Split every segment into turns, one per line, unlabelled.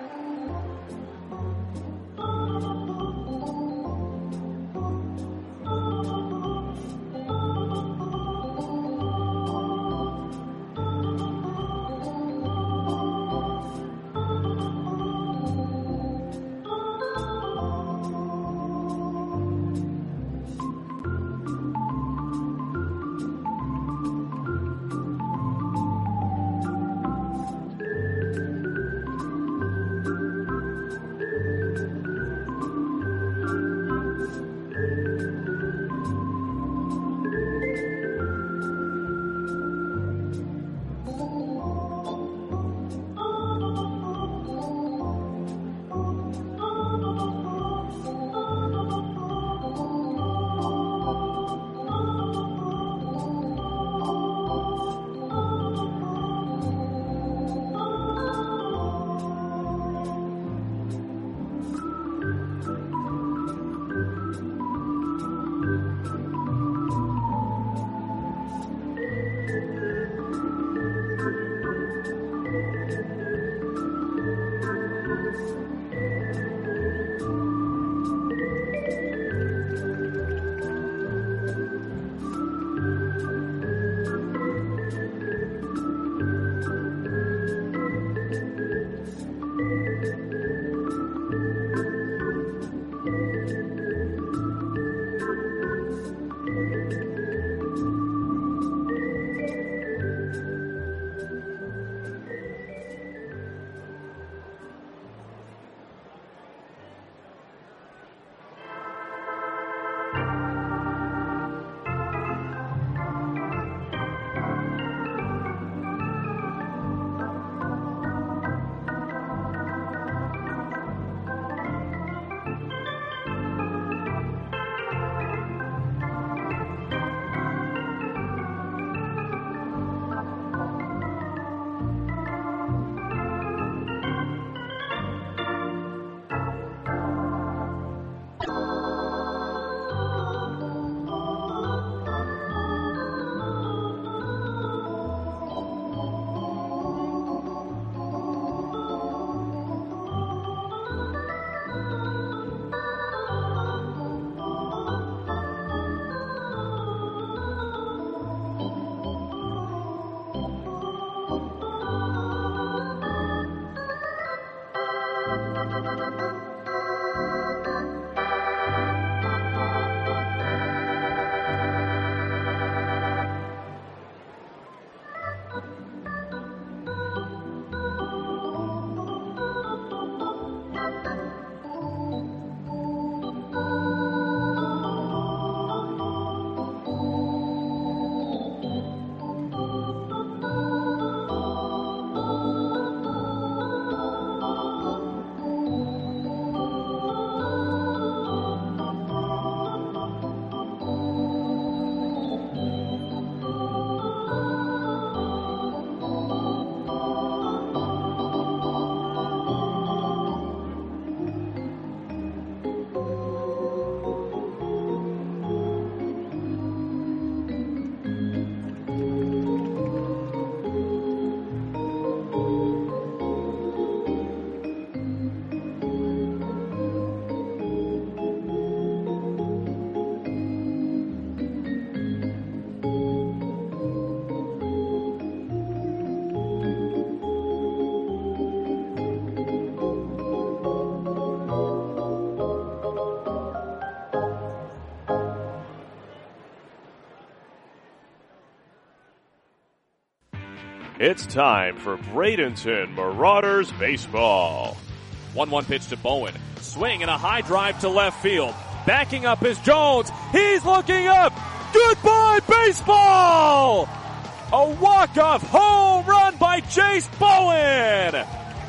It's time for Bradenton Marauders baseball.
1-1 pitch to Bowen. Swing and a high drive to left field. Backing up is Jones. He's looking up. Goodbye, baseball! A walk-off home run by Jace Bowen.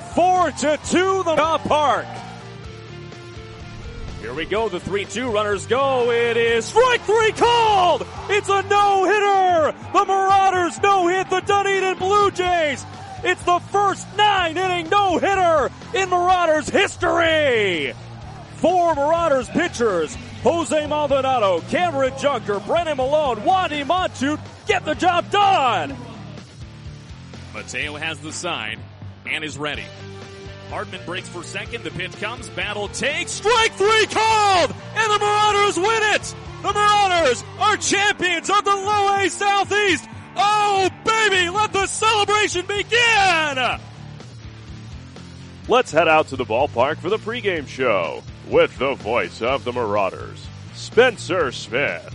4-2 the park. Here we go. The 3-2 runners go. It is strike three called. It's a no-hitter. The Marauders no-hit the Dunedin Blue Jays. It's the first 9-inning no-hitter in Marauders history. 4 Marauders pitchers, Jose Maldonado, Cameron Junker, Brennan Malone, Wandy Montoot, get the job done. Mateo has the sign and is ready. Hardman breaks for second. The pitch comes. Battle takes. Strike three called! And the Marauders win it! The Marauders are champions of the Low A Southeast! Oh, baby! Let the celebration begin!
Let's head out to the ballpark for the pregame show with the voice of the Marauders, Spencer Smith.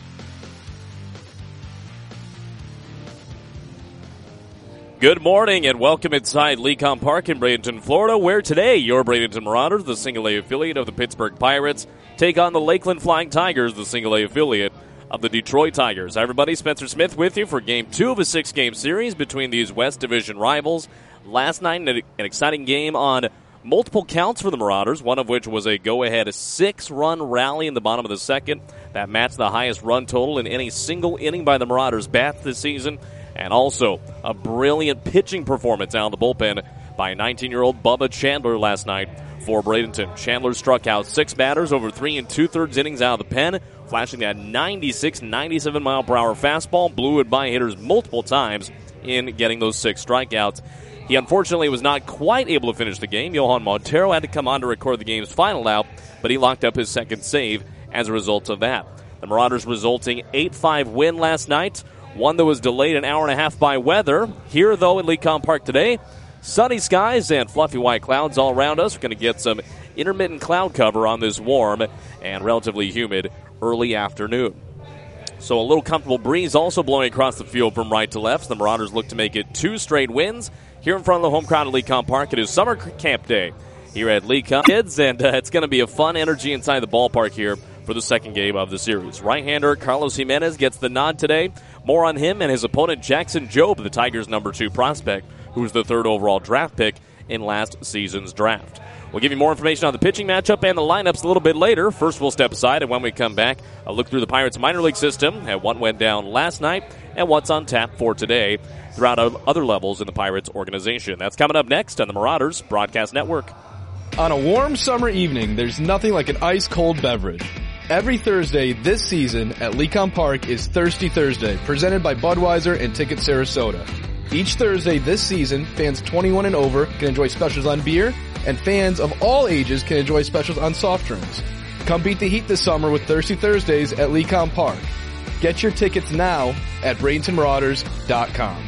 Good morning and welcome inside Lecom Park in Bradenton, Florida, where today your Bradenton Marauders, the single-A affiliate of the Pittsburgh Pirates, take on the Lakeland Flying Tigers, the single-A affiliate of the Detroit Tigers. Hi everybody, Spencer Smith with you for Game 2 of a 6-game series between these West Division rivals. Last night, an exciting game on multiple counts for the Marauders, one of which was a go-ahead 6-run rally in the bottom of the second. That matched the highest run total in any single inning by the Marauders' bats this season. And also a brilliant pitching performance out of the bullpen by 19-year-old Bubba Chandler last night for Bradenton. Chandler struck out 6 batters over 3 2/3 innings out of the pen, flashing that 96, 97-mile-per-hour fastball, blew it by hitters multiple times in getting those 6 strikeouts. He unfortunately was not quite able to finish the game. Johan Montero had to come on to record the game's final out, but he locked up his second save as a result of that. The Marauders resulting 8-5 win last night, one that was delayed an hour and a half by weather. Here, though, at Lecom Park today, sunny skies and fluffy white clouds all around us. We're going to get some intermittent cloud cover on this warm and relatively humid early afternoon. So a little comfortable breeze also blowing across the field from right to left. The Marauders look to make it 2 straight wins here in front of the home crowd at Lecom Park. It is summer camp day here at Lecom Kids, and it's going to be a fun energy inside the ballpark here for the second game of the series. Right-hander Carlos Jimenez gets the nod today. More on him and his opponent Jackson Jobe, the Tigers' number 2 prospect, who's the 3rd overall draft pick in last season's draft. We'll give you more information on the pitching matchup and the lineups a little bit later. First, we'll step aside, and when we come back, a look through the Pirates' minor league system at what went down last night and what's on tap for today throughout other levels in the Pirates organization. That's coming up next on the Marauders Broadcast Network.
On a warm summer evening, there's nothing like an ice-cold beverage. Every Thursday this season at Lecom Park is Thirsty Thursday, presented by Budweiser and Ticket Sarasota. Each Thursday this season, fans 21 and over can enjoy specials on beer, and fans of all ages can enjoy specials on soft drinks. Come beat the heat this summer with Thirsty Thursdays at Lecom Park. Get your tickets now at BradentonMarauders.com.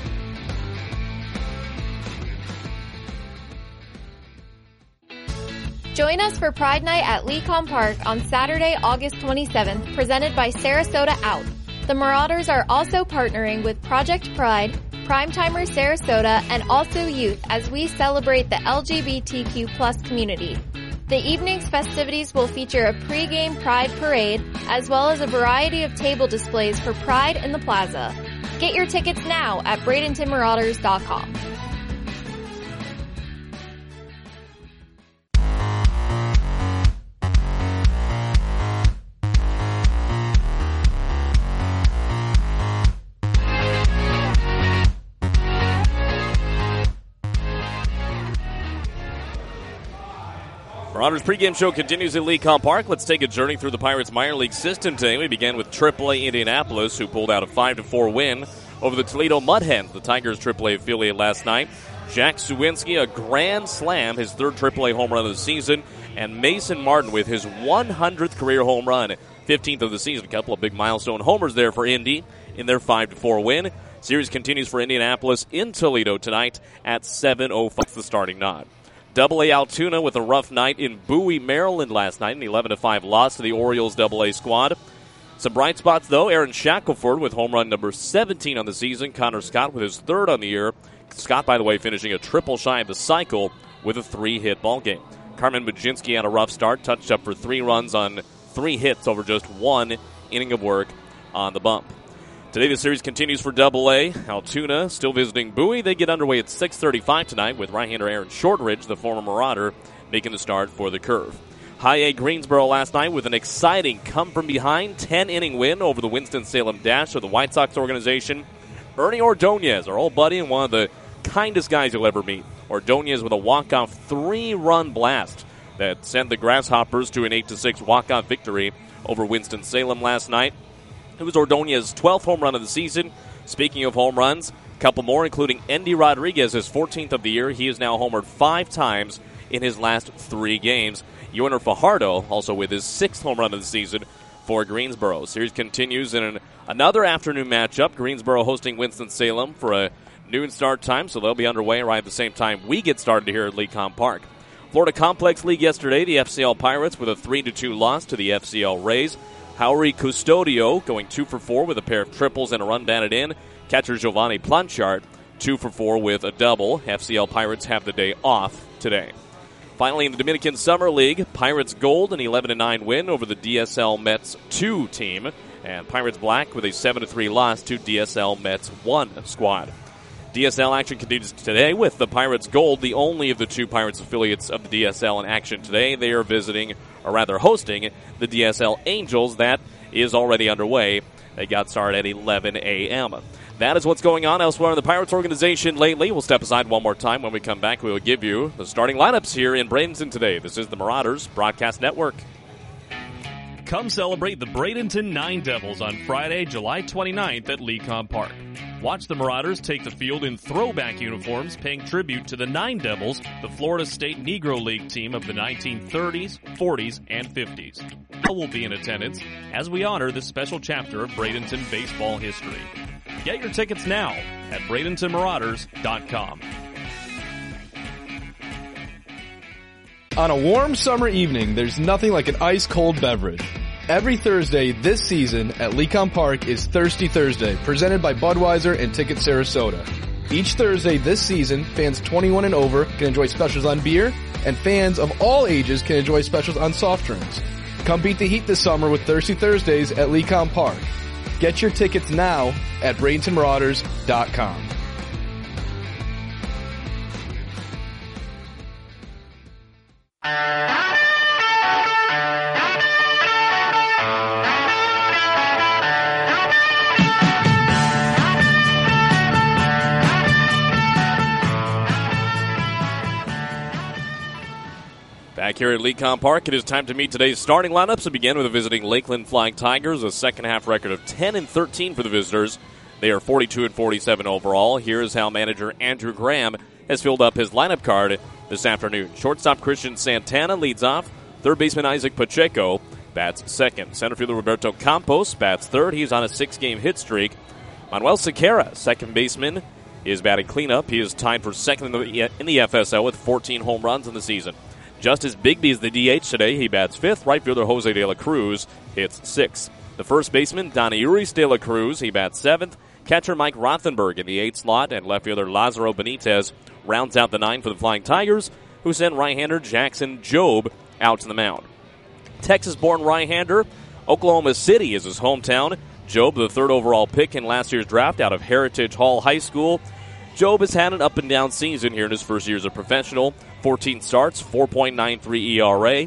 Join us for Pride Night at Lecom Park on Saturday, August 27th, presented by Sarasota Out. The Marauders are also partnering with Project Pride, Primetimer Sarasota, and Also Youth as we celebrate the LGBTQ+ community. The evening's festivities will feature a pre-game Pride parade, as well as a variety of table displays for Pride in the Plaza. Get your tickets now at BradentonMarauders.com.
Marauders pregame show continues at Lecom Park. Let's take a journey through the Pirates minor league system today. We began with AAA Indianapolis, who pulled out a 5-4 win over the Toledo Mud Hens, the Tigers' AAA affiliate last night. Jack Suwinski, a grand slam, his 3rd AAA home run of the season, and Mason Martin with his 100th career home run, 15th of the season. A couple of big milestone homers there for Indy in their 5-4 win. Series continues for Indianapolis in Toledo tonight at 7:05, the starting nod. AA Altoona with a rough night in Bowie, Maryland last night, an 11-5 loss to the Orioles AA squad. Some bright spots, though. Aaron Shackelford with home run number 17 on the season. Connor Scott with his 3rd on the year. Scott, by the way, finishing a triple shy of the cycle with a 3-hit ball game. Carmen Majinski had a rough start, touched up for 3 runs on 3 hits over just 1 inning of work on the bump. Today the series continues for AA. Altoona still visiting Bowie. They get underway at 6:35 tonight with right-hander Aaron Shortridge, the former Marauder, making the start for the Curve. High A Greensboro last night with an exciting come-from-behind 10-inning win over the Winston-Salem Dash of the White Sox organization. Ernie Ordonez, our old buddy and one of the kindest guys you'll ever meet. Ordonez with a walk-off 3-run blast that sent the Grasshoppers to an 8-6 walk-off victory over Winston-Salem last night. It was Ordonez's 12th home run of the season. Speaking of home runs, A couple more, including Endy Rodriguez, his 14th of the year. He has now homered 5 times in his last 3 games. Yoner Fajardo also with his 6th home run of the season for Greensboro. Series continues in another afternoon matchup. Greensboro hosting Winston-Salem for a noon start time, so they'll be underway right at the same time we get started here at Lecom Park. Florida Complex League yesterday, the FCL Pirates with a 3-2 loss to the FCL Rays. Jauregui Custodio going 2 for 4 with a pair of triples and a run batted in. Catcher Giovanni Planchart 2 for 4 with a double. FCL Pirates have the day off today. Finally, in the Dominican Summer League, Pirates Gold an 11-9 win over the DSL Mets 2 team, and Pirates Black with a 7-3 loss to DSL Mets 1 squad. DSL action continues today with the Pirates Gold, the only of the 2 Pirates affiliates of the DSL in action today. They are visiting, or rather hosting, the DSL Angels. That is already underway. They got started at 11 a.m. That is what's going on elsewhere in the Pirates organization lately. We'll step aside one more time. When we come back, we will give you the starting lineups here in Bradenton today. This is the Marauders Broadcast Network.
Come celebrate the Bradenton Nine Devils on Friday, July 29th at Lecom Park. Watch the Marauders take the field in throwback uniforms, paying tribute to the Nine Devils, the Florida State Negro League team of the 1930s, 40s, and 50s. I will be in attendance as we honor this special chapter of Bradenton baseball history. Get your tickets now at BradentonMarauders.com.
On a warm summer evening, there's nothing like an ice-cold beverage. Every Thursday this season at Lecom Park is Thirsty Thursday, presented by Budweiser and Ticket Sarasota. Each Thursday this season, fans 21 and over can enjoy specials on beer, and fans of all ages can enjoy specials on soft drinks. Come beat the heat this summer with Thirsty Thursdays at Lecom Park. Get your tickets now at BradentonMarauders.com.
Back here at Lecom Park, it is time to meet today's starting lineups and begin with the visiting Lakeland Flying Tigers, a second-half record of 10-13 for the visitors. They are 42-47 overall. Here's how manager Andrew Graham has filled up his lineup card this afternoon. Shortstop Christian Santana leads off. Third baseman Isaac Pacheco bats second. Center fielder Roberto Campos bats third. He's on a 6-game hit streak. Manuel Sequeira, second baseman, is batting cleanup. He is tied for second in the FSL with 14 home runs in the season. Justice Bigby is the DH today. He bats fifth. Right fielder Jose De La Cruz hits sixth. The first baseman, Donayuris De La Cruz, he bats seventh. Catcher Mike Rothenberg in the eighth slot, and left fielder Lazaro Benitez rounds out the nine for the Flying Tigers, who send right-hander Jackson Jobe out to the mound. Texas-born right-hander, Oklahoma City is his hometown. Jobe, the third overall pick in last year's draft out of Heritage Hall High School. Jobe has had an up-and-down season here in his first year as a professional. 14 starts, 4.93 ERA,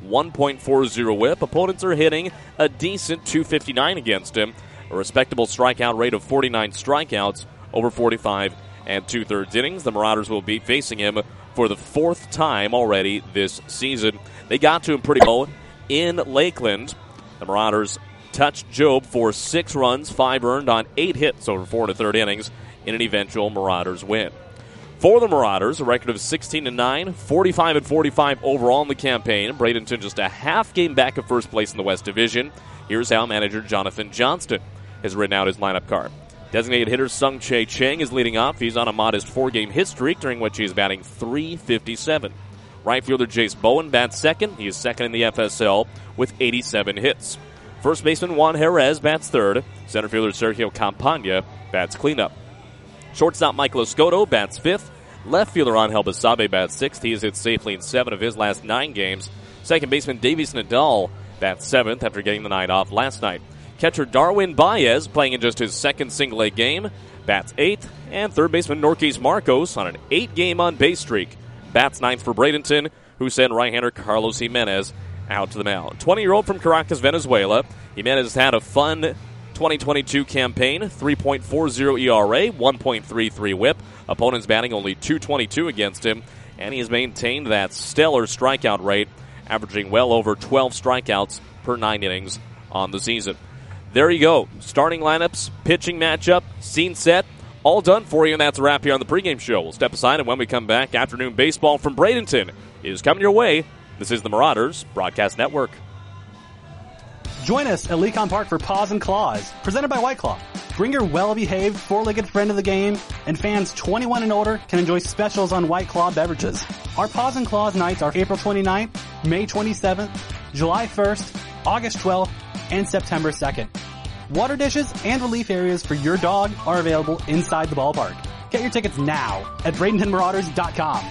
1.40 whip. Opponents are hitting a decent .259 against him. A respectable strikeout rate of 49 strikeouts over 45 and two-thirds innings. The Marauders will be facing him for the fourth time already this season. They got to him pretty low in Lakeland. The Marauders touched Jobe for 6 runs, 5 earned on 8 hits over 4 1/3 innings in an eventual Marauders win. For the Marauders, a record of 16-9, 45-45 overall in the campaign. Bradenton just a half game back of first place in the West Division. Here's how manager Jonathan Johnston has written out his lineup card. Designated hitter Sung Chae Chang is leading off. He's on a modest 4-game hit streak, during which he is batting .357. Right fielder Jace Bowen bats second. He is second in the FSL with 87 hits. First baseman Juan Jerez bats third. Center fielder Sergio Campagna bats cleanup. Shortstop Michael Escoto bats fifth. Left fielder Angel Basabe bats sixth. He has hit safely in 7 of his last 9 games. Second baseman Davies Nadal bats seventh after getting the night off last night. Catcher Darwin Baez, playing in just his second single-A game, bats eighth. And third baseman Norquis Marcos on an 8-game on-base streak bats ninth for Bradenton, who sent right-hander Carlos Jimenez out to the mound. 20-year-old from Caracas, Venezuela. Jimenez has had a fun 2022 campaign, 3.40 ERA, 1.33 whip. Opponents batting only .222 against him, and he has maintained that stellar strikeout rate, averaging well over 12 strikeouts per 9 innings on the season. There you go. Starting lineups, pitching matchup, scene set, all done for you, and that's a wrap here on the pregame show. We'll step aside, and when we come back, afternoon baseball from Bradenton is coming your way. This is the Marauders Broadcast Network.
Join us at Lecon Park for Paws and Claws, presented by White Claw. Bring your well-behaved, four-legged friend to the game, and fans 21 and older can enjoy specials on White Claw beverages. Our Paws and Claws nights are April 29th, May 27th, July 1st, August 12th, and September 2nd. Water dishes and relief areas for your dog are available inside the ballpark. Get your tickets now at BradentonMarauders.com.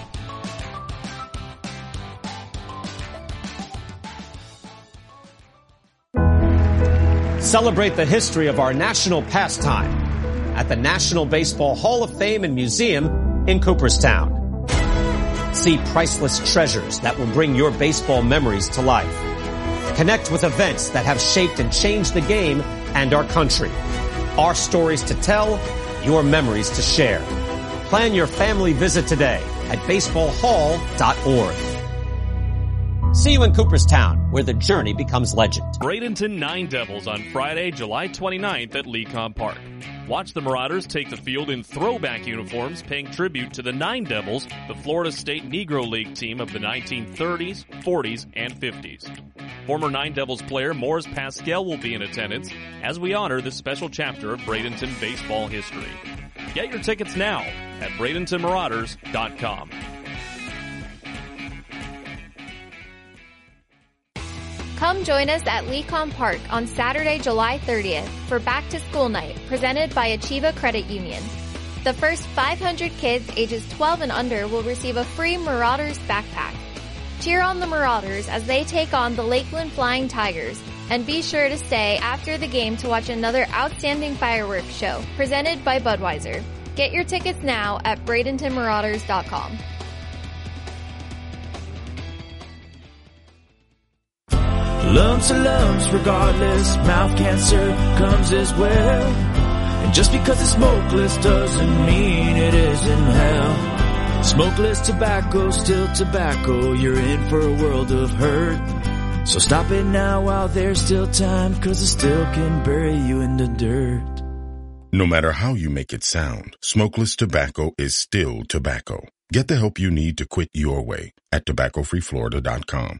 Celebrate the history of our national pastime at the National Baseball Hall of Fame and Museum in Cooperstown. See priceless treasures that will bring your baseball memories to life. Connect with events that have shaped and changed the game and our country. Our stories to tell, your memories to share. Plan your family visit today at baseballhall.org. See you in Cooperstown, where the journey becomes legend.
Bradenton Nine Devils on Friday, July 29th at Lecon Park. Watch the Marauders take the field in throwback uniforms, paying tribute to the Nine Devils, the Florida State Negro League team of the 1930s, 40s, and 50s. Former Nine Devils player Morris Pascal will be in attendance as we honor this special chapter of Bradenton baseball history. Get your tickets now at BradentonMarauders.com.
Come join us at Lecon Park on Saturday, July 30th for Back to School Night, presented by Achieva Credit Union. The first 500 kids ages 12 and under will receive a free Marauders backpack. Cheer on the Marauders as they take on the Lakeland Flying Tigers, and be sure to stay after the game to watch another outstanding fireworks show presented by Budweiser. Get your tickets now at BradentonMarauders.com.
Lumps are lumps regardless, mouth cancer comes as well. And just because it's smokeless doesn't mean it isn't hell. Smokeless tobacco, still tobacco, you're in for a world of hurt. So stop it now while there's still time, 'cause it still can bury you in the dirt.
No matter how you make it sound, smokeless tobacco is still tobacco. Get the help you need to quit your way at tobaccofreeflorida.com.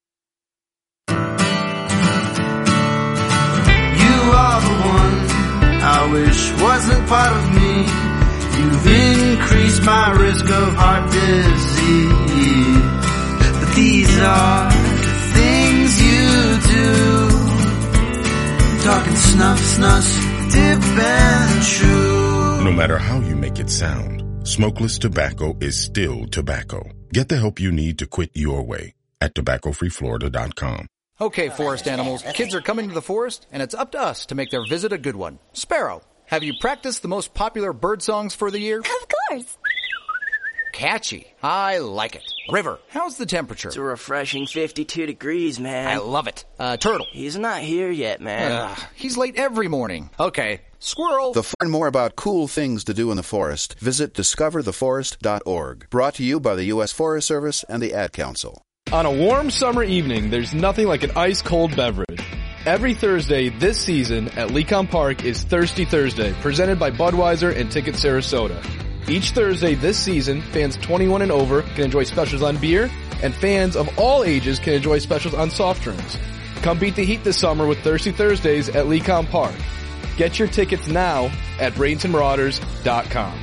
You are the one I wish wasn't part of me. You've increased my risk of heart disease. But these are the things you do. Talking snuff, snus, dip and chew.
No matter how you make it sound, smokeless tobacco is still tobacco. Get the help you need to quit your way at tobaccofreeflorida.com.
Okay, forest animals, kids are coming to the forest, and it's up to us to make their visit a good one. Sparrow, have you practiced the most popular bird songs for the year?
Of course.
Catchy. I like it. River, how's the temperature?
It's a refreshing 52 degrees, man.
I love it. Turtle.
He's not here yet, man.
He's late every morning. Okay. Squirrel.
To find more about cool things to do in the forest, visit discovertheforest.org. Brought to you by the U.S. Forest Service and the Ad Council.
On a warm summer evening, there's nothing like an ice-cold beverage. Every Thursday this season at Lecon Park is Thirsty Thursday, presented by Budweiser and Ticket Sarasota. Each Thursday this season, fans 21 and over can enjoy specials on beer, and fans of all ages can enjoy specials on soft drinks. Come beat the heat this summer with Thirsty Thursdays at Lecon Park. Get your tickets now at BradentonMarauders.com.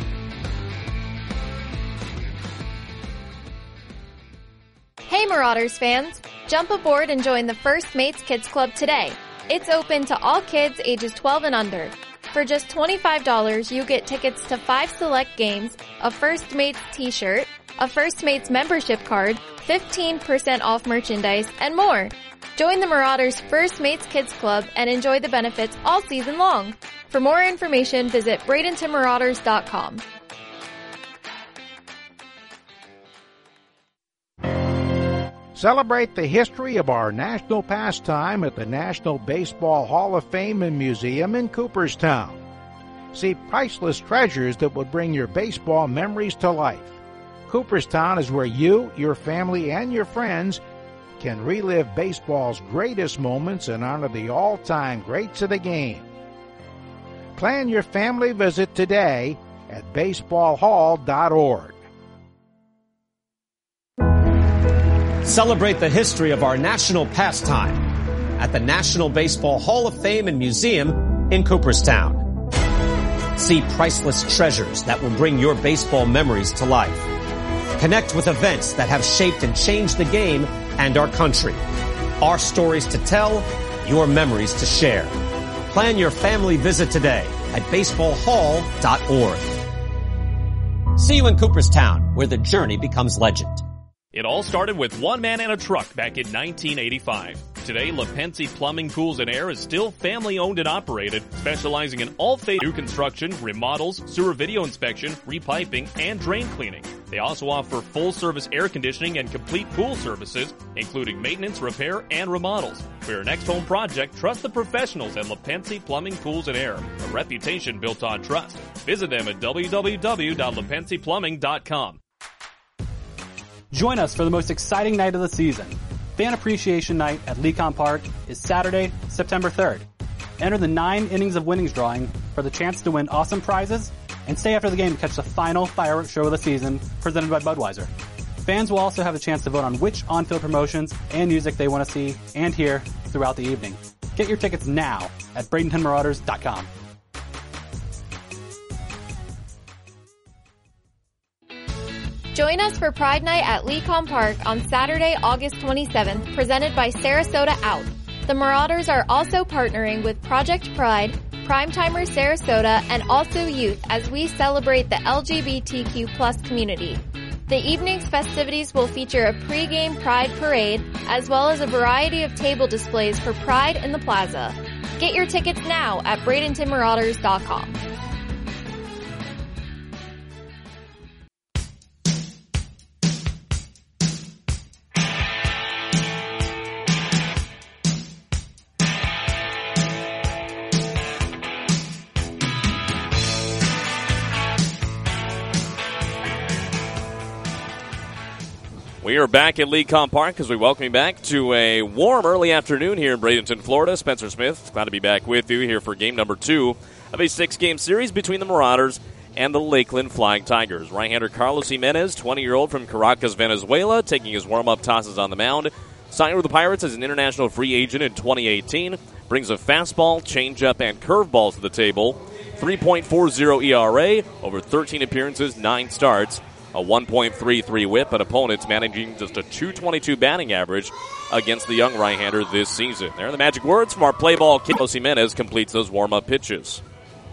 Hey Marauders fans! Jump aboard and join the First Mates Kids Club today. It's open to all kids ages 12 and under. For just $25, you get tickets to 5 select games, a First Mates t-shirt, a First Mates membership card, 15% off merchandise, and more. Join the Marauders First Mates Kids Club and enjoy the benefits all season long. For more information, visit BradentonMarauders.com.
Celebrate the history of our national pastime at the National Baseball Hall of Fame and Museum in Cooperstown. See priceless treasures that will bring your baseball memories to life. Cooperstown is where you, your family, and your friends can relive baseball's greatest moments and honor the all-time greats of the game. Plan your family visit today at baseballhall.org.
Celebrate the history of our national pastime at the National Baseball Hall of Fame and Museum in Cooperstown. See priceless treasures that will bring your baseball memories to life. Connect with events that have shaped and changed the game and our country. Our stories to tell, your memories to share. Plan your family visit today at baseballhall.org. See you in Cooperstown, where the journey becomes legend.
It all started with one man and a truck back in 1985. Today, LaPensi Plumbing, Pools, and Air is still family-owned and operated, specializing in all phases new construction, remodels, sewer video inspection, repiping, and drain cleaning. They also offer full-service air conditioning and complete pool services, including maintenance, repair, and remodels. For your next home project, trust the professionals at LaPensi Plumbing, Pools, and Air, a reputation built on trust. Visit them at www.lapensiplumbing.com.
Join us for the most exciting night of the season. Fan Appreciation Night at Lecon Park is Saturday, September 3rd. Enter the 9 innings of winnings drawing for the chance to win awesome prizes and stay after the game to catch the final fireworks show of the season presented by Budweiser. Fans will also have a chance to vote on which on-field promotions and music they want to see and hear throughout the evening. Get your tickets now at BradentonMarauders.com.
Join us for Pride Night at Lecon Park on Saturday, August 27th, presented by Sarasota Out. The Marauders are also partnering with Project Pride, Primetimer Sarasota, and Also Youth as we celebrate the LGBTQ+ community. The evening's festivities will feature a pre-game Pride parade, as well as a variety of table displays for Pride in the Plaza. Get your tickets now at BradentonMarauders.com.
We are back at Lecon Park as we welcome you back to a warm early afternoon here in Bradenton, Florida. Spencer Smith, glad to be back with you here for game number 2 of a 6-game series between the Marauders and the Lakeland Flying Tigers. Right-hander Carlos Jimenez, 20-year-old from Caracas, Venezuela, taking his warm-up tosses on the mound. Signed with the Pirates as an international free agent in 2018. Brings a fastball, changeup, and curveball to the table. 3.40 ERA, over 13 appearances, 9 starts. A 1.33 whip, and opponents managing just a .222 batting average against the young right-hander this season. There are the magic words from our play ball. Carlos Jimenez completes those warm-up pitches.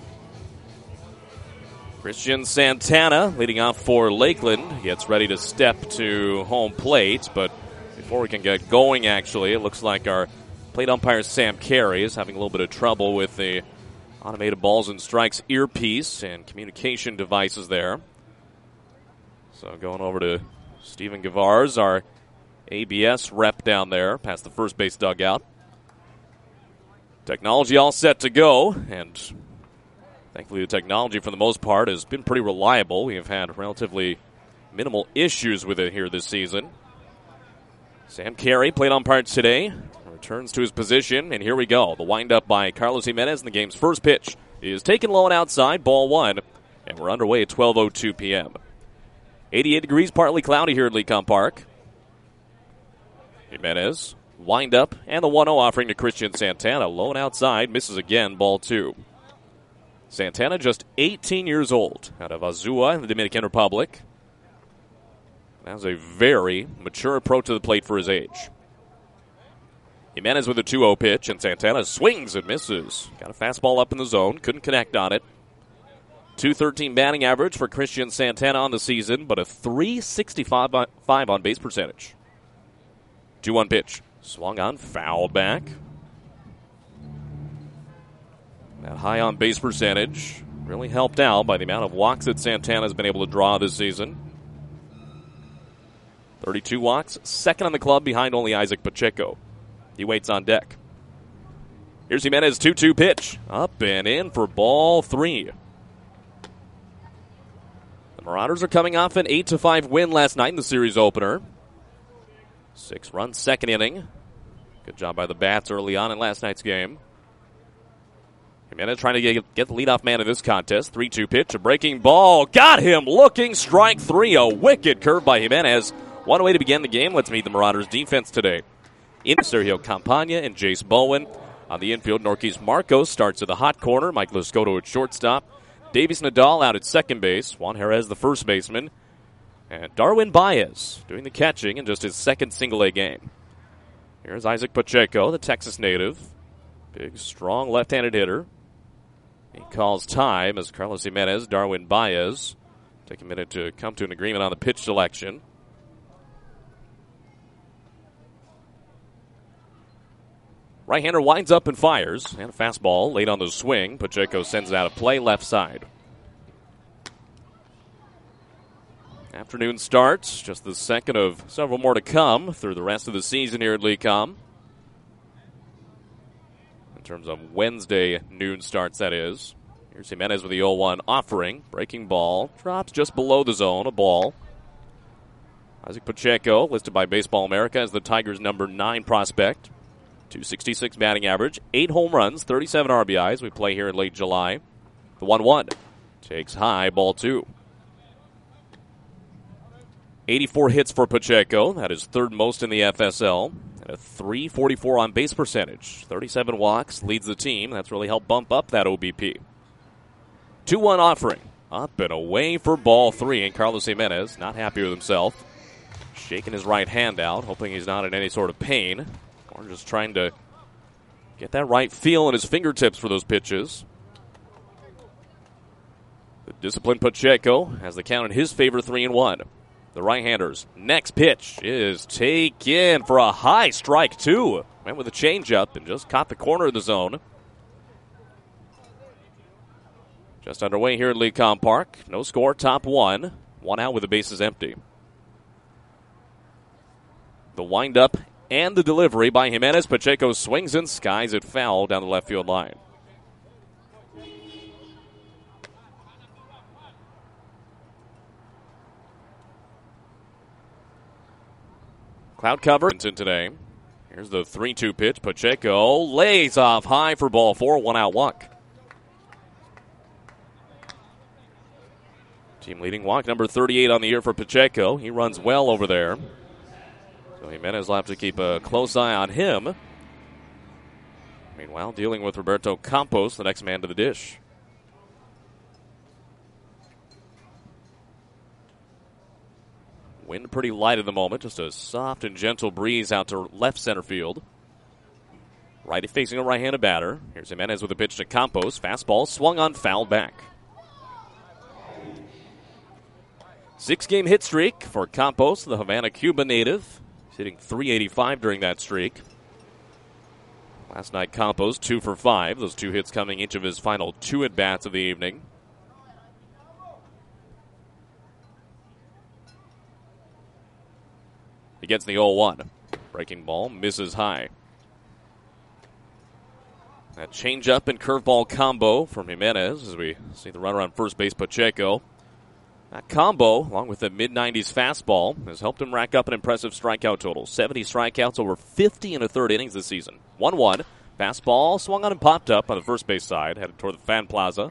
Christian Santana leading off for Lakeland. Gets ready to step to home plate, but before we can get going, actually, it looks like our plate umpire Sam Carey is having a little bit of trouble with the automated balls and strikes earpiece and communication devices there. So going over to Stephen Gavars, our ABS rep down there, past the first base dugout. Technology all set to go, and thankfully the technology for the most part has been pretty reliable. We have had relatively minimal issues with it here this season. Sam Carey, plate umpire today, returns to his position, and here we go. The windup by Carlos Jimenez in the game's first pitch is taken low and outside, ball 1, and we're underway at 12:02 p.m. 88 degrees, partly cloudy here at Lecon Park. Jimenez, wind up, and the 1-0 offering to Christian Santana. Low and outside, misses again, ball 2. Santana just 18 years old, out of Azua in the Dominican Republic. Has a very mature approach to the plate for his age. Jimenez with a 2-0 pitch, and Santana swings and misses. Got a fastball up in the zone, couldn't connect on it. .213 batting average for Christian Santana on the season, but a .365 on base percentage. 2-1 pitch. Swung on, fouled back. That high on base percentage really helped out by the amount of walks that Santana has been able to draw this season. 32 walks, second on the club behind only Isaac Pacheco. He waits on deck. Here's Jimenez, 2-2 pitch. Up and in for ball 3. Marauders are coming off an 8-5 win last night in the series opener. 6-run second inning. Good job by the Bats early on in last night's game. Jimenez trying to get the leadoff man in this contest. 3-2 pitch, a breaking ball. Got him looking. Strike three. A wicked curve by Jimenez. One way to begin the game. Let's meet the Marauders defense today. In Sergio Campagna and Jace Bowen. On the infield, Norquise Marcos starts at the hot corner. Mike Lascoto at shortstop. Davies Nadal out at second base. Juan Jerez, the first baseman. And Darwin Baez doing the catching in just his second single-A game. Here's Isaac Pacheco, the Texas native. Big, strong left-handed hitter. He calls time as Carlos Jimenez, Darwin Baez take a minute to come to an agreement on the pitch selection. Right-hander winds up and fires. And a fastball late on the swing. Pacheco sends it out of play left side. Afternoon starts. Just the second of several more to come through the rest of the season here at LECOM. In terms of Wednesday noon starts, that is. Here's Jimenez with the 0-1 offering. Breaking ball. Drops just below the zone. A ball. Isaac Pacheco, listed by Baseball America as the Tigers' number 9 prospect. 266 batting average, 8 home runs, 37 RBIs. We play here in late July. The 1-1 takes high, ball 2. 84 hits for Pacheco. That is third most in the FSL. And a .344 on base percentage. 37 walks, leads the team. That's really helped bump up that OBP. 2-1 offering. Up and away for ball 3. And Carlos Jimenez, not happy with himself. Shaking his right hand out, hoping he's not in any sort of pain. Or just trying to get that right feel in his fingertips for those pitches. The disciplined Pacheco has the count in his favor, 3-1. The right-handers. Next pitch is taken for a high strike, 2. Went with a changeup and just caught the corner of the zone. Just underway here at LECOM Park. No score, top 1. 1 out with the bases empty. The windup and the delivery by Jimenez. Pacheco swings and skies it foul down the left field line. Cloud cover today. Here's the 3-2 pitch. Pacheco lays off high for ball 4. 1 out walk. Team leading walk number 38 on the year for Pacheco. He runs well over there. So Jimenez will have to keep a close eye on him. Meanwhile, dealing with Roberto Campos, the next man to the dish. Wind pretty light at the moment. Just a soft and gentle breeze out to left center field. Righty facing a right-handed batter. Here's Jimenez with a pitch to Campos. Fastball swung on, fouled back. 6-game hit streak for Campos, the Havana, Cuba native. He's hitting .385 during that streak. Last night, Campos 2 for 5. Those 2 hits coming each of his final 2 at-bats of the evening. He gets the 0-1. Breaking ball, misses high. That change-up and curveball combo from Jimenez as we see the runner on first base, Pacheco. That combo, along with the mid-90s fastball, has helped him rack up an impressive strikeout total. 70 strikeouts over 50 in the third innings this season. 1-1. Fastball swung on and popped up on the first base side, headed toward the fan plaza.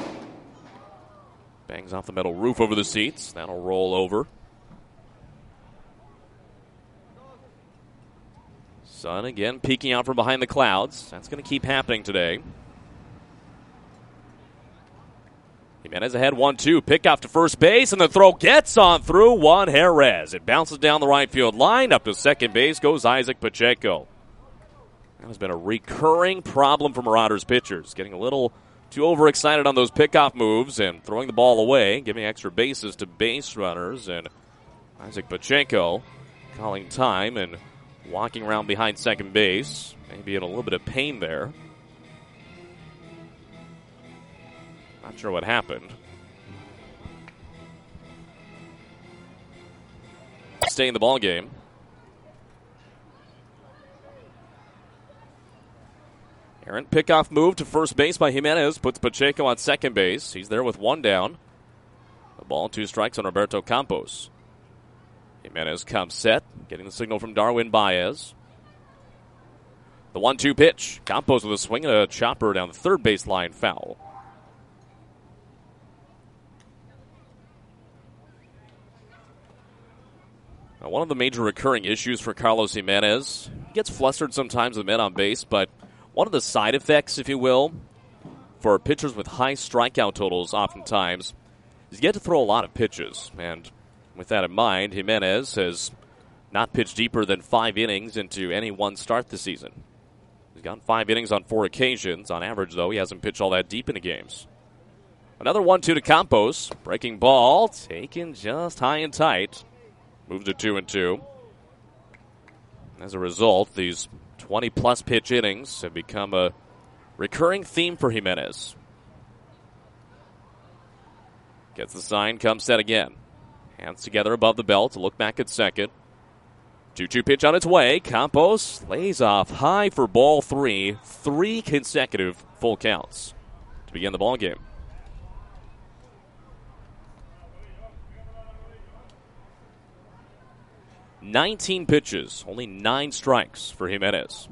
Bangs off the metal roof over the seats. That'll roll over. Sun again peeking out from behind the clouds. That's going to keep happening today. Jimenez ahead 1-2. Pick off to first base, and the throw gets on through Juan Jerez. It bounces down the right field line. Up to second base goes Isaac Pacheco. That has been a recurring problem for Marauders pitchers. Getting a little too overexcited on those pickoff moves and throwing the ball away, giving extra bases to base runners. And Isaac Pacheco calling time and walking around behind second base. Maybe in a little bit of pain there. Not sure what happened. Stay in the ball game. Errant pickoff move to first base by Jimenez puts Pacheco on second base. He's there with 1 down. The ball, 2 strikes on Roberto Campos. Jimenez comes set, getting the signal from Darwin Baez. The The 1-2 pitch. Campos with a swing and a chopper down the third baseline, foul. Now, one of the major recurring issues for Carlos Jimenez, he gets flustered sometimes with men on base, but one of the side effects, if you will, for pitchers with high strikeout totals oftentimes is you get to throw a lot of pitches. And with that in mind, Jimenez has not pitched deeper than 5 innings into any one start this season. He's gone 5 innings on 4 occasions. On average, though, he hasn't pitched all that deep into games. Another 1-2 to Campos. Breaking ball, taken just high and tight. Moves to 2-2. As a result, these 20-plus pitch innings have become a recurring theme for Jimenez. Gets the sign, comes set again. Hands together above the belt to look back at second. 2-2 pitch on its way. Campos lays off high for ball 3. 3 consecutive full counts to begin the ball game. "19 pitches, only 9 strikes for Jimenez.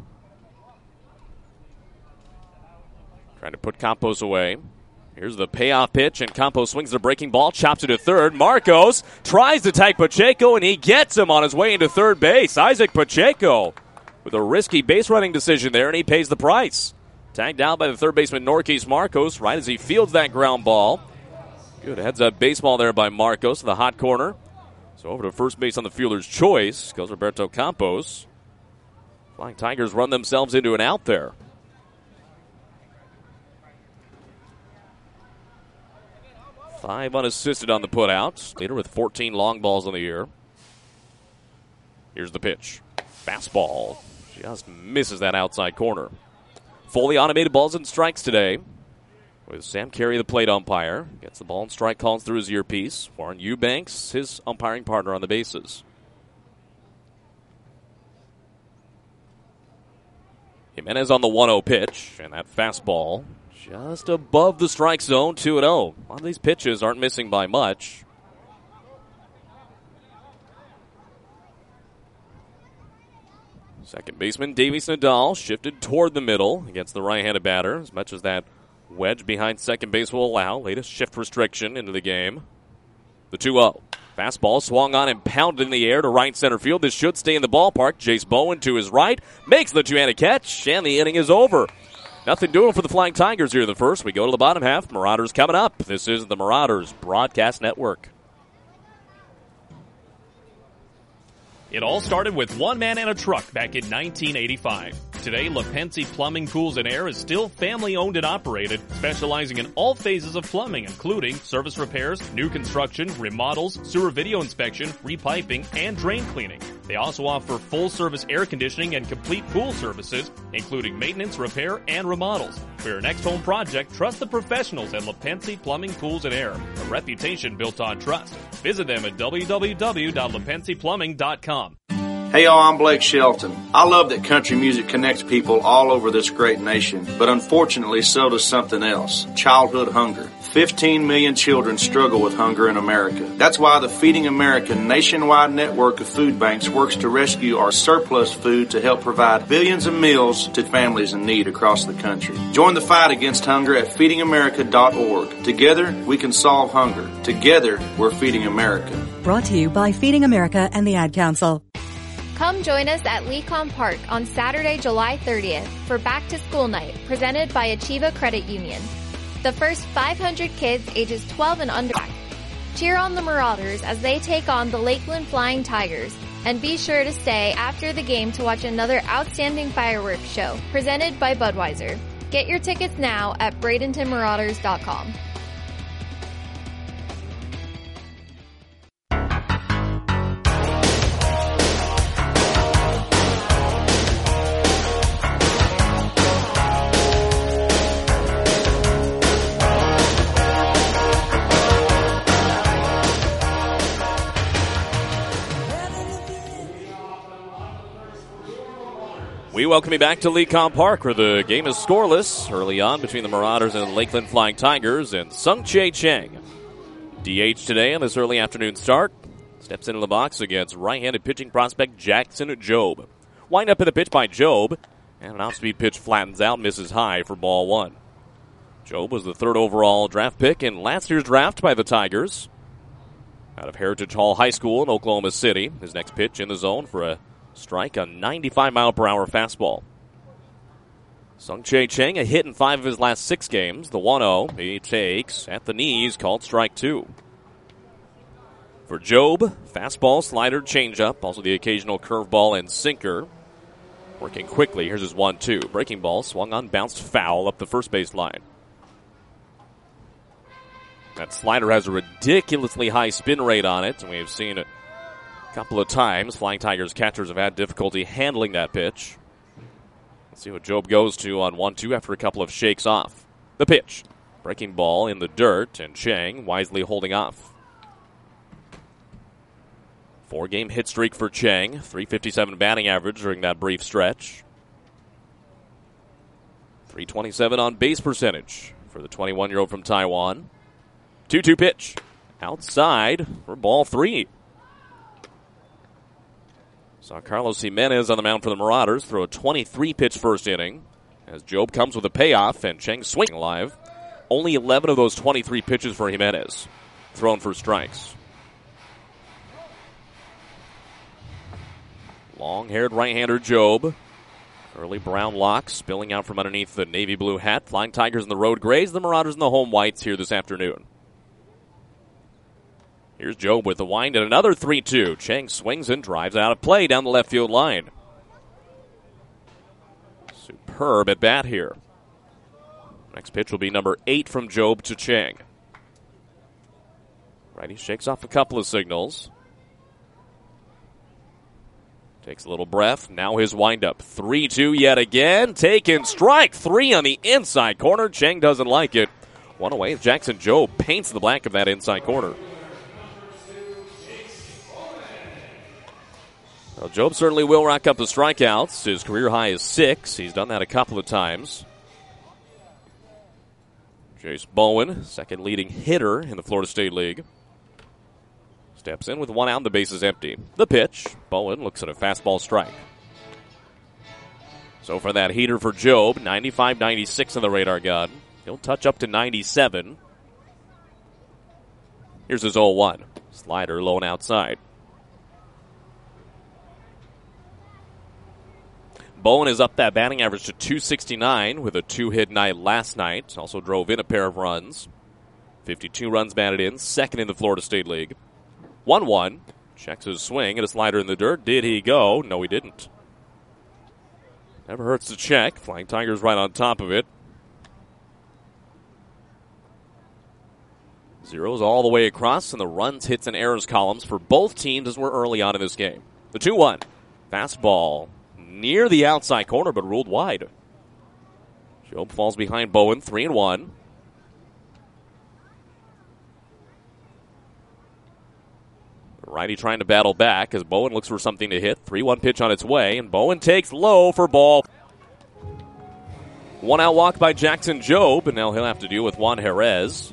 Trying to put Campos away. Here's the payoff pitch, and Campos swings the breaking ball, chops it to third. Marcos tries to tag Pacheco, and he gets him on his way into third base. Isaac Pacheco with a risky base running decision there, and he pays the price. Tagged down by the third baseman Norquis Marcos right as he fields that ground ball. Good heads-up baseball there by Marcos to the hot corner. So over to first base on the fielder's choice goes Roberto Campos. Flying Tigers run themselves into an out there. Five unassisted on the putouts. Leader with 14 long balls on the year. Here's the pitch. Fastball. Just misses that outside corner. Fully automated balls and strikes today. With Sam Carey, the plate umpire. Gets the ball and strike calls through his earpiece. Warren Eubanks, his umpiring partner on the bases. Jimenez on the 1-0 pitch. And that fastball just above the strike zone, 2-0. A lot of these pitches aren't missing by much. Second baseman Davis Nadal shifted toward the middle against the right-handed batter, as much as that wedge behind second base will allow. Latest shift restriction into the game. The 2-0. Fastball swung on and pounded in the air to right center field. This should stay in the ballpark. Jace Bowen to his right makes the two-handed catch, and the inning is over. Nothing doing for the Flying Tigers here in the first. We go to the bottom half. Marauders coming up. This is the Marauders Broadcast Network.
It all started with one man and a truck back in 1985. Today, LaPensi Plumbing, Pools, and Air is still family-owned and operated, specializing in all phases of plumbing, including service repairs, new construction, remodels, sewer video inspection, repiping, and drain cleaning. They also offer full-service air conditioning and complete pool services, including maintenance, repair, and remodels. For your next home project, trust the professionals at LaPensi Plumbing, Pools, and Air, a reputation built on trust. Visit them at www.lapensiplumbing.com.
Hey y'all, I'm Blake Shelton. I love that country music connects people all over this great nation, but unfortunately so does something else, childhood hunger. 15 million children struggle with hunger in America. That's why the Feeding America nationwide network of food banks works to rescue our surplus food to help provide billions of meals to families in need across the country. Join the fight against hunger at feedingamerica.org. Together, we can solve hunger. Together, we're Feeding America.
Brought to you by Feeding America and the Ad Council.
Come join us at Lecom Park on Saturday, July 30th for Back to School Night, presented by Achieva Credit Union. The first 500 kids ages 12 and under. Cheer on the Marauders as they take on the Lakeland Flying Tigers. And be sure to stay after the game to watch another outstanding fireworks show, presented by Budweiser. Get your tickets now at BradentonMarauders.com.
We welcome you back to Lecom Park, where the game is scoreless early on between the Marauders and the Lakeland Flying Tigers, and Sung Chae Chang, DH today on this early afternoon start, steps into the box against right-handed pitching prospect Jackson Jobe. Wind up in the pitch by Jobe. And an off-speed pitch flattens out, misses high for ball one. Jobe was the third overall draft pick in last year's draft by the Tigers. Out of Heritage Hall High School in Oklahoma City. His next pitch in the zone for a strike, a 95-mile-per-hour fastball. Sung-Chae Chang, a hit in 5 of his last 6 games. The 1-0, he takes at the knees, called strike 2. For Jobe, fastball, slider, changeup, also the occasional curveball and sinker. Working quickly, here's his 1-2. Breaking ball, swung on, bounced foul up the first base line. That slider has a ridiculously high spin rate on it, and we've seen it a couple of times. Flying Tigers catchers have had difficulty handling that pitch. Let's see what Jobe goes to on 1-2 after a couple of shakes off. The pitch. Breaking ball in the dirt, and Chang wisely holding off. 4-game hit streak for Chang. .357 batting average during that brief stretch. .327 on base percentage for the 21-year-old from Taiwan. 2-2 pitch. Outside for ball 3. Saw Carlos Jimenez on the mound for the Marauders throw a 23-pitch first inning as Jobe comes with a payoff and Chang swinging live. Only 11 of those 23 pitches for Jimenez thrown for strikes. Long-haired right-hander Jobe. Early brown locks spilling out from underneath the navy blue hat. Flying Tigers in the road grays, the Marauders in the home whites here this afternoon. Here's Jobe with the wind and another 3-2. Chang swings and drives out of play down the left field line. Superb at bat here. Next pitch will be number 8 from Jobe to Chang. Righty shakes off a couple of signals. Takes a little breath. Now his windup. 3-2 yet again. Taken strike 3 on the inside corner. Chang doesn't like it. One away. Jackson Jobe paints the black of that inside corner. Well, Jobe certainly will rack up the strikeouts. His career high is 6. He's done that a couple of times. Jace Bowen, second leading hitter in the Florida State League. Steps in with 1 out and the base is empty. The pitch. Bowen looks at a fastball strike. So for that heater for Jobe, 95-96 on the radar gun. He'll touch up to 97. Here's his 0-1. Slider low and outside. Bowen is up that batting average to .269 with a 2-hit night last night. Also drove in a pair of runs. 52 runs batted in, second in the Florida State League. 1-1. Checks his swing at a slider in the dirt. Did he go? No, he didn't. Never hurts to check. Flying Tigers right on top of it. Zeros all the way across, and the runs, hits, and errors columns for both teams as we're early on in this game. The 2-1. Fastball near the outside corner, but ruled wide. Jobe falls behind Bowen, 3-1. Righty trying to battle back as Bowen looks for something to hit. 3-1 pitch on its way, and Bowen takes low for ball. 1 out walk by Jackson Jobe, and now he'll have to deal with Juan Jerez.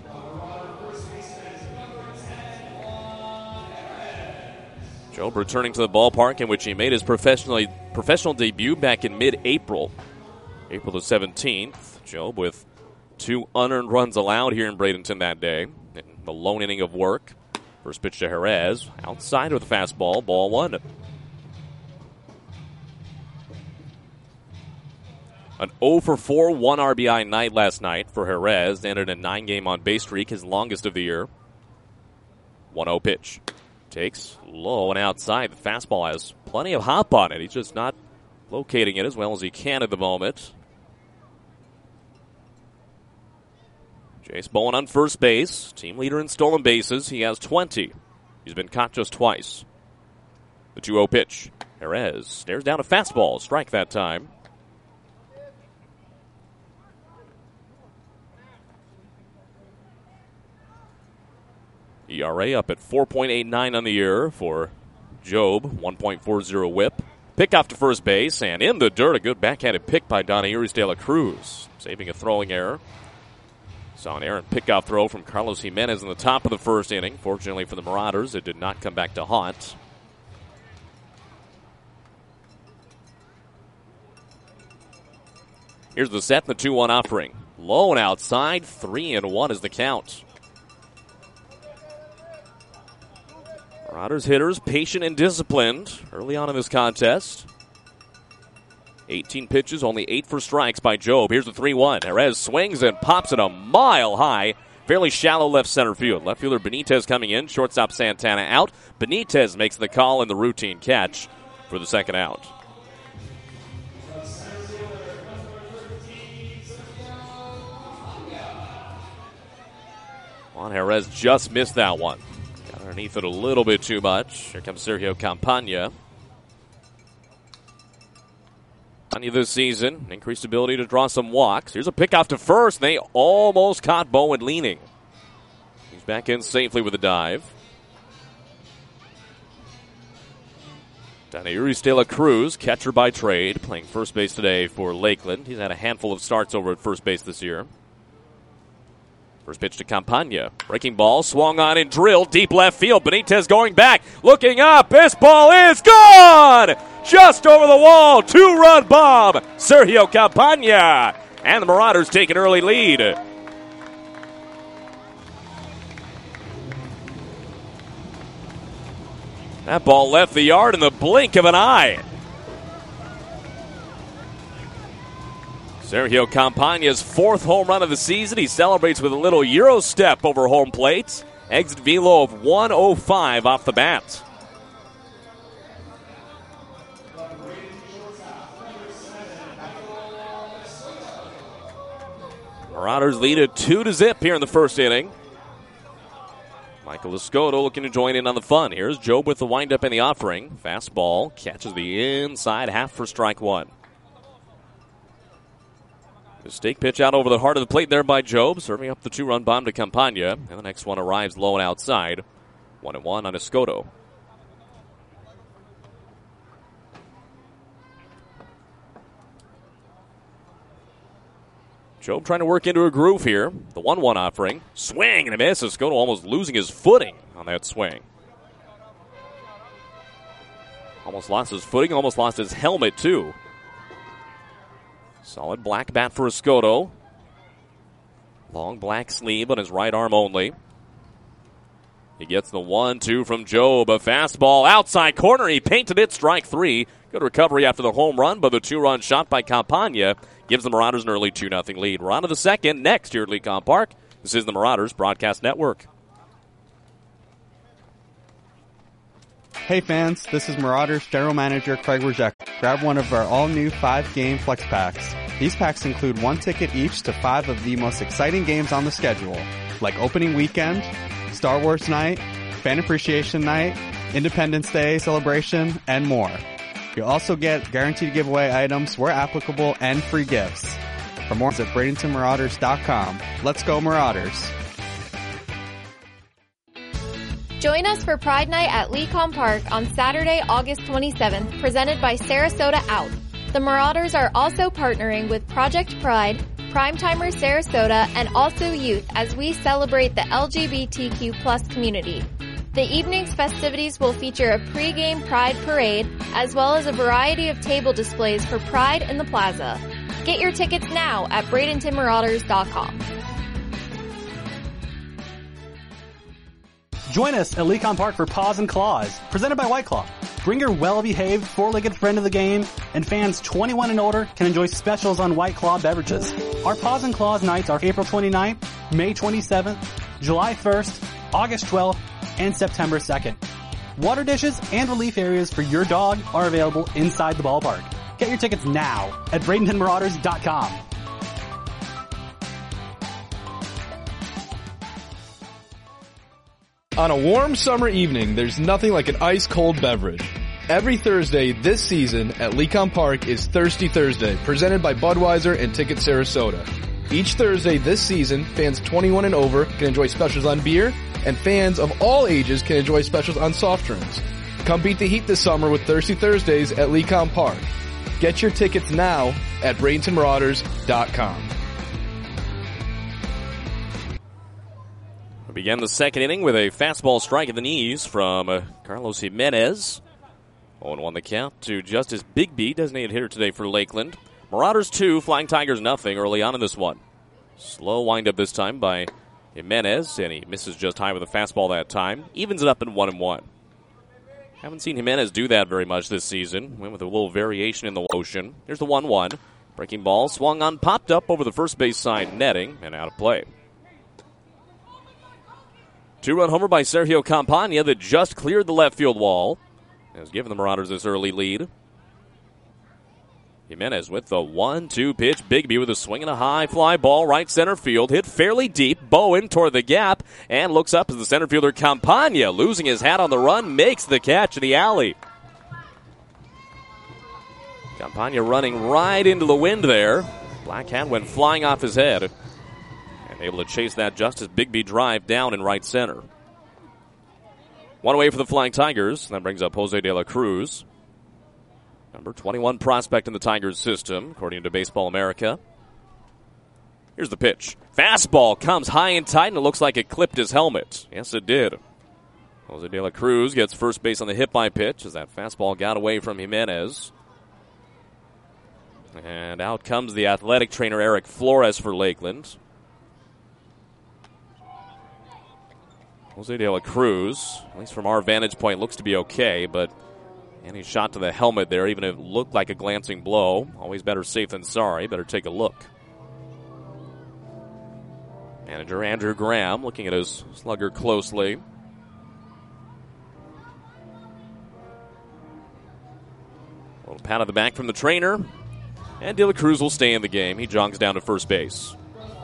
Jobe returning to the ballpark in which he made his professional debut back in mid-April. April the 17th. Jobe with 2 unearned runs allowed here in Bradenton that day. In the lone inning of work. First pitch to Jerez. Outside with a fastball. Ball 1. An 0-for-4 1 RBI night last night for Jerez. Ended a 9-game on-base streak, his longest of the year. 1-0 pitch. Takes low and outside. The fastball has plenty of hop on it. He's just not locating it as well as he can at the moment. Jace Bowen on first base. Team leader in stolen bases. He has 20. He's been caught just twice. The 2-0 pitch. Jerez stares down a fastball. Strike that time. ERA up at 4.89 on the year for Jobe. 1.40 whip. Pick off to first base, and in the dirt, a good backhanded pick by Don Iris de la Cruz, saving a throwing error. Saw an errant pickoff throw from Carlos Jimenez in the top of the first inning. Fortunately for the Marauders, it did not come back to haunt. Here's the set, the 2-1 offering. Low and outside, 3-1 is the count. Marauders hitters patient and disciplined early on in this contest. 18 pitches, only 8 for strikes by Job. Here's the 3-1. Jerez swings and pops it a mile high. Fairly shallow left center field. Left fielder Benitez coming in. Shortstop Santana out. Benitez makes the call and the routine catch for the second out. Juan Jerez just missed that one. Got underneath it a little bit too much. Here comes Sergio Campagna. This season, increased ability to draw some walks. Here's a pickoff to first. They almost caught Bowen leaning. He's back in safely with a dive. Danairis De La Cruz, catcher by trade, playing first base today for Lakeland. He's had a handful of starts over at first base this year. First pitch to Campagna. Breaking ball, swung on and drilled deep left field. Benitez going back, looking up. This ball is gone! Just over the wall, 2-run bomb. Sergio Campagna. And the Marauders take an early lead. That ball left the yard in the blink of an eye. Sergio Campagna's 4th home run of the season. He celebrates with a little Euro step over home plate. Exit velo of 105 off the bat. Marauders lead it 2-0 here in the first inning. Michael Escoto looking to join in on the fun. Here's Job with the windup and the offering. Fastball catches the inside half for strike one. Mistake pitch out over the heart of the plate there by Job, serving up the 2-run bomb to Campagna. And the next one arrives low and outside. 1-1 on Escoto. Job trying to work into a groove here. The 1-1 offering. Swing and a miss. Escoto almost losing his footing on that swing. Almost lost his footing, almost lost his helmet too. Solid black bat for Escoto. Long black sleeve on his right arm only. He gets the 1-2 from Job. A fastball outside corner. He painted it. Strike 3. Good recovery after the home run, but the 2-run shot by Campagna gives the Marauders an early 2-0 lead. We're on to the second next here at Lecom Park. This is the Marauders Broadcast Network.
Hey fans, this is Marauders General Manager Craig Rejek. Grab one of our all-new 5-game flex packs. These packs include 1 ticket each to 5 of the most exciting games on the schedule, like Opening Weekend, Star Wars Night, Fan Appreciation Night, Independence Day Celebration, and more. You'll also get guaranteed giveaway items where applicable and free gifts. For more, visit BradentonMarauders.com. Let's go Marauders!
Join us for Pride Night at Lecom Park on Saturday, August 27th, presented by Sarasota Out. The Marauders are also partnering with Project Pride, Primetimers Sarasota, and Also Youth as we celebrate the LGBTQ+ community. The evening's festivities will feature a pre-game Pride parade, as well as a variety of table displays for Pride in the Plaza. Get your tickets now at BradentonMarauders.com.
Join us at Lecom Park for Paws and Claws, presented by White Claw. Bring your well-behaved, four-legged friend to the game, and fans 21 and older can enjoy specials on White Claw beverages. Our Paws and Claws nights are April 29th, May 27th, July 1st, August 12th, and September 2nd. Water dishes and relief areas for your dog are available inside the ballpark. Get your tickets now at BradentonMarauders.com.
On a warm summer evening, there's nothing like an ice-cold beverage. Every Thursday this season at Lecom Park is Thirsty Thursday, presented by Budweiser and Ticket Sarasota. Each Thursday this season, fans 21 and over can enjoy specials on beer, and fans of all ages can enjoy specials on soft drinks. Come beat the heat this summer with Thirsty Thursdays at Lecom Park. Get your tickets now at BradentonMarauders.com.
We began the second inning with a fastball strike at the knees from Carlos Jimenez. 0-1 the count to Justice Bigby, designated hitter today for Lakeland. Marauders 2, Flying Tigers nothing early on in this one. Slow windup this time by Jimenez, and he misses just high with a fastball that time. Evens it up in 1-1. Haven't seen Jimenez do that very much this season. Went with a little variation in the motion. Here's the 1-1. Breaking ball, swung on, popped up over the first base side netting, and out of play. 2-run homer by Sergio Campagna that just cleared the left field wall. Has given the Marauders this early lead. Jimenez with the 1-2 pitch. Bigby with a swing and a high fly ball right center field. Hit fairly deep. Bowen toward the gap and looks up as the center fielder Campagna, losing his hat on the run, makes the catch in the alley. Campagna running right into the wind there. Black hat went flying off his head. And able to chase that just as Bigby drive down in right center. One away for the Flying Tigers. That brings up Jose de la Cruz. Number 21 prospect in the Tigers system, according to Baseball America. Here's the pitch. Fastball comes high and tight, and it looks like it clipped his helmet. Yes, it did. Jose de la Cruz gets first base on the hit by pitch as that fastball got away from Jimenez. And out comes the athletic trainer Eric Flores for Lakeland. Jose de la Cruz, at least from our vantage point, looks to be okay, but any shot to the helmet there, even if it looked like a glancing blow. Always better safe than sorry. Better take a look. Manager Andrew Graham looking at his slugger closely. A little pat on the back from the trainer. And De La Cruz will stay in the game. He jogs down to first base.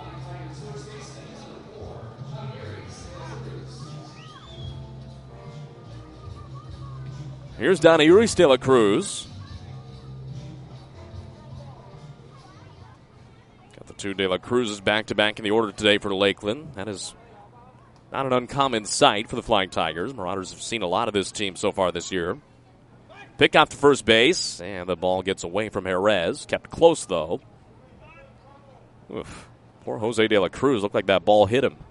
Here's Donayuris De La Cruz. Got the two De La Cruzes back-to-back in the order today for Lakeland. That is not an uncommon sight for the Flying Tigers. Marauders have seen a lot of this team so far this year. Pick off to first base, and the ball gets away from Jerez. Kept close, though. Oof. Poor Jose De La Cruz. Looked like that ball hit him.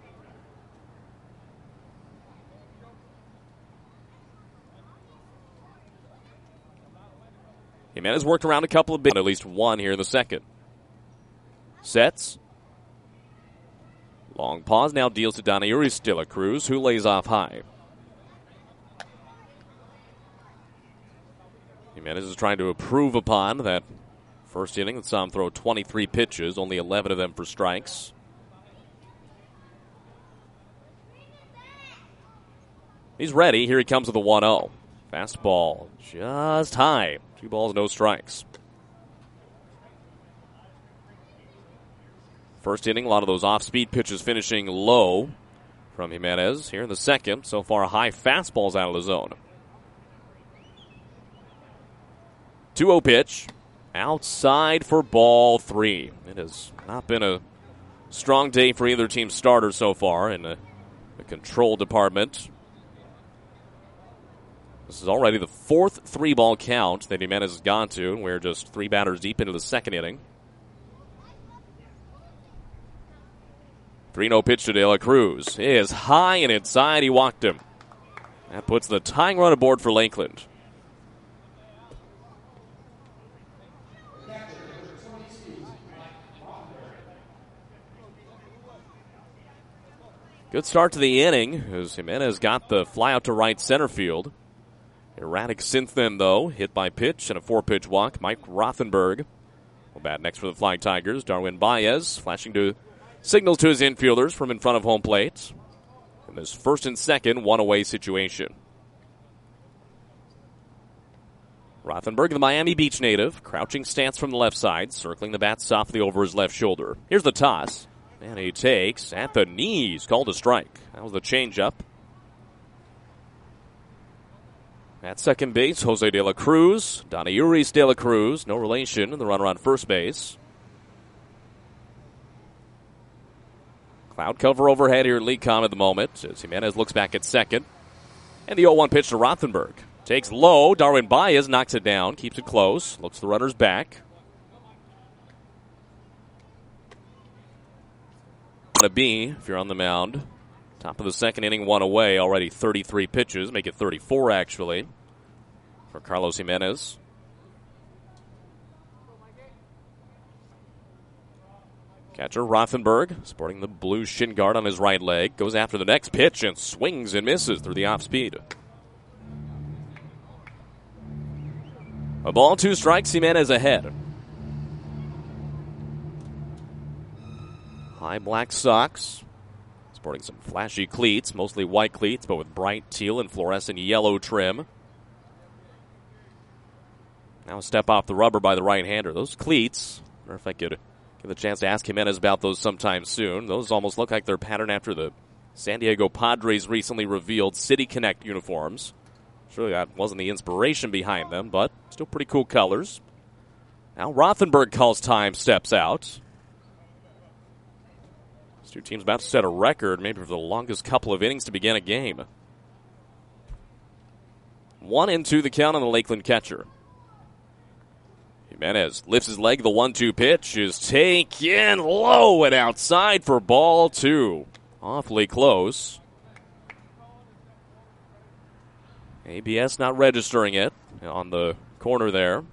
Jimenez worked around a couple of big, at least one here in the second. Sets. Long pause, now deals to Donayuris De La Cruz, who lays off high. Jimenez is trying to improve upon that first inning that saw him throw 23 pitches, only 11 of them for strikes. He's ready. Here he comes with a 1-0. Fastball just high. 2 balls, no strikes. First inning, a lot of those off-speed pitches finishing low from Jimenez. Here in the second, so far high fastballs out of the zone. 2-0 pitch. Outside for ball 3. It has not been a strong day for either team's starters so far in the control department. This is already the 4th 3-ball count that Jimenez has gone to, and we're just 3 batters deep into the second inning. 3-0 pitch to De La Cruz. It is high and inside. He walked him. That puts the tying run aboard for Lakeland. Good start to the inning as Jimenez got the fly out to right center field. Erratic since then, though. Hit by pitch and a 4-pitch walk. Mike Rothenberg will bat next for the Flying Tigers. Darwin Baez flashing to signals to his infielders from in front of home plate. In this first and second, one-away situation. Rothenberg, the Miami Beach native, crouching stance from the left side, circling the bat softly over his left shoulder. Here's the toss. And he takes at the knees, called a strike. That was the changeup. At second base, Jose De La Cruz, Donayuris De La Cruz, no relation, and the runner on first base. Cloud cover overhead here at Lecom at the moment as Jimenez looks back at second. And the 0-1 pitch to Rothenberg. Takes low, Darwin Baez knocks it down, keeps it close, looks the runners back. To be if you're on the mound. Top of the second inning, 1 away, already 33 pitches, make it 34 actually for Carlos Jimenez. Catcher Rothenberg, sporting the blue shin guard on his right leg, goes after the next pitch and swings and misses through the off speed. A ball, 2 strikes, Jimenez ahead. High black socks, sporting some flashy cleats, mostly white cleats, but with bright teal and fluorescent yellow trim. Now a step off the rubber by the right-hander. Those cleats, I wonder if I could get the chance to ask Jimenez about those sometime soon. Those almost look like they're patterned after the San Diego Padres recently revealed City Connect uniforms. Surely that wasn't the inspiration behind them, but still pretty cool colors. Now Rothenberg calls time, steps out. These two teams about to set a record, maybe for the longest couple of innings to begin a game. 1-2 the count on the Lakeland catcher. Jimenez lifts his leg. The 1-2 pitch is taken low and outside for ball 2. Awfully close. ABS not registering it on the corner there.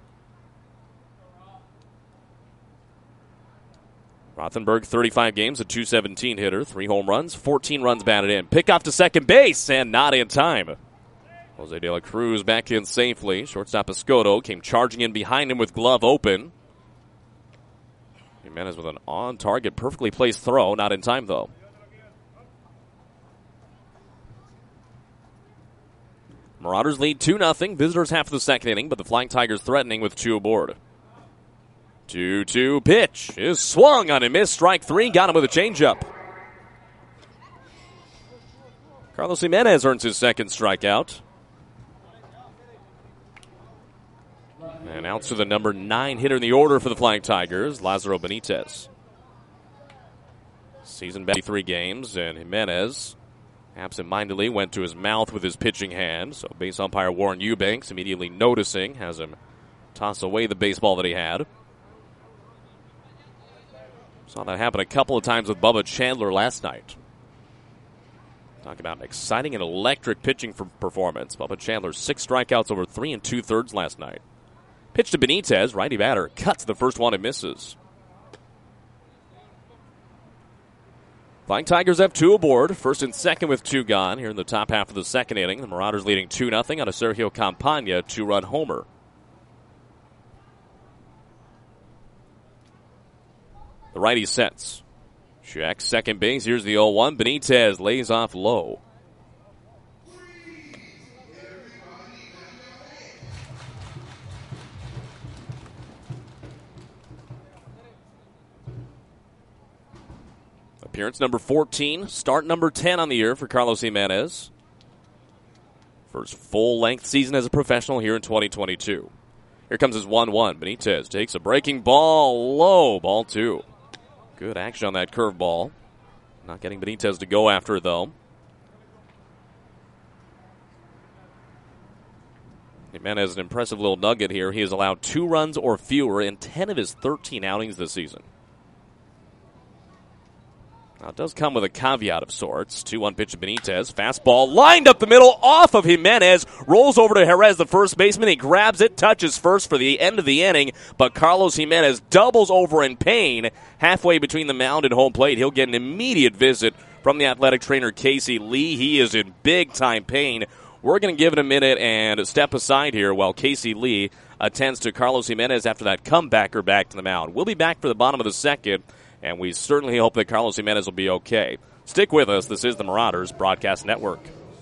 Rothenberg, 35 games, a .217 hitter, 3 home runs, 14 runs batted in. Pick off to second base and not in time. Jose De La Cruz back in safely. Shortstop Escoto came charging in behind him with glove open. Jimenez with an on-target, perfectly placed throw. Not in time, though. Marauders lead 2-0. Visitors half of the second inning, but the Flying Tigers threatening with 2 aboard. 2-2 pitch is swung on and missed. Strike 3. Got him with a changeup. Carlos Jimenez earns his second strikeout. And out to the number 9 hitter in the order for the Flying Tigers, Lázaro Benítez. Season back 3 games, and Jimenez absent-mindedly went to his mouth with his pitching hand. So base umpire Warren Eubanks immediately noticing, has him toss away the baseball that he had. Saw that happen a couple of times with Bubba Chandler last night. Talk about an exciting and electric pitching performance. Bubba Chandler, 6 strikeouts over 3 2/3 last night. Pitch to Benítez, righty batter, cuts the first one and misses. Flying Tigers have 2 aboard, first and second with 2 gone here in the top half of the second inning. The Marauders leading 2-0 on a Sergio Campagna 2-run homer. The righty sets. Check, second base, here's the 0-1. Benítez lays off low. Appearance number 14, start number 10 on the year for Carlos Jimenez. First full-length season as a professional here in 2022. Here comes his 1-1. Benítez takes a breaking ball low, ball 2. Good action on that curveball. Not getting Benítez to go after it, though. Jimenez, an impressive little nugget here. He has allowed 2 runs or fewer in 10 of his 13 outings this season. Now, it does come with a caveat of sorts. 2-1 pitch to Benítez. Fastball lined up the middle off of Jimenez. Rolls over to Jerez, the first baseman. He grabs it, touches first for the end of the inning. But Carlos Jimenez doubles over in pain halfway between the mound and home plate. He'll get an immediate visit from the athletic trainer Casey Lee. He is in big-time pain. We're going to give it a minute and step aside here while Casey Lee attends to Carlos Jimenez after that comebacker back to the mound. We'll be back for the bottom of the second. And we certainly hope that Carlos Jimenez will be okay. Stick with us. This is the Marauders Broadcast Network.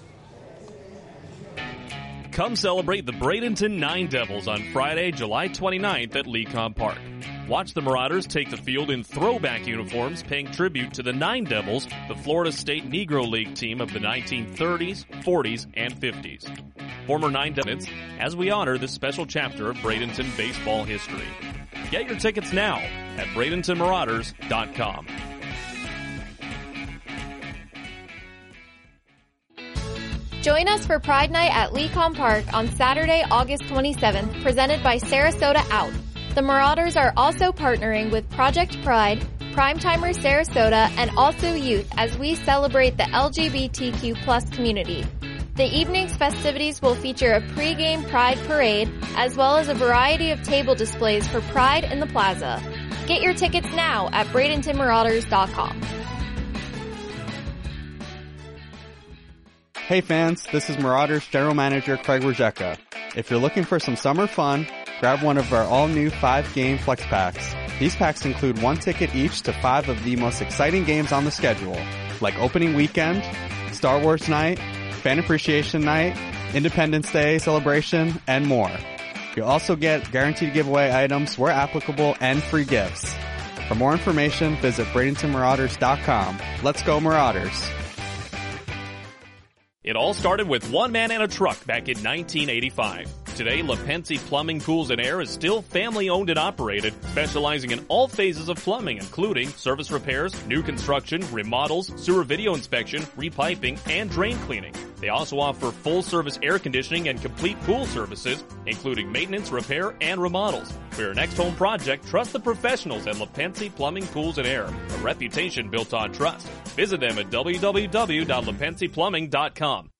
Come celebrate the Bradenton Nine Devils on Friday, July 29th at Lecom Park. Watch the Marauders take the field in throwback uniforms, paying tribute to the Nine Devils, the Florida State Negro League team of the 1930s, 40s, and 50s. Former Nine Devils, as we honor this special chapter of Bradenton baseball history. Get your tickets now at BradentonMarauders.com.
Join us for Pride Night at Lecom Park on Saturday, August 27th, presented by Sarasota Out. The Marauders are also partnering with Project Pride, Primetimers Sarasota, and Also Youth as we celebrate the LGBTQ+ community. The evening's festivities will feature a pre-game Pride parade, as well as a variety of table displays for Pride in the Plaza. Get your tickets now at BradentonMarauders.com.
Hey fans, this is Marauders General Manager Craig Rojeka. If you're looking for some summer fun, grab one of our all-new 5-game flex packs. These packs include 1 ticket each to 5 of the most exciting games on the schedule, like Opening Weekend, Star Wars Night, Fan Appreciation Night, Independence Day Celebration, and more. You'll also get guaranteed giveaway items where applicable and free gifts. For more information, visit BradentonMarauders.com. Let's go Marauders!
It all started with one man and a truck back in 1985. Today, LaPensi Plumbing, Pools, and Air is still family-owned and operated, specializing in all phases of plumbing, including service repairs, new construction, remodels, sewer video inspection, repiping, and drain cleaning. They also offer full-service air conditioning and complete pool services, including maintenance, repair, and remodels. For your next home project, trust the professionals at LaPensi Plumbing, Pools, and Air, a reputation built on trust. Visit them at www.lapensiplumbing.com.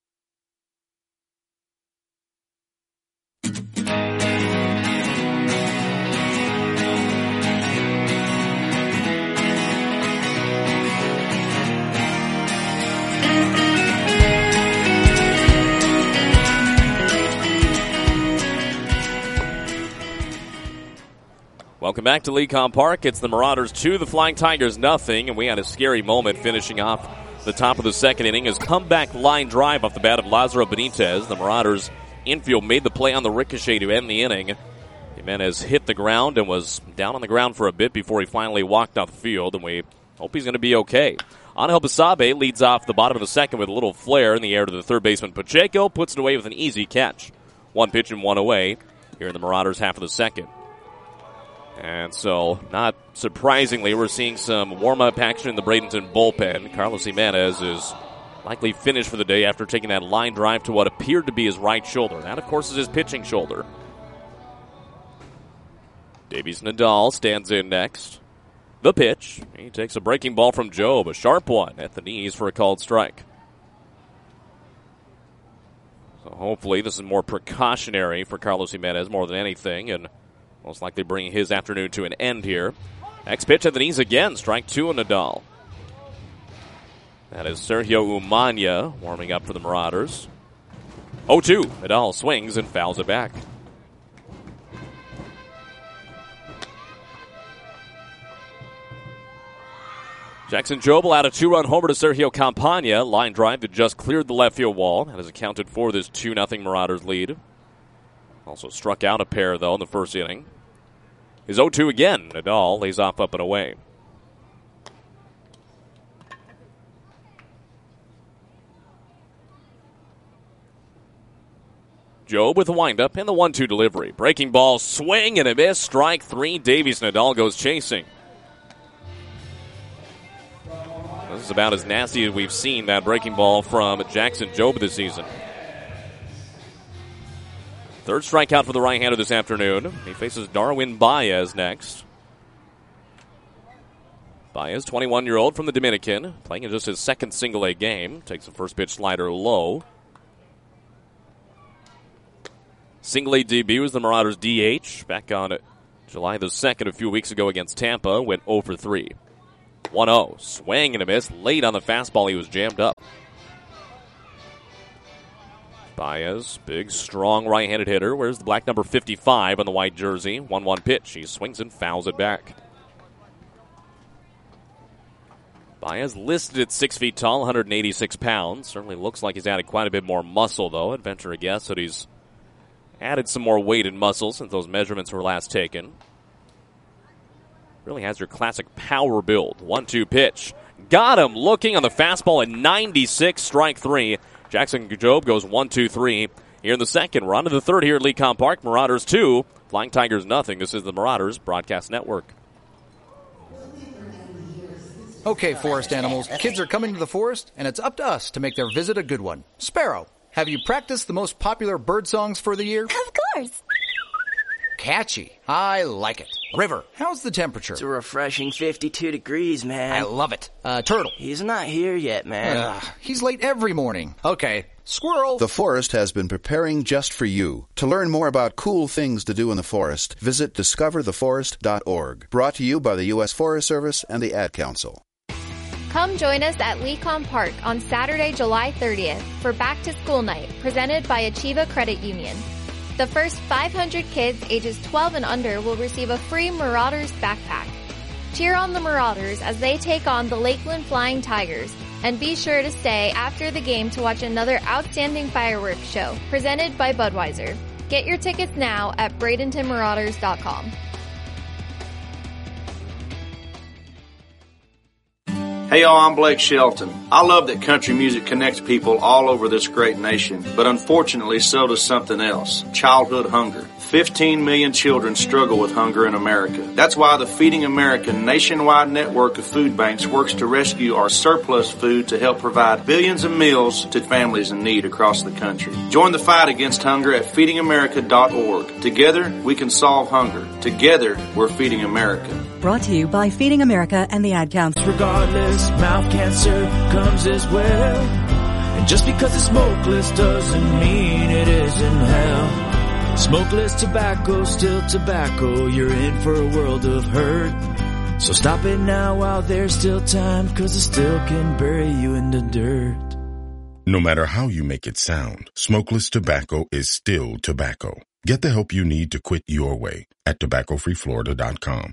Welcome back to Lecom Park. It's the Marauders 2, the Flying Tigers nothing, and we had a scary moment finishing off the top of the second inning as comeback line drive off the bat of Lazaro Benitez. The Marauders infield made the play on the ricochet to end the inning. Jimenez hit the ground and was down on the ground for a bit before he finally walked off the field, and we hope he's going to be okay. Angel Basabe leads off the bottom of the second with a little flare in the air to the third baseman. Pacheco puts it away with an easy catch. 1 pitch and 1 away here in the Marauders half of the second. And so, not surprisingly, we're seeing some warm-up action in the Bradenton bullpen. Carlos Jimenez is likely finished for the day after taking that line drive to what appeared to be his right shoulder. That, of course, is his pitching shoulder. Davies Nadal stands in next. The pitch. He takes a breaking ball from Job, a sharp one at the knees for a called strike. So hopefully this is more precautionary for Carlos Jimenez more than anything, and most likely bringing his afternoon to an end here. Next pitch at the knees again. Strike 2 on Nadal. That is Sergio Umania warming up for the Marauders. 0-2. Nadal swings and fouls it back. Jackson Job will add a 2-run homer to Sergio Campagna. Line drive that just cleared the left field wall. That has accounted for this 2-0 Marauders lead. Also struck out a pair, though, in the first inning. Is 0-2 again. Nadal lays off up and away. Job with the windup and the 1-2 delivery. Breaking ball, swing and a miss. Strike 3. Davies Nadal goes chasing. This is about as nasty as we've seen that breaking ball from Jackson Job this season. Third strikeout for the right-hander this afternoon. He faces Darwin Baez next. Baez, 21-year-old from the Dominican, playing in just his second single-A game. Takes the first pitch slider low. Single-A debut as the Marauders DH back on July the 2nd a few weeks ago against Tampa. Went 0 for 3. 1-0. Swing and a miss. Late on the fastball, he was jammed up. Baez, big, strong right-handed hitter. Where's the black number 55 on the white jersey? 1-1 pitch. He swings and fouls it back. Baez listed at 6 feet tall, 186 pounds. Certainly looks like he's added quite a bit more muscle, though. I'd venture a guess that he's added some more weight and muscle since those measurements were last taken. Really has your classic power build. 1-2 pitch. Got him looking on the fastball at 96, strike 3. Jackson Job goes 1-2-3 here in the second. We're on to the third here at Lecom Park. Marauders 2, Flying Tigers nothing. This is the Marauders Broadcast Network.
Okay, forest animals, kids are coming to the forest, and it's up to us to make their visit a good one. Sparrow, have you practiced the most popular bird songs for the year?
Of course.
Catchy. I like it. River, how's the temperature?
It's a refreshing 52 degrees, man.
I love it. Turtle.
He's not here yet, man.
He's late every morning. Okay. Squirrel.
The Forest has been preparing just for you. To learn more about cool things to do in the forest, visit discovertheforest.org. Brought to you by the U.S. Forest Service and the Ad Council.
Come join us at Lecom Park on Saturday, July 30th for Back to School Night, presented by Achieva Credit Union. The first 500 kids ages 12 and under will receive a free Marauders backpack. Cheer on the Marauders as they take on the Lakeland Flying Tigers, and be sure to stay after the game to watch another outstanding fireworks show presented by Budweiser. Get your tickets now at BradentonMarauders.com.
Hey y'all, I'm Blake Shelton. I love that country music connects people all over this great nation, but unfortunately so does something else, childhood hunger. 15 million children struggle with hunger in America. That's why the Feeding America nationwide network of food banks works to rescue our surplus food to help provide billions of meals to families in need across the country. Join the fight against hunger at feedingamerica.org. Together, we can solve hunger. Together, we're Feeding America.
Brought to you by Feeding America and the Ad Council.
Regardless, mouth cancer comes as well. And just because it's smokeless doesn't mean it isn't hell. Smokeless tobacco, still tobacco, you're in for a world of hurt. So stop it now while there's still time, 'cause it still can bury you in the dirt.
No matter how you make it sound, smokeless tobacco is still tobacco. Get the help you need to quit your way at tobaccofreeflorida.com.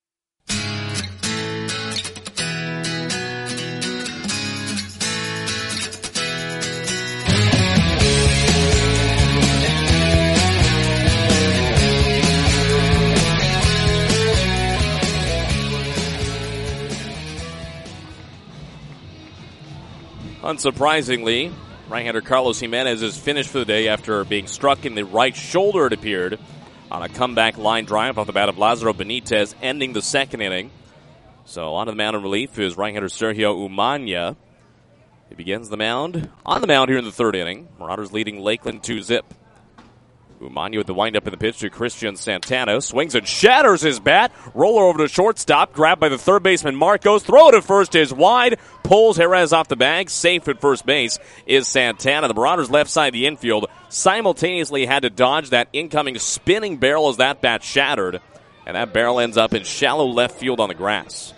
Unsurprisingly, right-hander Carlos Jimenez is finished for the day after being struck in the right shoulder, it appeared, on a comeback line drive off the bat of Lazaro Benitez, ending the second inning. So on to the mound in relief is right-hander Sergio Umana. He begins on the mound here in the third inning. Marauders leading Lakeland 2-0. Umana with the windup in the pitch to Christian Santana. Swings and shatters his bat. Roller over to shortstop. Grabbed by the third baseman Marcos. Throw to first is wide. Pulls Jerez off the bag. Safe at first base is Santana. The Marauders left side of the infield simultaneously had to dodge that incoming spinning barrel as that bat shattered. And that barrel ends up in shallow left field on the grass.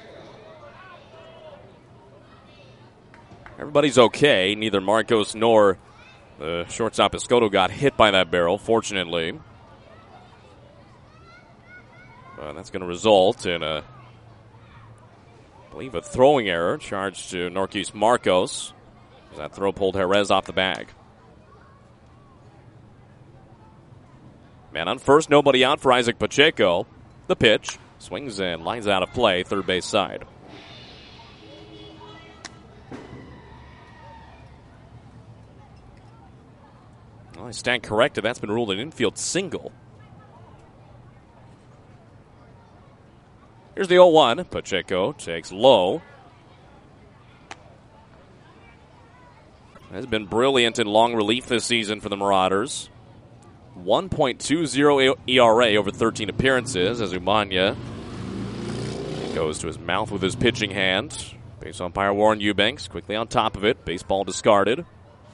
Everybody's okay. Neither Marcos nor the shortstop Escoto got hit by that barrel, fortunately. That's going to result in I believe a throwing error charged to Norquis Marcos. That throw pulled Jerez off the bag. Man on first, nobody out for Isaac Pacheco. The pitch. Swings and lines out of play, third base side. Well, I stand corrected. That's been ruled an infield single. Here's the 0-1. Pacheco takes low. Has been brilliant in long relief this season for the Marauders. 1.20 ERA over 13 appearances as Umana goes to his mouth with his pitching hand. Base umpire Warren Eubanks quickly on top of it. Baseball discarded.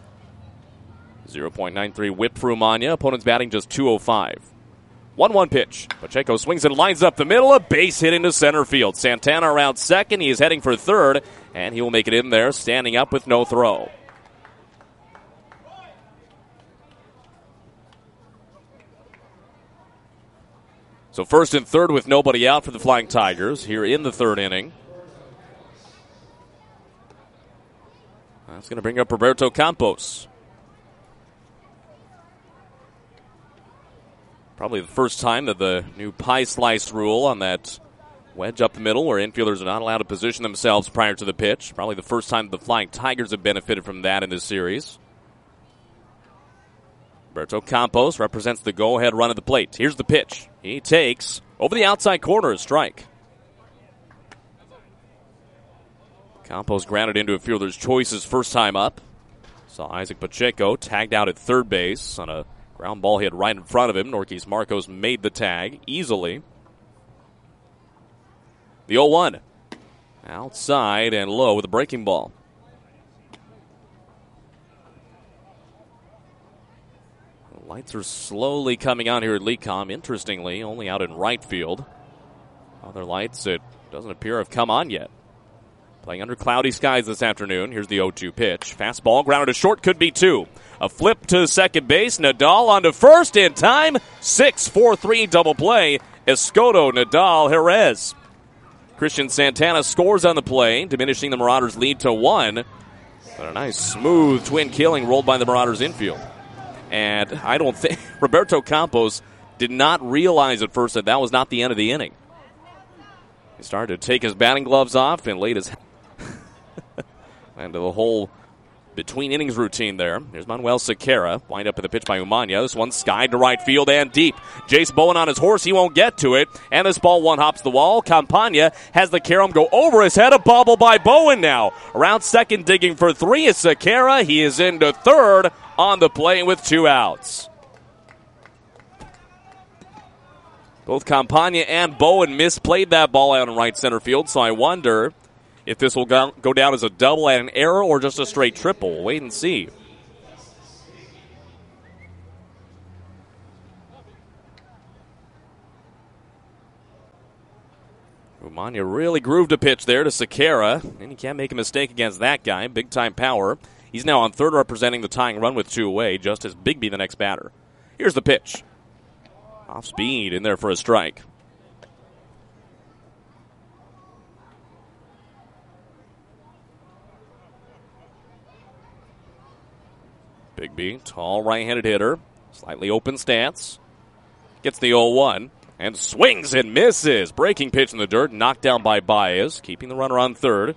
0.93 whip for Umana. Opponent's batting just .205. 1-1 pitch. Pacheco swings and lines up the middle. A base hit into center field. Santana around second. He is heading for third, and he will make it in there, standing up with no throw. So first and third with nobody out for the Flying Tigers here in the third inning. That's going to bring up Roberto Campos. Probably the first time that the new pie slice rule on that wedge up the middle where infielders are not allowed to position themselves prior to the pitch. Probably the first time the Flying Tigers have benefited from that in this series. Roberto Campos represents the go-ahead run at the plate. Here's the pitch. He takes over the outside corner, a strike. Campos grounded into a fielder's choice his first time up. Saw Isaac Pacheco tagged out at third base on a ground ball hit right in front of him. Norquis Marcos made the tag easily. The 0-1. Outside and low with a breaking ball. The lights are slowly coming on here at Lecom. Interestingly, only out in right field. Other lights, it doesn't appear have come on yet. Playing under cloudy skies this afternoon. Here's the 0-2 pitch. Fastball grounded to short, could be 2. A flip to second base. Nadal onto first in time. 6-4-3 double play. Escoto, Nadal, Jerez. Christian Santana scores on the play, diminishing the Marauders' lead to 1. But a nice smooth twin killing rolled by the Marauders infield. And I don't think Roberto Campos did not realize at first that that was not the end of the inning. He started to take his batting gloves off and laid his into the whole between innings routine there. Here's Manuel Sequeira. Wind up with a pitch by Umania. This one skied to right field and deep. Jace Bowen on his horse. He won't get to it. And this ball one hops the wall. Campagna has the carom go over his head. A bobble by Bowen now. Around second digging for 3 is Sequeira. He is into third on the play with 2 outs. Both Campagna and Bowen misplayed that ball out in right center field, so I wonder if this will go down as a double and an error or just a straight triple. We'll wait and see. Umania really grooved a pitch there to Sequeira, and you can't make a mistake against that guy. Big-time power. He's now on third representing the tying run with 2 away, just as Bigby the next batter. Here's the pitch. Off speed in there for a strike. Bigby, tall right-handed hitter. Slightly open stance. Gets the 0-1 and swings and misses. Breaking pitch in the dirt, knocked down by Baez, keeping the runner on third.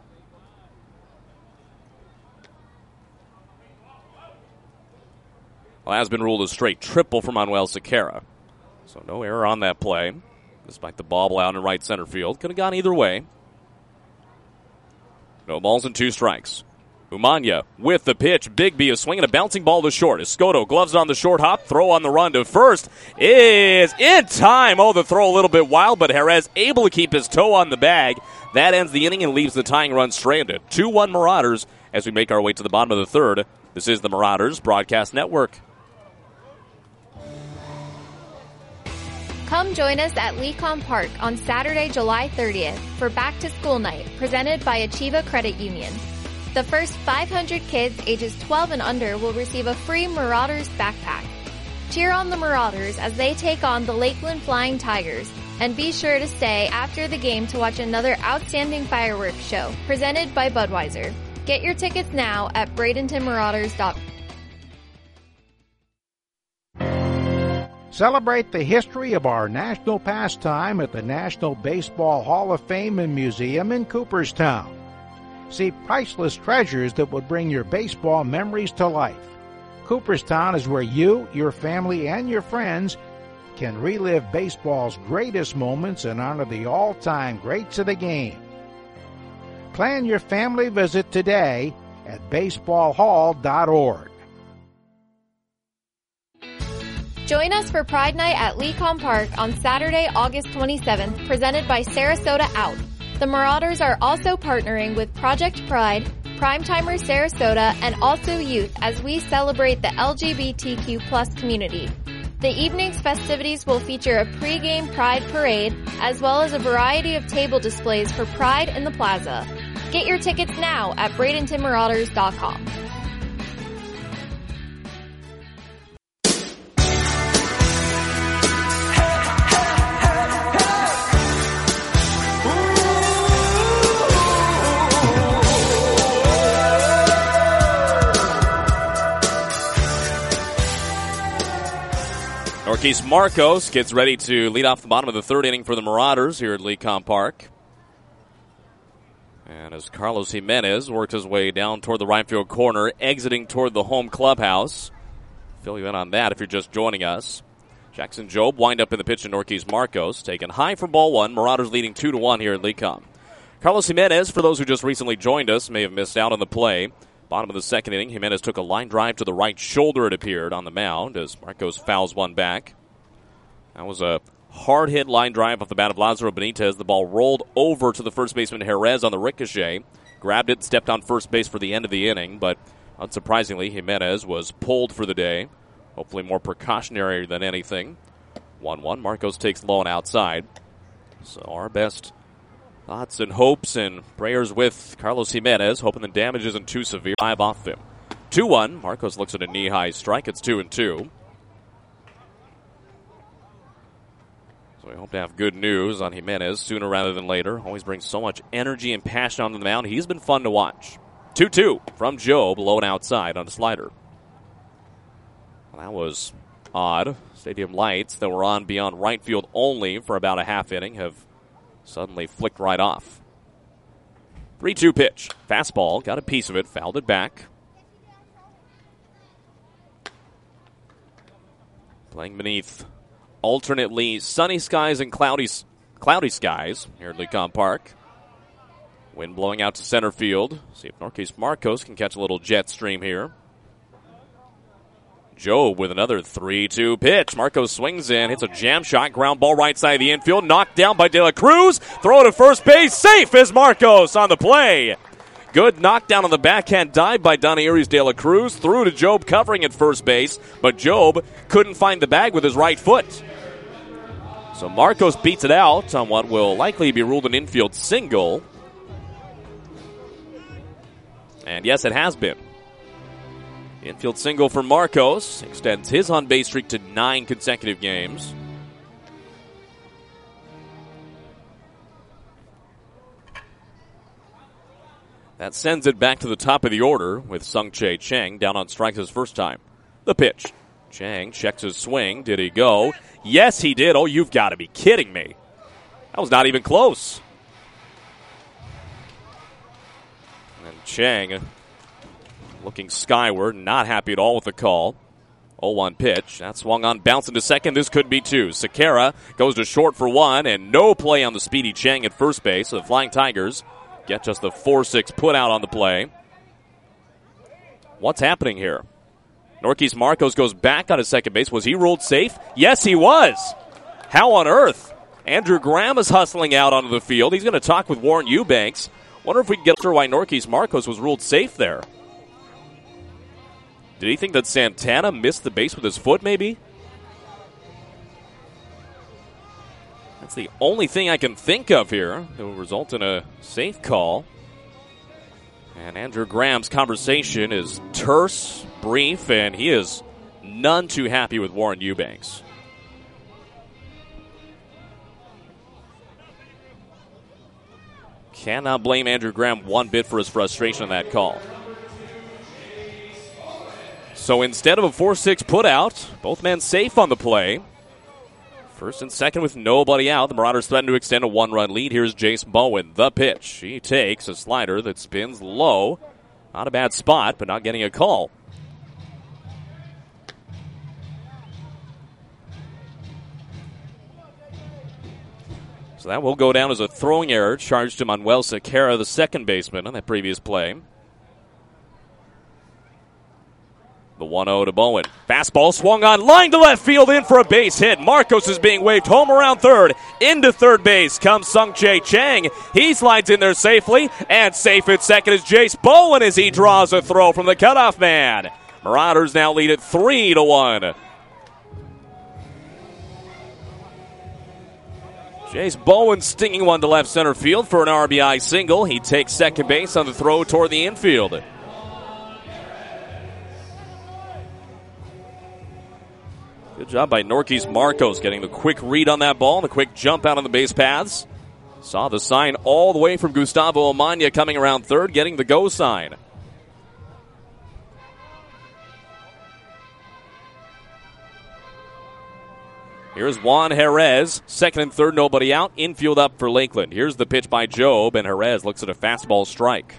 Well, has been ruled a straight triple for Manuel Sequeira. So no error on that play, despite the bobble out in right center field. Could have gone either way. No balls and 2 strikes. Umania with the pitch. Bigby is swinging a bouncing ball to short. Escoto gloves on the short hop. Throw on the run to first is in time. Oh, the throw a little bit wild, but Jerez able to keep his toe on the bag. That ends the inning and leaves the tying run stranded. 2-1 Marauders as we make our way to the bottom of the third. This is the Marauders Broadcast Network.
Come join us at Lecom Park on Saturday, July 30th for Back to School Night, presented by Achieva Credit Union. The first 500 kids ages 12 and under will receive a free Marauders backpack. Cheer on the Marauders as they take on the Lakeland Flying Tigers, and be sure to stay after the game to watch another outstanding fireworks show presented by Budweiser. Get your tickets now at BradentonMarauders.com.
Celebrate the history of our national pastime at the National Baseball Hall of Fame and Museum in Cooperstown. See priceless treasures that would bring your baseball memories to life. Cooperstown is where you, your family, and your friends can relive baseball's greatest moments and honor the all-time greats of the game. Plan your family visit today at baseballhall.org.
Join us for Pride Night at Lecom Park on Saturday, August 27th, presented by Sarasota Out. The Marauders are also partnering with Project Pride, Primetimer Sarasota, and Also Youth as we celebrate the LGBTQ+ community. The evening's festivities will feature a pre-game Pride parade, as well as a variety of table displays for Pride in the Plaza. Get your tickets now at BradentonMarauders.com.
Norquise Marcos gets ready to lead off the bottom of the third inning for the Marauders here at Lecom Park. And as Carlos Jimenez works his way down toward the right field corner, exiting toward the home clubhouse. Fill you in on that if you're just joining us. Jackson Jobe wind up in the pitch to Norquise Marcos, taken high for ball 1. Marauders leading 2-1 here at Lecom. Carlos Jimenez, for those who just recently joined us, may have missed out on the play. Bottom of the second inning, Jimenez took a line drive to the right shoulder, it appeared, on the mound as Marcos fouls one back. That was a hard hit line drive off the bat of Lazaro Benitez. The ball rolled over to the first baseman Jerez on the ricochet. Grabbed it, stepped on first base for the end of the inning, but unsurprisingly, Jimenez was pulled for the day. Hopefully more precautionary than anything. 1-1. Marcos takes low and outside. So our best thoughts and hopes and prayers with Carlos Jimenez, hoping the damage isn't too severe. 5 off him. 2-1. Marcos looks at a knee-high strike. It's 2-2. So we hope to have good news on Jimenez sooner rather than later. Always brings so much energy and passion onto the mound. He's been fun to watch. 2-2 from Job, low and outside on the slider. Well, that was odd. Stadium lights that were on beyond right field only for about a half inning have suddenly flicked right off. 3-2 pitch. Fastball, got a piece of it, fouled it back. Playing beneath alternately sunny skies and cloudy skies here at LeCom Park. Wind blowing out to center field. See if Norquis Marcos can catch a little jet stream here. Job with another 3-2 pitch. Marcos swings in, hits a jam shot, ground ball right side of the infield, knocked down by De La Cruz. Throw to first base, safe is Marcos on the play. Good knockdown on the backhand dive by Donairis De La Cruz. Threw to Job covering at first base, but Job couldn't find the bag with his right foot. So Marcos beats it out on what will likely be ruled an infield single. And yes, it has been. Infield single for Marcos. Extends his on-base streak to 9 consecutive games. That sends it back to the top of the order with Sung-Chae Chang down on strikes his first time. The pitch. Chang checks his swing. Did he go? Yes, he did. Oh, you've got to be kidding me. That was not even close. And Chang looking skyward, not happy at all with the call. 0-1 pitch. That swung on, bouncing to second. This could be 2. Sekera goes to short for 1, and no play on the speedy Chang at first base. So the Flying Tigers get just the 4-6 put out on the play. What's happening here? Norquis Marcos goes back on his second base. Was he ruled safe? Yes, he was. How on earth? Andrew Graham is hustling out onto the field. He's going to talk with Warren Eubanks. Wonder if we can get through why Norquis Marcos was ruled safe there. Did he think that Santana missed the base with his foot, maybe? That's the only thing I can think of here that will result in a safe call. And Andrew Graham's conversation is terse, brief, and he is none too happy with Warren Eubanks. Cannot blame Andrew Graham one bit for his frustration on that call. So instead of a 4-6 put out, both men safe on the play. First and second with nobody out. The Marauders threaten to extend a 1-run lead. Here's Jace Bowen, the pitch. He takes a slider that spins low. Not a bad spot, but not getting a call. So that will go down as a throwing error charged to Manuel Sekera, the second baseman, on that previous play. The 1-0 to Bowen. Fastball swung on, line to left field, in for a base hit. Marcos is being waved home around third. Into third base comes Sung-Chae Chang. He slides in there safely, and safe at second is Jace Bowen as he draws a throw from the cutoff man. Marauders now lead it 3-1. Jace Bowen stinging one to left center field for an RBI single. He takes second base on the throw toward the infield. Good job by Norquis Marcos getting the quick read on that ball, the quick jump out on the base paths. Saw the sign all the way from Gustavo Amanya coming around third, getting the go sign. Here's Juan Jerez, second and third, nobody out. Infield up for Lakeland. Here's the pitch by Job, and Jerez looks at a fastball strike.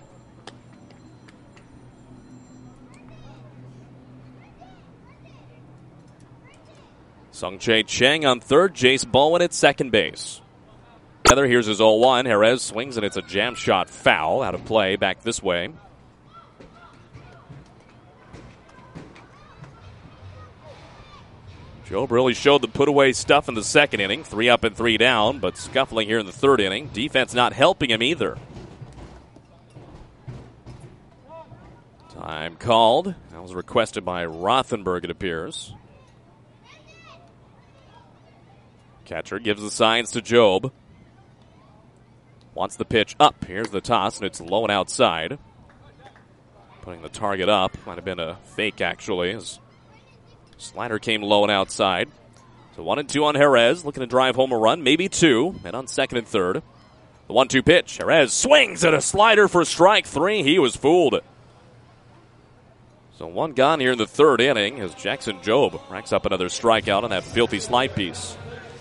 Sung-Chae Chang on third, Jace Bowen at second base. Here's his 0-1. Jerez swings, and it's a jam shot foul. Out of play, back this way. Job really showed the put-away stuff in the second inning. 3 up and 3 down, but scuffling here in the third inning. Defense not helping him either. Time called. That was requested by Rothenberg, it appears. Catcher gives the signs to Job. Wants the pitch up. Here's the toss, and it's low and outside. Putting the target up. Might have been a fake, actually. His slider came low and outside. So 1-2 on Jerez. Looking to drive home a run. Maybe 2. And on second and third. The 1-2 pitch. Jerez swings at a slider for strike 3. He was fooled. So 1 gone here in the third inning as Jackson Job racks up another strikeout on that filthy slide piece.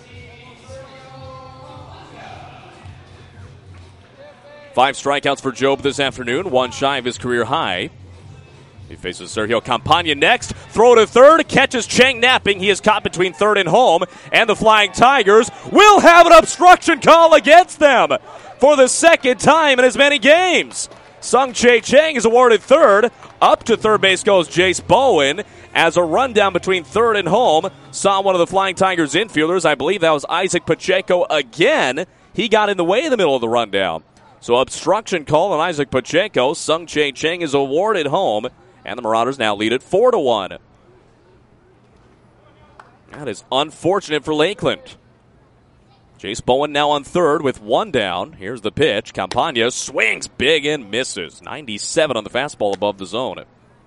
Five strikeouts for Job this afternoon, 1 shy of his career high. He faces Sergio Campagna next. Throw to third, catches Chang napping. He is caught between third and home, and the Flying Tigers will have an obstruction call against them for the second time in as many games. Sung Chae Chang is awarded third. Up to third base goes Jace Bowen as a rundown between third and home. Saw one of the Flying Tigers infielders. I believe that was Isaac Pacheco again. He got in the way in the middle of the rundown. So obstruction call on Isaac Pacheco. Sung Chae Chang is awarded home, and the Marauders now lead it 4-1. That is unfortunate for Lakeland. Jace Bowen now on third with 1 down. Here's the pitch. Campagna swings big and misses. 97 on the fastball above the zone.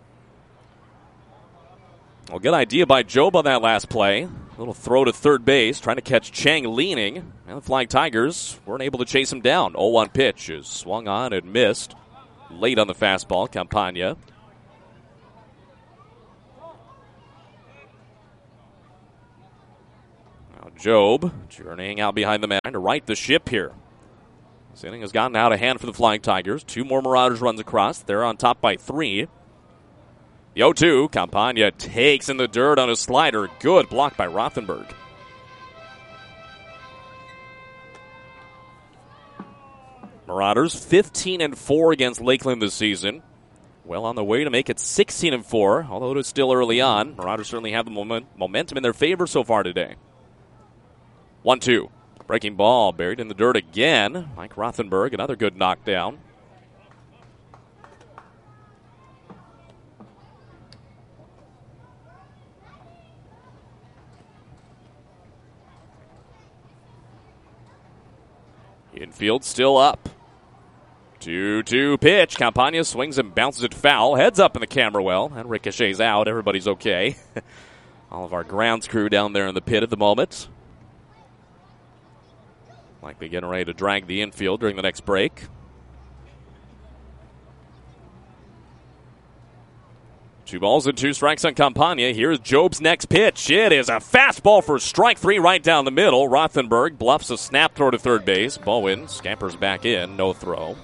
Well, good idea by Job on that last play. A little throw to third base, trying to catch Chang leaning. And the Flying Tigers weren't able to chase him down. 0-1 pitch is swung on and missed. Late on the fastball, Campagna. Now Job journeying out behind the man, trying to right the ship here. This inning has gotten out of hand for the Flying Tigers. 2 more Marauders runs across. They're on top by 3. The 0-2, Campagna takes in the dirt on a slider. Good block by Rothenberg. Marauders 15-4 against Lakeland this season. Well on the way to make it 16-4, although it is still early on. Marauders certainly have the momentum in their favor so far today. 1-2, breaking ball buried in the dirt again. Mike Rothenberg, another good knockdown. Infield still up. 2-2 pitch. Campagna swings and bounces it foul. Heads up in the camera well. And ricochets out. Everybody's okay. All of our grounds crew down there in the pit at the moment. Likely getting ready to drag the infield during the next break. Two balls and 2 strikes on Campagna. Here's Job's next pitch. It is a fastball for strike 3 right down the middle. Rothenberg bluffs a snap throw to third base. Bowen scampers back in. No throw.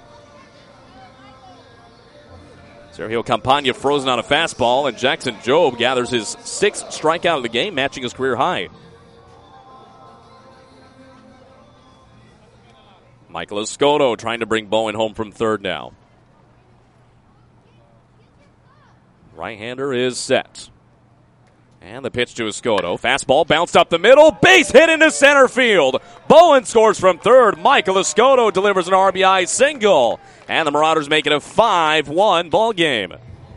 Sergio Campagna frozen on a fastball, and Jackson Job gathers his 6th strikeout of the game, matching his career high. Michael Escoto trying to bring Bowen home from third now. Right-hander is set. And the pitch to Escoto. Fastball bounced up the middle. Base hit into center field. Bowen scores from third. Michael Escoto delivers an RBI single. And the Marauders make it a 5-1 ball game.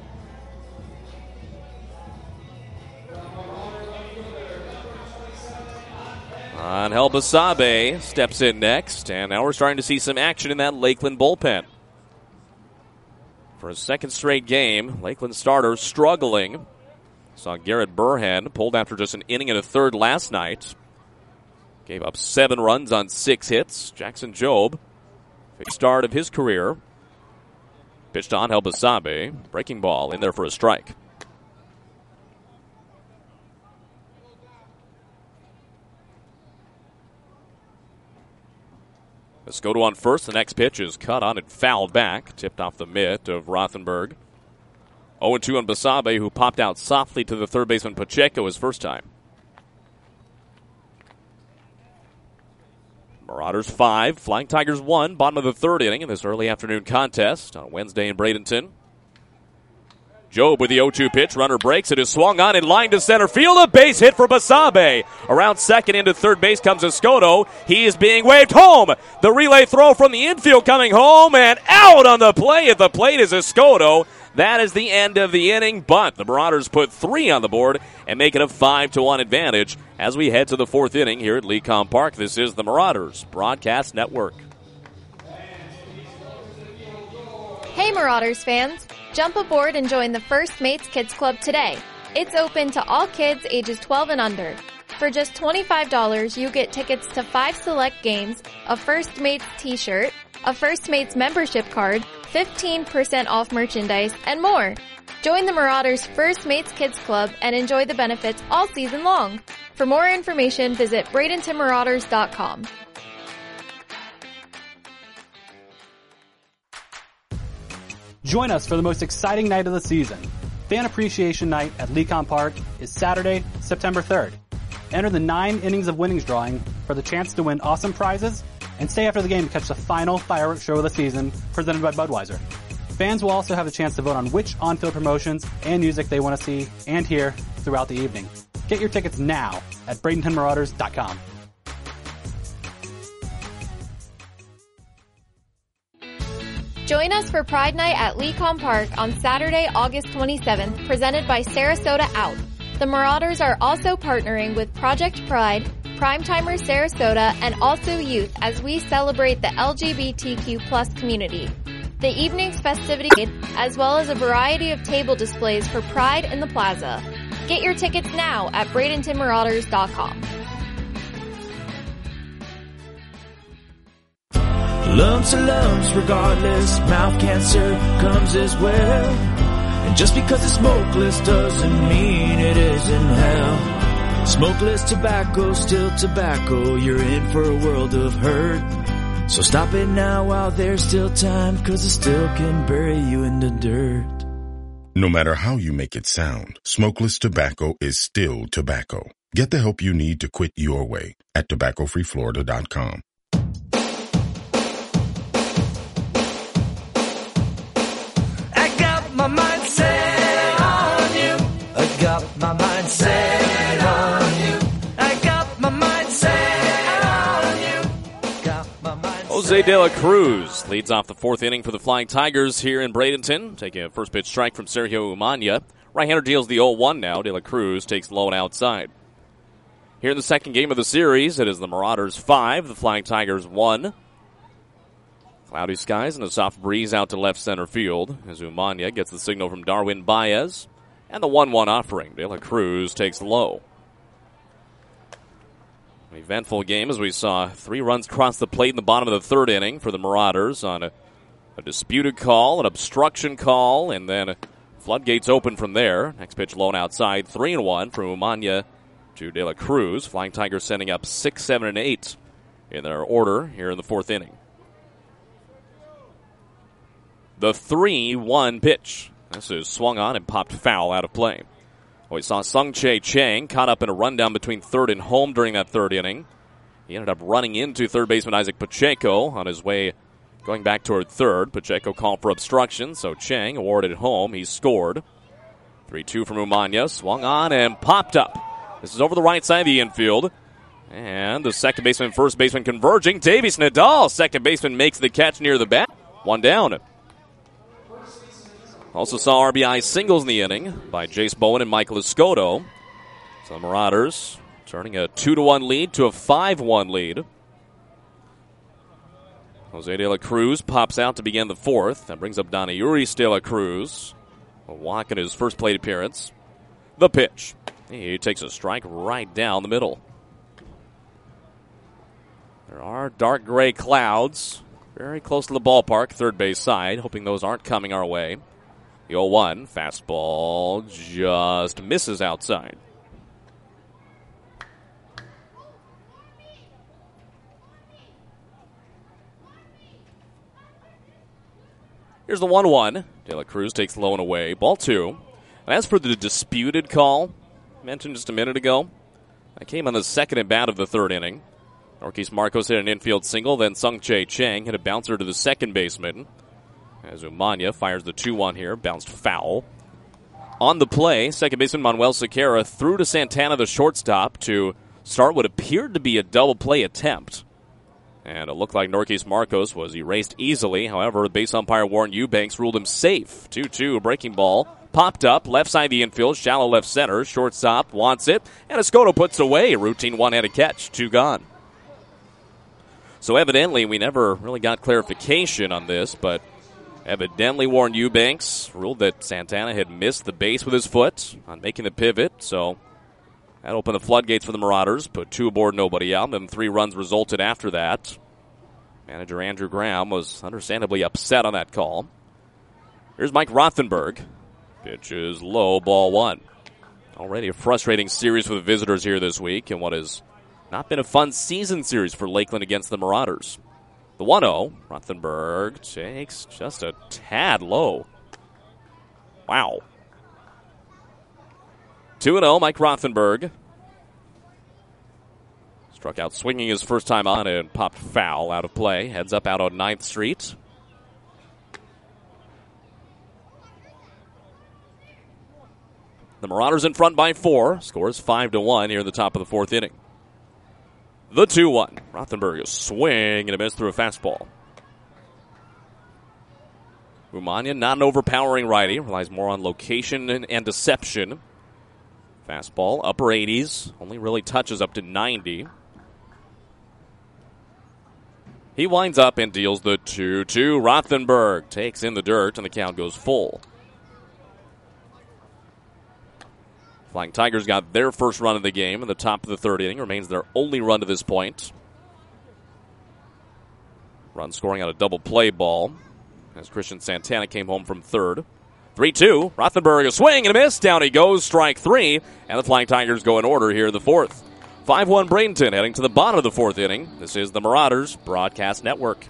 Angel Basabe steps in next. And now we're starting to see some action in that Lakeland bullpen. For a second straight game, Lakeland starters struggling. Saw Garrett Burhan pulled after just an inning and a third last night. Gave up 7 runs on 6 hits. Jackson Job, big start of his career. Pitched to Angel Basabe. Breaking ball in there for a strike. Escoto on first. The next pitch is cut on and fouled back. Tipped off the mitt of Rothenberg. 0-2 on Basabe, who popped out softly to the third baseman Pacheco his first time. Marauders 5, Flying Tigers 1, bottom of the third inning in this early afternoon contest on Wednesday in Bradenton. Job with the 0-2 pitch. Runner breaks. It is swung on in line to center field. A base hit for Basabe. Around second into third base comes Escoto. He is being waved home. The relay throw from the infield coming home and out on the play. At the plate is Escoto. That is the end of the inning, but the Marauders put 3 on the board and make it a 5-1 advantage as we head to the 4th inning here at Lecom Park. This is the Marauders Broadcast Network.
Hey Marauders fans, jump aboard and join the First Mates Kids Club today. It's open to all kids ages 12 and under. For just $25, you get tickets to 5 select games, a First Mates t-shirt, a First Mates membership card, 15% off merchandise, and more. Join the Marauders First Mates Kids Club and enjoy the benefits all season long. For more information, visit BradentonMarauders.com.
Join us for the most exciting night of the season. Fan Appreciation Night at Lecom Park is Saturday, September 3rd. Enter the 9 innings of winnings drawing for the chance to win awesome prizes and stay after the game to catch the final fireworks show of the season presented by Budweiser. Fans will also have a chance to vote on which on-field promotions and music they want to see and hear throughout the evening. Get your tickets now at BradentonMarauders.com.
Join us for Pride Night at Lecom Park on Saturday, August 27th, presented by Sarasota Out. The Marauders are also partnering with Project Pride, Primetimers Sarasota, and Also Youth as we celebrate the LGBTQ+ community. The evening's festivities, as well as a variety of table displays for Pride in the Plaza. Get your tickets now at BradentonMarauders.com.
Lumps are lumps regardless, mouth cancer comes as well. And just because it's smokeless doesn't mean it isn't hell. Smokeless tobacco, still tobacco, you're in for a world of hurt. So stop it now while there's still time, 'cause it still can bury you in the dirt.
No matter how you make it sound, smokeless tobacco is still tobacco. Get the help you need to quit your way at tobaccofreeflorida.com.
My mind set on you. I got my mind set on you. I got my mind set on you. Got my mind
Jose De La Cruz leads off the 4th inning for the Flying Tigers here in Bradenton, taking a first pitch strike from Sergio Umania. Right-hander deals the 0-1 now. De La Cruz takes the low and outside. Here in the second game of the series, it is the Marauders 5, the Flying Tigers 1. Cloudy skies and a soft breeze out to left center field as Umania gets the signal from Darwin Baez. And the 1-1 offering. De La Cruz takes low. An eventful game as we saw 3 runs cross the plate in the bottom of the 3rd inning for the Marauders on a disputed call, an obstruction call, and then floodgates open from there. Next pitch low and outside, 3-1 from Umania to De La Cruz. Flying Tigers sending up 6, 7, and 8 in their order here in the 4th inning. The 3-1 pitch. This is swung on and popped foul out of play. We saw Sung-Chae Chang caught up in a rundown between third and home during that 3rd inning. He ended up running into third baseman Isaac Pacheco on his way going back toward third. Pacheco called for obstruction, so Chang awarded home. He scored. 3-2 from Umania. Swung on and popped up. This is over the right side of the infield. And the second baseman and first baseman converging. Davies Nadal, second baseman, makes the catch near the bat. 1 down. Also saw RBI singles in the inning by Jace Bowen and Michael Escoto. So the Marauders turning a 2-1 lead to a 5-1 lead. Jose De La Cruz pops out to begin the 4th. That brings up Donayuris De La Cruz. A walk in his first plate appearance. The pitch. He takes a strike right down the middle. There are dark gray clouds very close to the ballpark, third base side, hoping those aren't coming our way. The 0-1 fastball just misses outside. Here's the 1-1. De La Cruz takes low and away. Ball 2. And as for the disputed call mentioned just a minute ago, that came on the second at bat of the 3rd inning. Norquis Marcos hit an infield single, then Sung-Chae Chang hit a bouncer to the second baseman. As Umania fires the 2-1 here, bounced foul. On the play, second baseman Manuel Sequeira threw to Santana, the shortstop, to start what appeared to be a double play attempt. And it looked like Norquis Marcos was erased easily. However, the base umpire Warren Eubanks ruled him safe. 2-2, breaking ball. Popped up, left side of the infield, shallow left center. Shortstop wants it, and Escoto puts it away. A routine one-handed catch, 2 gone. So evidently, we never really got clarification on this, but evidently Warren Eubanks ruled that Santana had missed the base with his foot on making the pivot, so that opened the floodgates for the Marauders. Put 2 aboard, nobody out. Then 3 runs resulted after that. Manager Andrew Graham was understandably upset on that call. Here's Mike Rothenberg. Pitch is low, ball 1. Already a frustrating series for the visitors here this week, and what has not been a fun season series for Lakeland against the Marauders. The 1-0. Rothenberg takes just a tad low. Wow. 2-0, Mike Rothenberg. Struck out swinging his first time on and popped foul out of play. Heads up out on 9th Street. The Marauders in front by 4. Scores 5-1 here in the top of the 4th inning. The 2-1. Rothenberg a swing and a miss through a fastball. Umania, not an overpowering righty. Relies more on location and deception. Fastball, upper 80s. Only really touches up to 90. He winds up and deals the 2-2. Rothenberg takes in the dirt, and the count goes full. Flying Tigers got their first run of the game in the top of the 3rd inning. Remains their only run to this point. Run scoring on a double play ball as Christian Santana came home from 3rd. 3-2. Rothenberg a swing and a miss. Down he goes. Strike 3. And the Flying Tigers go in order here in the 4th. 5-1 Bradenton heading to the bottom of the 4th inning. This is the Marauders Broadcast Network.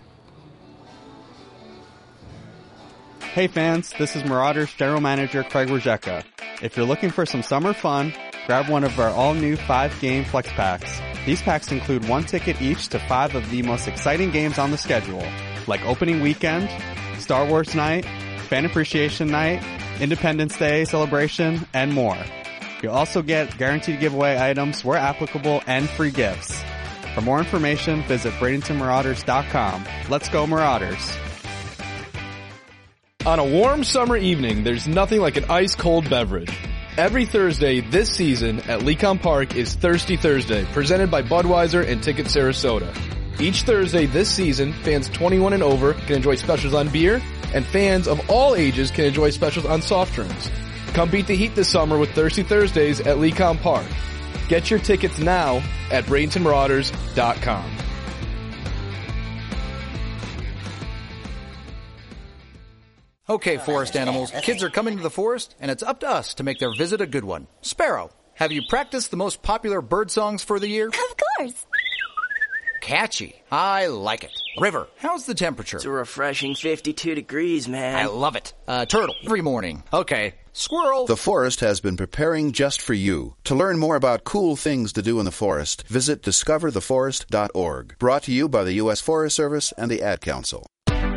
Hey fans, this is Marauders General Manager Craig Rojecka. If you're looking for some summer fun, grab one of our all-new 5-game flex packs. These packs include 1 ticket each to 5 of the most exciting games on the schedule, like Opening Weekend, Star Wars Night, Fan Appreciation Night, Independence Day celebration, and more. You'll also get guaranteed giveaway items where applicable and free gifts. For more information, visit BradentonMarauders.com. Let's go Marauders!
On a warm summer evening, there's nothing like an ice-cold beverage. Every Thursday this season at Lecom Park is Thirsty Thursday, presented by Budweiser and Ticket Sarasota. Each Thursday this season, fans 21 and over can enjoy specials on beer, and fans of all ages can enjoy specials on soft drinks. Come beat the heat this summer with Thirsty Thursdays at Lecom Park. Get your tickets now at BradentonMarauders.com.
Okay, forest animals, kids are coming to the forest, and it's up to us to make their visit a good one. Sparrow, have you practiced the most popular bird songs for the year?
Of course.
Catchy. I like it. River, how's the temperature?
It's a refreshing 52 degrees, man.
I love it. Turtle, every morning. Okay. Squirrel.
The forest has been preparing just for you. To learn more about cool things to do in the forest, visit discovertheforest.org. Brought to you by the U.S. Forest Service and the Ad Council.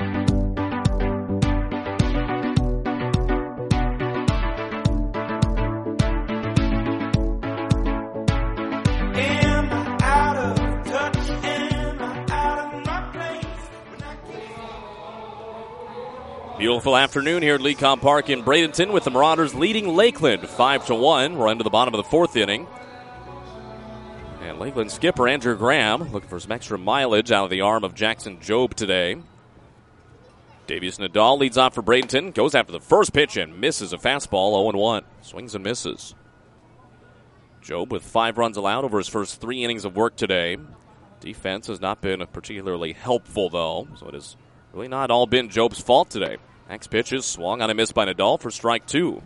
Beautiful afternoon here at Lecom Park in Bradenton with the Marauders leading Lakeland 5-1. We're into the bottom of the 4th inning. And Lakeland skipper Andrew Graham looking for some extra mileage out of the arm of Jackson Jobe today. Davius Nadal leads off for Bradenton. Goes after the first pitch and misses a fastball 0-1. Swings and misses. Jobe with 5 runs allowed over his first 3 innings of work today. Defense has not been particularly helpful, though, so it has really not all been Jobe's fault today. Next pitch is swung on a miss by Nadal for strike 2.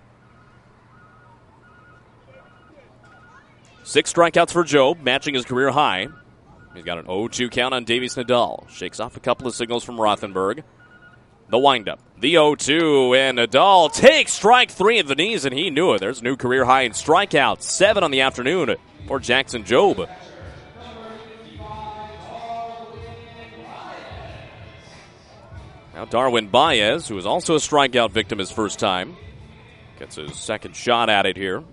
6 strikeouts for Jobe, matching his career high. He's got an 0-2 count on Davius Nadal. Shakes off a couple of signals from Rothenberg. The windup, the 0-2, and Nadal takes strike 3 at the knees, and he knew it. There's a new career high in strikeouts, 7 on the afternoon for Jackson Jobe. Now Darwin Baez, who was also a strikeout victim his first time, Gets his second shot at it here.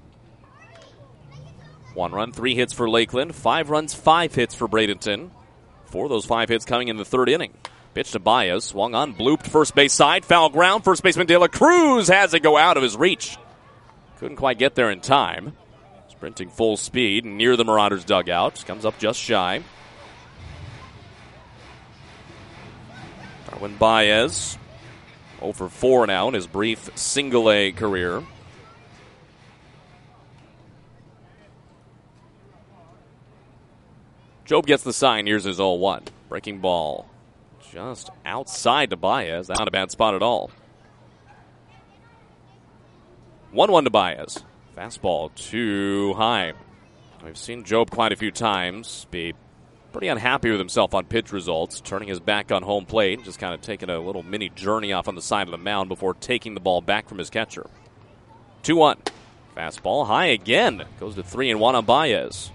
1 run, 3 hits for Lakeland. 5 runs, 5 hits for Bradenton. 4 of those 5 hits coming in the third inning. Pitch to Baez, swung on, blooped first base side, foul ground. First baseman De La Cruz has it go out of his reach. Couldn't quite get there in time. Sprinting full speed near the Marauders dugout. Comes up just shy. Darwin Baez, 0 for 4 now in his brief single-A career. Jobe gets the sign. Here's his 0-1. Breaking ball just outside to Baez. Not a bad spot at all. 1-1 to Baez. Fastball too high. We've seen Jobe quite a few times be pretty unhappy with himself on pitch results, turning his back on home plate, just kind of taking a little mini journey off on the side of the mound before taking the ball back from his catcher. 2-1. Fastball high again. Goes to 3-1 on Baez.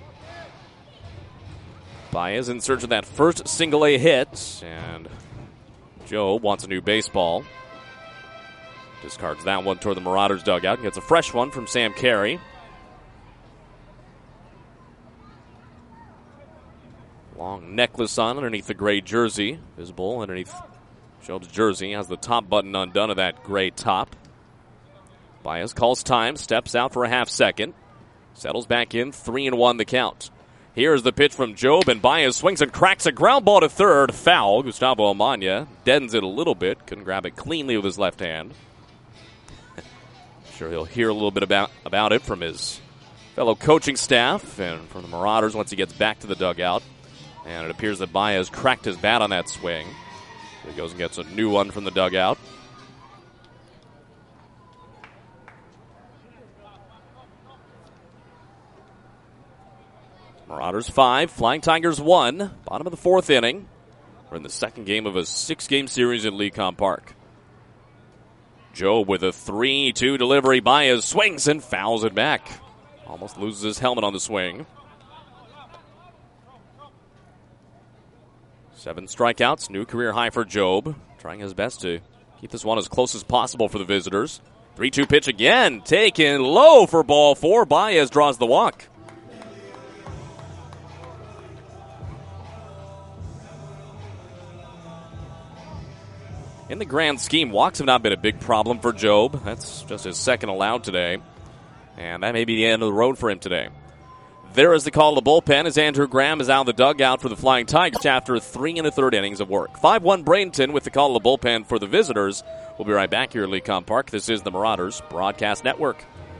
Baez in search of that first single-A hit, and Jobe wants a new baseball. Discards that one toward the Marauders dugout and gets a fresh one from Sam Carey. Long necklace on underneath the gray jersey. Visible underneath Jobe's jersey. Has the top button undone of that gray top. Baez calls time, steps out for a half second. Settles back in, 3-1 the count. Here's the pitch from Jobe, and Baez swings and cracks a ground ball to third. Foul. Gustavo Amaya deadens it a little bit. Couldn't grab it cleanly with his left hand. Sure he'll hear a little bit about it from his fellow coaching staff and from the Marauders once he gets back to the dugout. And it appears that Baez cracked his bat on that swing. So he goes and gets a new one from the dugout. Marauders 5, Flying Tigers 1. Bottom of the 4th inning. We're in the second game of a 6-game series at Lecom Park. Jobe with a 3-2 delivery. Baez swings and fouls it back. Almost loses his helmet on the swing. 7 strikeouts, new career high for Jobe. Trying his best to keep this one as close as possible for the visitors. 3-2 pitch again. Taken low for ball 4. Baez draws the walk. In the grand scheme, walks have not been a big problem for Jobe. That's just his second allowed today. And that may be the end of the road for him today. There is the call to the bullpen as Andrew Graham is out of the dugout for the Flying Tigers after 3 1/3 innings of work. 5-1 Bradenton with the call to the bullpen for the visitors. We'll be right back here at Lecom Park. This is the Marauders Broadcast Network.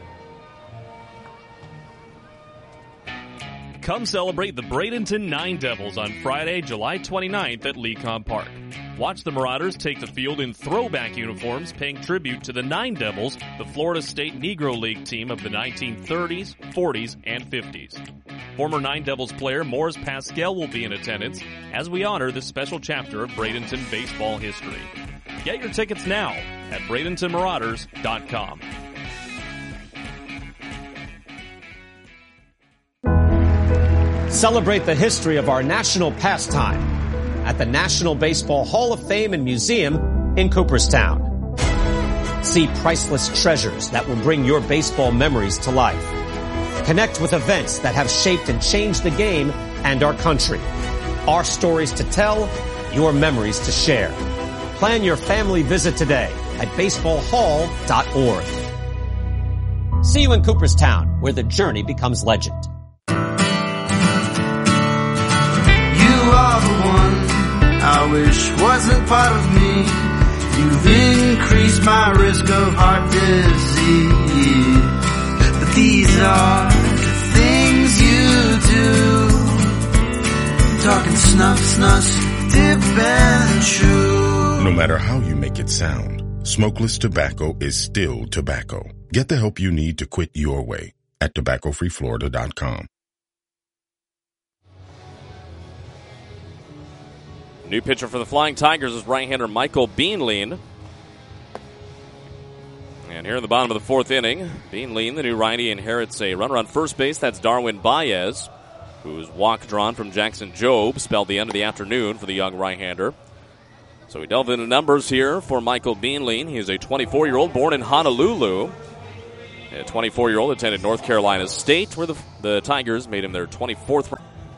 Come celebrate the Bradenton Nine Devils on Friday, July 29th at Lecom Park. Watch the Marauders take the field in throwback uniforms, paying tribute to the Nine Devils, the Florida State Negro League team of the 1930s, 40s, and 50s. Former Nine Devils player Morris Pascal will be in attendance as we honor this special chapter of Bradenton baseball history. Get your tickets now at BradentonMarauders.com.
Celebrate the history of our national pastime at the National Baseball Hall of Fame and Museum in Cooperstown. See priceless treasures that will bring your baseball memories to life. Connect with events that have shaped and changed the game and our country. Our stories to tell, your memories to share. Plan your family visit today at baseballhall.org. See you in Cooperstown, where the journey becomes legend.
You are the one I wish wasn't part of me. You've increased my risk of heart disease. But these are the things you do. Talking snuff, dip and chew.
No matter how you make it sound, smokeless tobacco is still tobacco. Get the help you need to quit your way at tobaccofreeflorida.com.
New pitcher for the Flying Tigers is right-hander Michael Beanlein. And here in the bottom of the 4th inning, Beanlein, the new righty, inherits a runner on first base. That's Darwin Baez, whose walk drawn from Jackson Jobe spelled the end of the afternoon for the young right-hander. So we delve into numbers here for Michael Beanline. He is a 24-year-old born in Honolulu. A 24-year-old attended North Carolina State, where the Tigers made him their 24th.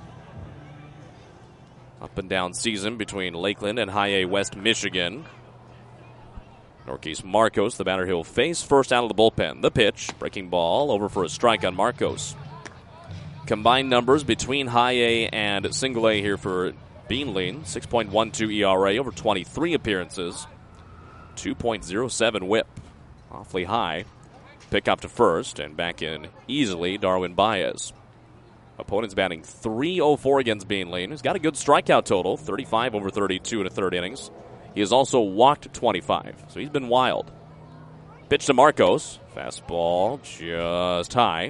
Up and down season between Lakeland and High A West Michigan. Norquise Marcos, the batter he'll face first out of the bullpen. The pitch, breaking ball, over for a strike on Marcos. Combined numbers between High A and Single A here for Beanline. 6.12 ERA over 23 appearances. 2.07 whip. Awfully high. Pick up to first and back in easily, Darwin Baez. Opponent's batting .304 against Beanline. He's got a good strikeout total, 35 over 32 in the third innings. He has also walked 25, so he's been wild. Pitch to Marcos. Fastball just high.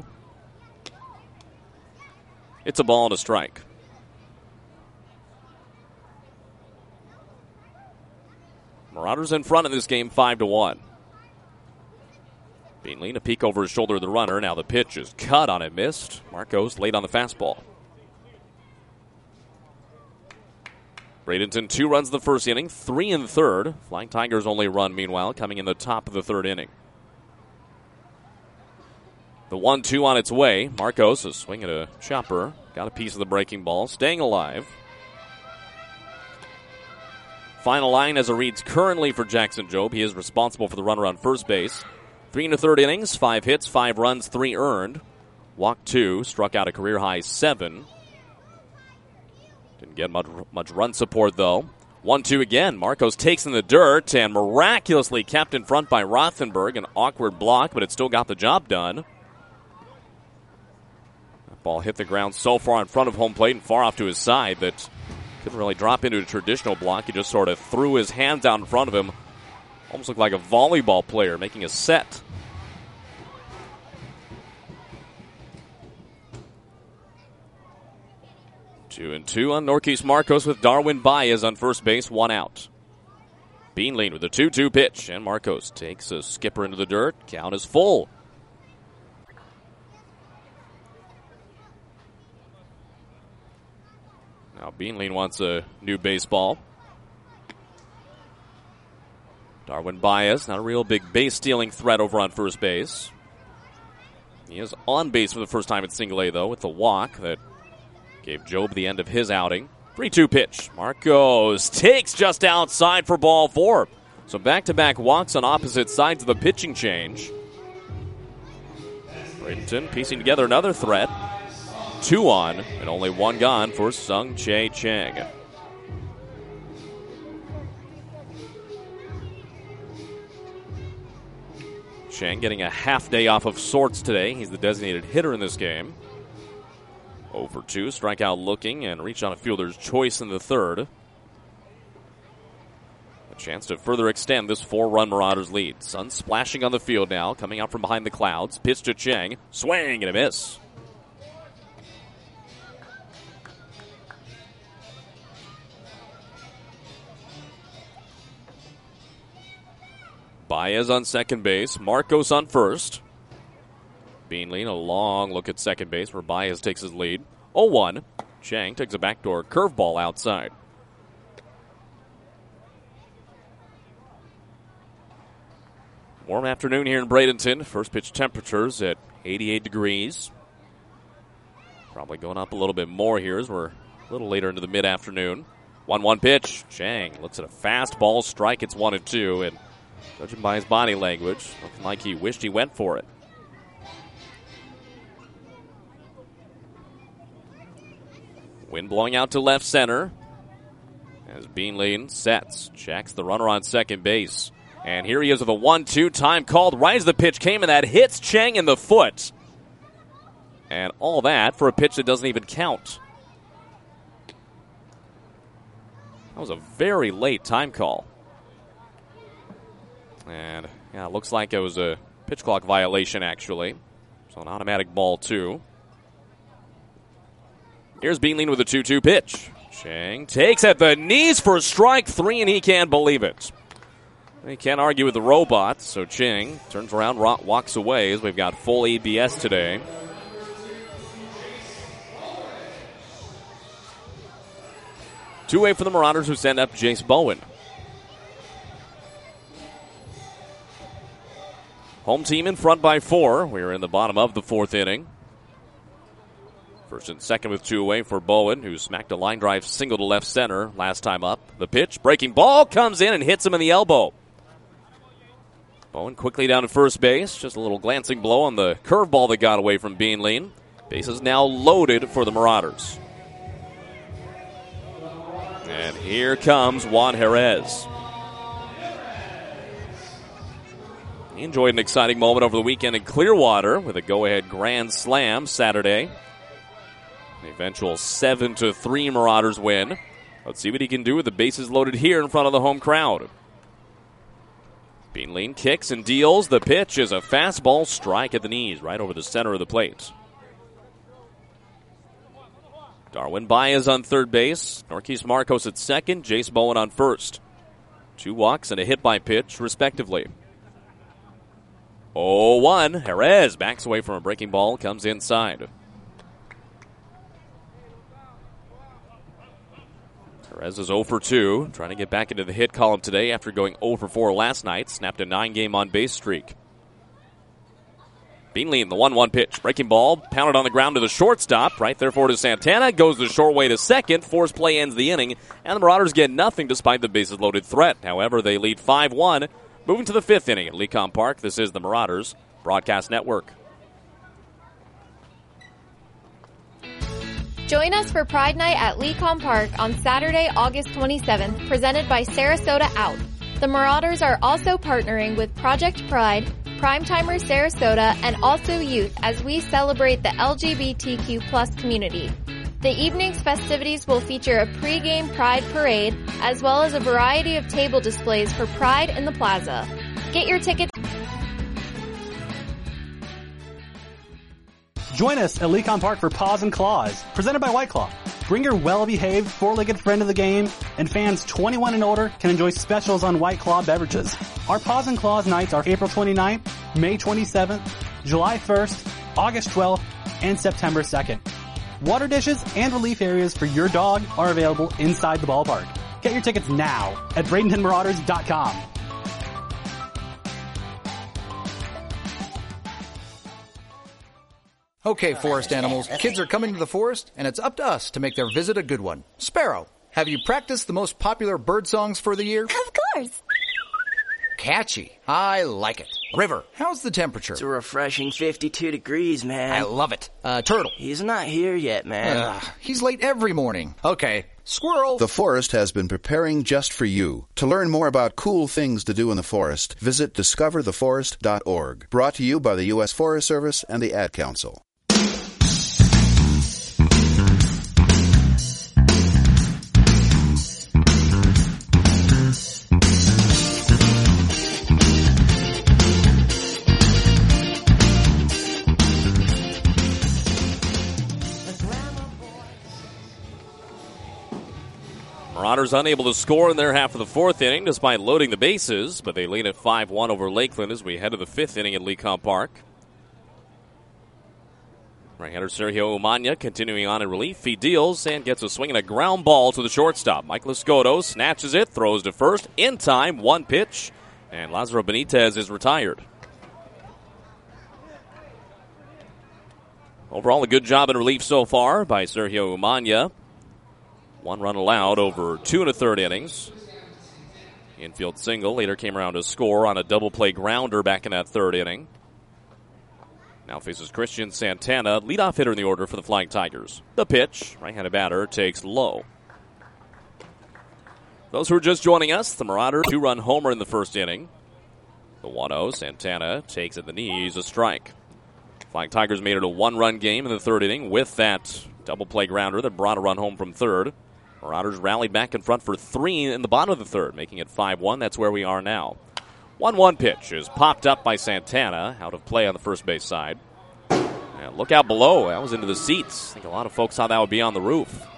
It's a ball and a strike. Marauders in front of this game 5-1. Beanline, a peek over his shoulder of the runner. Now the pitch is cut on it, missed. Marcos late on the fastball. Bradenton 2 runs the first inning, 3 in the third. Flying Tigers only run, meanwhile, coming in the top of the third inning. The 1-2 on its way. Marcos is swinging a chopper. Got a piece of the breaking ball, staying alive. Final line as it reads currently for Jackson Jobe. He is responsible for the runner on first base. 3 in the third innings, 5 hits, 5 runs, 3 earned. Walked 2, struck out a career-high 7. Didn't get much run support, though. 1-2 again. Marcos takes in the dirt and miraculously kept in front by Rothenberg. An awkward block, but it still got the job done. That ball hit the ground so far in front of home plate and far off to his side that couldn't really drop into a traditional block. He just sort of threw his hands out in front of him. Almost looked like a volleyball player making a set. Two and two on Norquise Marcos with Darwin Baez on first base, 1 out. Beanline with a 2-2 pitch, and Marcos takes a skipper into the dirt. Count is full. Now Beanline wants a new baseball. Darwin Baez, not a real big base-stealing threat over on first base. He is on base for the first time at Single A, though, with the walk that gave Jobe the end of his outing. 3-2 pitch. Marcos takes just outside for ball 4. So back-to-back walks on opposite sides of the pitching change. Bradenton piecing together another threat. 2 on, and only 1 gone for Sung-Chae Chang. Chang getting a half day off of sorts today. He's the designated hitter in this game. 0 for 2, strikeout looking, and reach on a fielder's choice in the third. A chance to further extend this 4-run Marauders lead. Sun splashing on the field now, coming out from behind the clouds. Pitch to Chang, swing and a miss. Baez on second base, Marcos on first. Beanline, a long look at second base where Baez takes his lead. 0-1. Chang takes a backdoor curveball outside. Warm afternoon here in Bradenton. First pitch temperatures at 88 degrees. Probably going up a little bit more here as we're a little later into the mid-afternoon. 1-1 pitch. Chang looks at a fastball strike. It's 1-2, and judging by his body language, looking like he wished he went for it. Wind blowing out to left center as Beanline sets, checks the runner on second base. And here he is with a 1-2, time called right as the pitch came, and that hits Chang in the foot. And all that for a pitch that doesn't even count. That was a very late time call. And yeah, it looks like it was a pitch clock violation, actually. So an automatic ball, 2. Here's Beanline with a 2-2 pitch. Chang takes at the knees for strike 3, and he can't believe it. He can't argue with the robot, so Chang turns around, walks away as we've got full ABS today. Two-way for the Marauders, who send up Jace Bowen. Home team in front by 4. We're in the bottom of the 4th inning. First and second with 2 away for Bowen, who smacked a line drive single to left center last time up. The pitch, breaking ball, comes in and hits him in the elbow. Bowen quickly down to first base. Just a little glancing blow on the curveball that got away from Beanleen. Base is now loaded for the Marauders. And here comes Juan Jerez. He enjoyed an exciting moment over the weekend in Clearwater with a go-ahead grand slam Saturday. The eventual 7-3 Marauders win. Let's see what he can do with the bases loaded here in front of the home crowd. Beanleen kicks and deals. The pitch is a fastball strike at the knees, right over the center of the plate. Darwin Baez on third base. Norquise Marcos at second. Jace Bowen on first. 2 walks and a hit by pitch, respectively. 0-1. Jerez backs away from a breaking ball, comes inside. Jerez is 0 for 2, trying to get back into the hit column today after going 0 for 4 last night. Snapped a 9-game on-base streak. Beanleen, the 1-1 pitch. Breaking ball, pounded on the ground to the shortstop. Right there for to Santana. Goes the short way to second. Force play ends the inning. And the Marauders get nothing despite the bases-loaded threat. However, they lead 5-1. Moving to the 5th inning at Lecom Park. This is the Marauders Broadcast Network.
Join us for Pride Night at Lecom Park on Saturday, August 27th, presented by Sarasota Out. The Marauders are also partnering with Project Pride, Primetimer Sarasota, and Also Youth as we celebrate the LGBTQ+ community. The evening's festivities will feature a pre-game Pride parade, as well as a variety of table displays for Pride in the Plaza. Get your tickets.
Join us at Lecom Park for Paws and Claws, presented by White Claw. Bring your well-behaved, four-legged friend to the game, and fans 21 and older can enjoy specials on White Claw beverages. Our Paws and Claws nights are April 29th, May 27th, July 1st, August 12th, and September 2nd. Water dishes and relief areas for your dog are available inside the ballpark. Get your tickets now at BradentonMarauders.com.
Okay, forest animals, kids are coming to the forest, and it's up to us to make their visit a good one. Sparrow, have you practiced the most popular bird songs for the year?
Of course.
Catchy. I like it. River, how's the temperature?
It's a refreshing 52 degrees, man.
I love it. Turtle.
He's not here yet, man.
He's late every morning. Okay. Squirrel.
The forest has been preparing just for you. To learn more about cool things to do in the forest, visit discovertheforest.org. Brought to you by the U.S. Forest Service and the Ad Council.
Marauders unable to score in their half of the 4th inning despite loading the bases, but they lead at 5-1 over Lakeland as we head to the 5th inning at Lecom Park. Right-hander Sergio Umana continuing on in relief. He deals and gets a swing and a ground ball to the shortstop. Mike Lascoto snatches it, throws to first. In time, 1 pitch, and Lazaro Benitez is retired. Overall, a good job in relief so far by Sergio Umana. 1 run allowed over 2 1/3 innings. Infield single later came around to score on a double play grounder back in that 3rd inning. Now faces Christian Santana, leadoff hitter in the order for the Flying Tigers. The pitch, right-handed batter, takes low. Those who are just joining us, the Marauder 2-run homer in the 1st inning. The 1-0, Santana takes at the knees, a strike. Flying Tigers made it a 1-run game in the 3rd inning with that double play grounder that brought a run home from 3rd. Marauders rallied back in front for 3 in the bottom of the 3rd, making it 5-1. That's where we are now. 1-1 pitch is popped up by Santana, out of play on the first base side. And look out below. That was into the seats. I think a lot of folks thought that would be on the roof.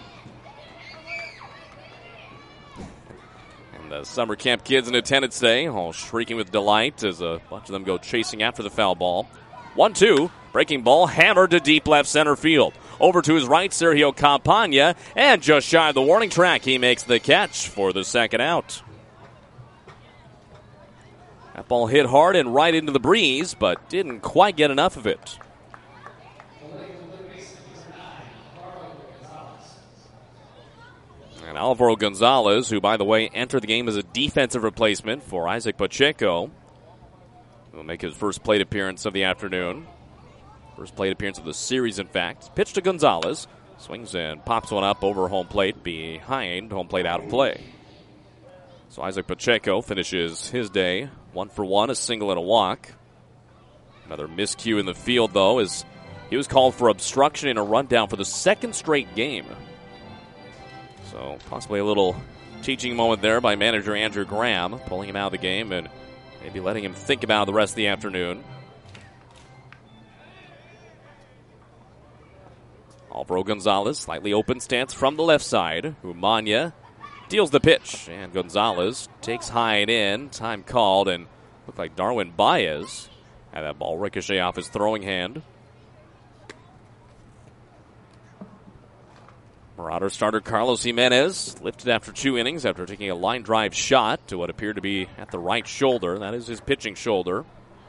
And the summer camp kids in attendance today, all shrieking with delight as a bunch of them go chasing after the foul ball. 1-2, breaking ball, hammered to deep left center field. Over to his right, Sergio Campagna, and just shy of the warning track, he makes the catch for the 2nd out. That ball hit hard and right into the breeze, but didn't quite get enough of it. And Alvaro Gonzalez, who, by the way, entered the game as a defensive replacement for Isaac Pacheco, will make his first plate appearance of the afternoon. First plate appearance of the series, in fact. Pitch to Gonzalez. Swings and pops one up over home plate, behind home plate, out of play. So Isaac Pacheco finishes his day 1 for 1, a single and a walk. Another miscue in the field, though, as he was called for obstruction in a rundown for the second straight game. So possibly a little teaching moment there by manager Andrew Graham, pulling him out of the game and maybe letting him think about the rest of the afternoon. Alvaro Gonzalez, slightly open stance from the left side. Umania deals the pitch, and Gonzalez takes high and in. Time called, and looked like Darwin Baez had that ball ricochet off his throwing hand. Marauder starter Carlos Jimenez lifted after 2 innings after taking a line drive shot to what appeared to be at the right shoulder. That is his pitching shoulder.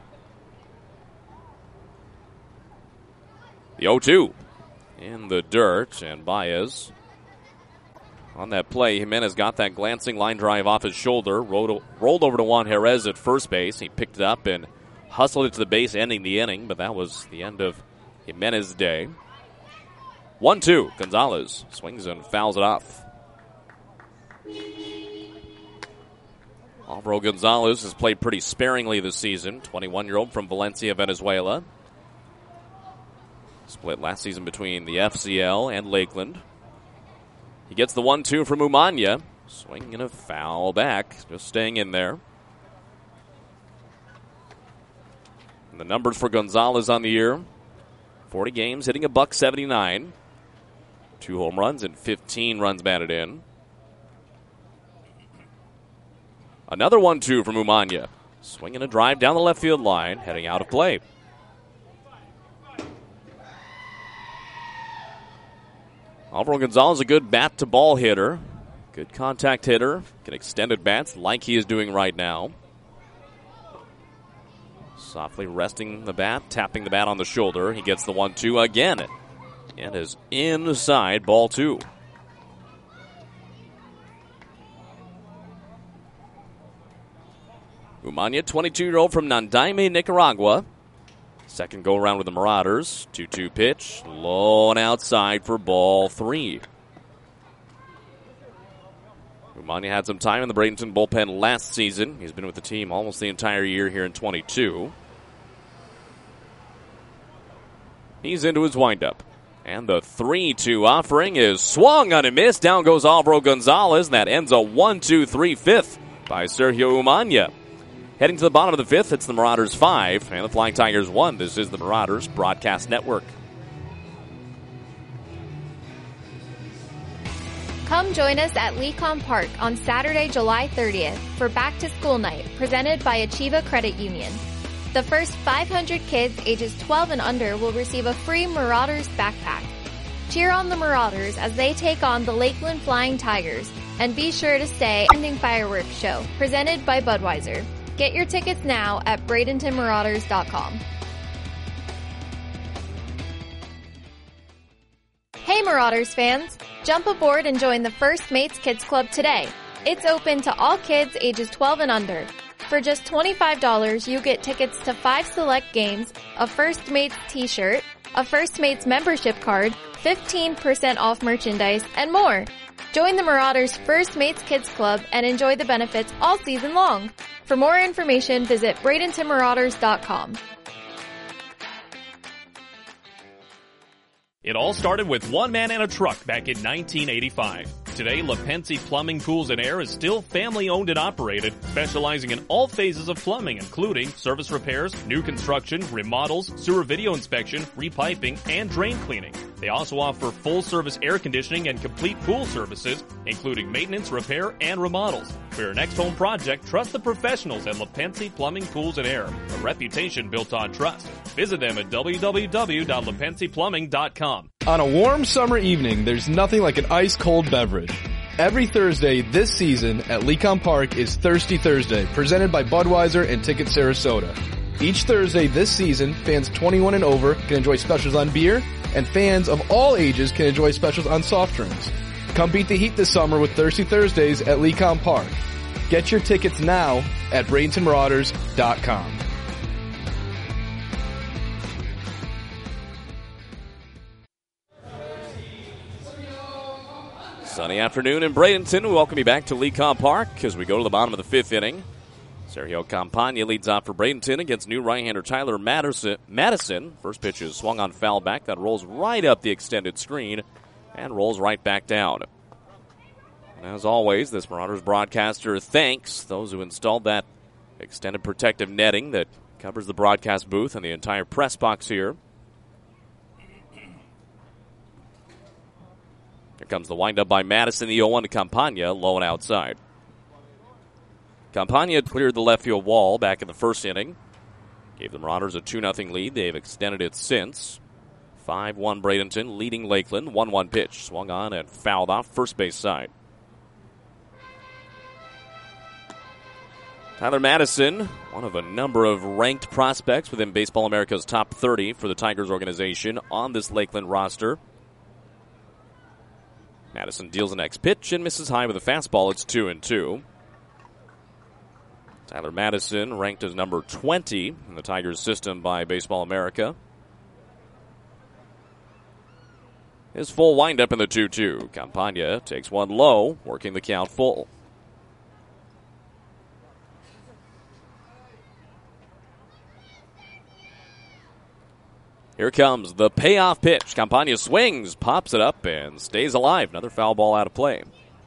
The 0-2 in the dirt, and Baez on that play. Jimenez got that glancing line drive off his shoulder, rolled over to Juan Jerez at first base. He picked it up and hustled it to the base, ending the inning, but that was the end of Jimenez's day. 1-2. Gonzalez swings and fouls it off. Alvaro Gonzalez has played pretty sparingly this season. 21-year-old from Valencia, Venezuela. Split last season between the FCL and Lakeland. He gets the 1-2 from Umania. Swing and a foul back. Just staying in there. And the numbers for Gonzalez on the year. 40 games, hitting a .179. 2 home runs and 15 runs batted in. Another 1-2 from Umania. Swinging a drive down the left field line, heading out of play. Alvaro Gonzalez, a good bat-to-ball hitter. Good contact hitter. Can extend at bats like he is doing right now. Softly resting the bat, tapping the bat on the shoulder. He gets the 1-2 again. And is inside, ball 2. Umania, 22-year-old from Nandaime, Nicaragua. Second go-around with the Marauders. 2-2 pitch. Low and outside for ball 3. Umania had some time in the Bradenton bullpen last season. He's been with the team almost the entire year here in 22. He's into his windup. And the 3-2 offering is swung on a miss. Down goes Alvaro Gonzalez. And that ends a 1-2-3 fifth by Sergio Umania. Heading to the bottom of the fifth, it's the Marauders 5 and the Flying Tigers 1. This is the Marauders Broadcast Network.
Come join us at Lecom Park on Saturday, July 30th for Back to School Night, presented by Achieva Credit Union. The first 500 kids ages 12 and under will receive a free Marauders backpack. Cheer on the Marauders as they take on the Lakeland Flying Tigers, and be sure to stay for the ending fireworks show, presented by Budweiser. Get your tickets now at BradentonMarauders.com. Hey Marauders fans! Jump aboard and join the First Mates Kids Club today. It's open to all kids ages 12 and under. For just $25, you get tickets to 5 select games, a First Mates t-shirt, a First Mates membership card, 15% off merchandise, and more. Join the Marauders First Mates Kids Club and enjoy the benefits all season long. For more information, visit BradentonMarauders.com.
It all started with one man and a truck back in 1985. Today, LaPensi Plumbing, Pools, and Air is still family-owned and operated, specializing in all phases of plumbing, including service repairs, new construction, remodels, sewer video inspection, repiping, and drain cleaning. They also offer full-service air conditioning and complete pool services, including maintenance, repair, and remodels. For your next home project, trust the professionals at LaPensi Plumbing, Pools, and Air, a reputation built on trust. Visit them at www.lapensiplumbing.com.
On a warm summer evening, there's nothing like an ice-cold beverage. Every Thursday this season at Lecom Park is Thirsty Thursday, presented by Budweiser and Ticket Sarasota. Each Thursday this season, fans 21 and over can enjoy specials on beer, and fans of all ages can enjoy specials on soft drinks. Come beat the heat this summer with Thirsty Thursdays at Lecom Park. Get your tickets now at BradentonMarauders.com.
Sunny afternoon in Bradenton. We welcome you back to Lecom Park as we go to the bottom of the fifth inning. Sergio Campagna leads off for Bradenton against new right-hander Tyler Madison. First pitch is swung on foul back. That rolls right up the extended screen and rolls right back down. And as always, this Marauders broadcaster thanks those who installed that extended protective netting that covers the broadcast booth and the entire press box here. Here comes the windup by Madison, the 0-1 to Campagna, low and outside. Campagna cleared the left field wall back in the first inning. Gave the Marauders a 2-0 lead. They've extended it since. 5-1 Bradenton, leading Lakeland. 1-1 pitch. Swung on and fouled off first base side. Tyler Madison, one of a number of ranked prospects within Baseball America's top 30 for the Tigers organization on this Lakeland roster. Madison deals the next pitch and misses high with a fastball. It's 2-2. Tyler Madison ranked as number 20 in the Tigers system by Baseball America. His full windup in the 2-2. Campagna takes one low, working the count full. Here comes the payoff pitch. Campagna swings, pops it up, and stays alive. Another foul ball out of play.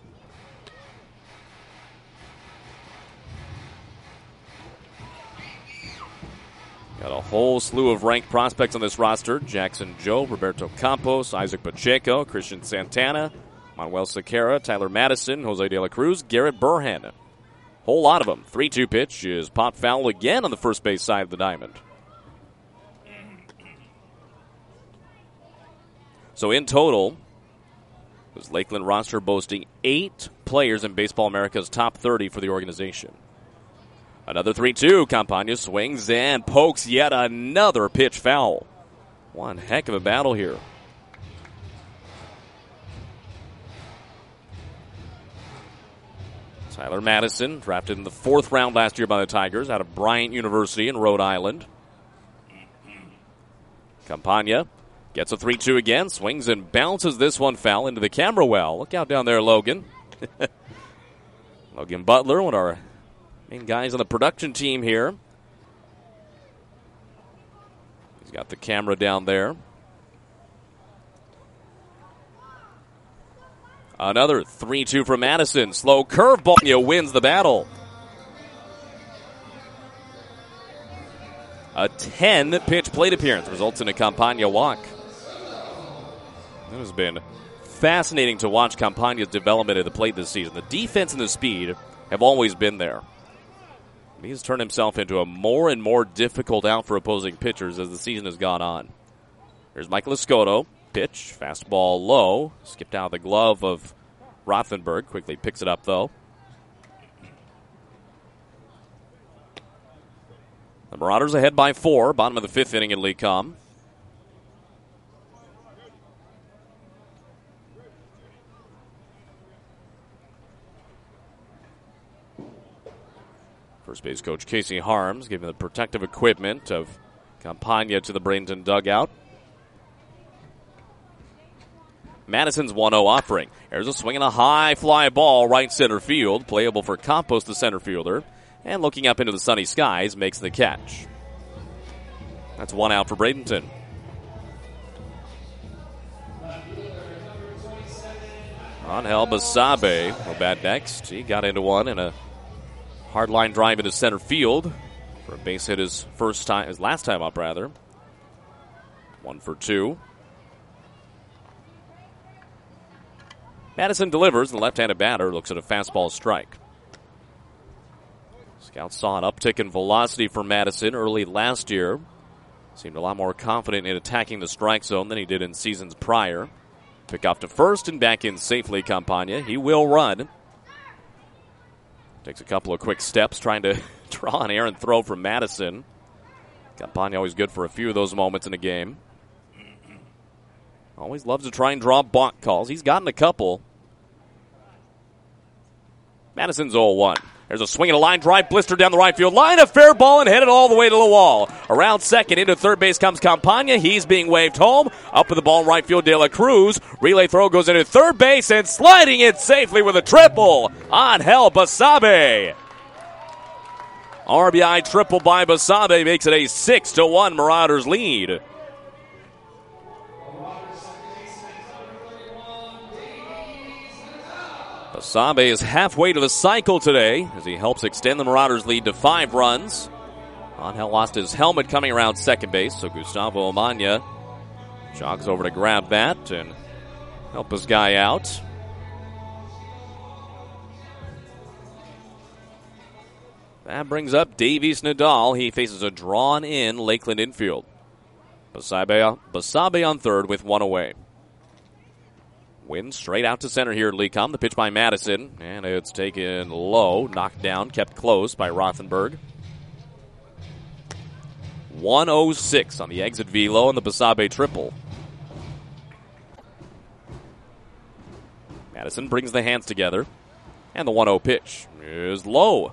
Got a whole slew of ranked prospects on this roster. Jackson Joe, Roberto Campos, Isaac Pacheco, Christian Santana, Manuel Sequeira, Tyler Madison, Jose De La Cruz, Garrett Burhan. Whole lot of them. 3-2 pitch is popped foul again on the first base side of the diamond. So in total, this Lakeland roster boasting 8 players in Baseball America's top 30 for the organization. Another 3-2. Campagna swings and pokes yet another pitch foul. One heck of a battle here. Tyler Madison, drafted in the 4th round last year by the Tigers out of Bryant University in Rhode Island. Campagna gets a 3-2 again, swings and bounces this one foul into the camera well. Look out down there, Logan. Logan Butler, one of our main guys on the production team here. He's got the camera down there. Another 3-2 from Madison. Slow curveball. Wins the battle. A 10-pitch plate appearance results in a Campagna walk. It has been fascinating to watch Campagna's development at the plate this season. The defense and the speed have always been there. He's turned himself into a more and more difficult out for opposing pitchers as the season has gone on. Here's Michael Escoto. Pitch, fastball low. Skipped out of the glove of Rothenberg. Quickly picks it up, though. The Marauders ahead by 4. Bottom of the 5th inning in Lecom. First base coach Casey Harms giving the protective equipment of Campagna to the Bradenton dugout. Madison's 1-0 offering. There's a swing and a high fly ball right center field. Playable for Campos, the center fielder. And looking up into the sunny skies, makes the catch. That's 1 out for Bradenton. Angel Basabe will bat next. He got into one in a hard line drive into center field for a base hit his last time up, rather. 1 for 2. Madison delivers. The left-handed batter looks at a fastball strike. Scouts saw an uptick in velocity for Madison early last year. Seemed a lot more confident in attacking the strike zone than he did in seasons prior. Pick off to first and back in safely, Campagna. He will run. Takes a couple of quick steps trying to draw an errant throw from Madison. Campagna always good for a few of those moments in a game. Always loves to try and draw balk calls. He's gotten a couple. Madison's 0-1. There's a swing and a line drive, blister down the right field line, a fair ball, and headed all the way to the wall. Around second, into third base comes Campagna. He's being waved home. Up with the ball in right field, De La Cruz. Relay throw goes into third base, and sliding it safely with a triple, Angel Basabe. RBI triple by Basabe makes it a 6-1 Marauders lead. Basabe is halfway to the cycle today as he helps extend the Marauders' lead to 5 runs. Angel lost his helmet coming around second base, so Gustavo Amanya jogs over to grab that and help his guy out. That brings up Davies Nadal. He faces a drawn-in Lakeland infield. Basabe on third with 1 away. Win straight out to center here at Lecom. The pitch by Madison, and it's taken low, knocked down, kept close by Rothenberg. 106 on the exit velo and the Basabe triple. Madison brings the hands together, and the 1-0 pitch is low.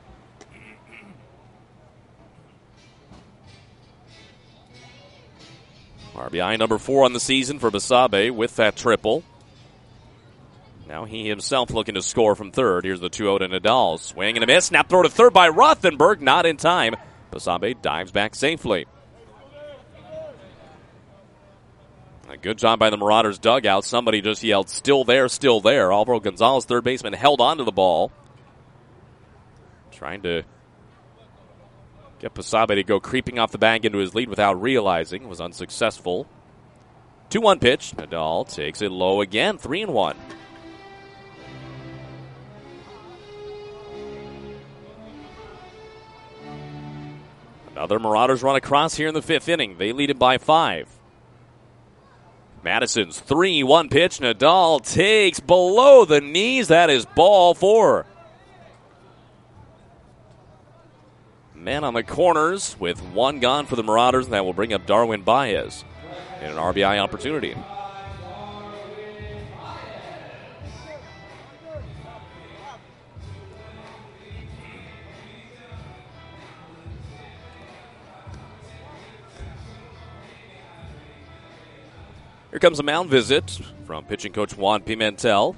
RBI number 4 on the season for Basabe with that triple. Now he himself looking to score from third. Here's the 2-0 to Nadal. Swing and a miss. Snap throw to third by Rothenberg. Not in time. Basabe dives back safely. A good job by the Marauders dugout. Somebody just yelled, "Still there, still there." Alvaro Gonzalez, third baseman, held on to the ball. Trying to get Basabe to go creeping off the bag into his lead without realizing. It was unsuccessful. 2-1 pitch. Nadal takes it low again. 3-1. Another Marauders run across here in the 5th inning. They lead it by 5. Madison's 3-1 pitch. Nadal takes below the knees. That is ball 4. Men on the corners with 1 gone for the Marauders, and that will bring up Darwin Baez in an RBI opportunity. Here comes a mound visit from pitching coach Juan Pimentel.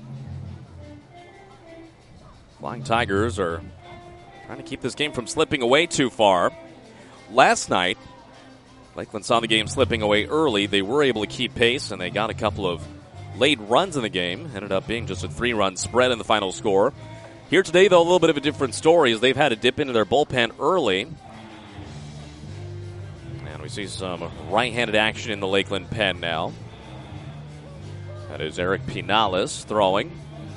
Flying Tigers are trying to keep this game from slipping away too far. Last night, Lakeland saw the game slipping away early. They were able to keep pace, and they got a couple of late runs in the game. Ended up being just a 3-run spread in the final score. Here today, though, a little bit of a different story as they've had to dip into their bullpen early. And we see some right-handed action in the Lakeland pen now. That is Eric Pinales throwing.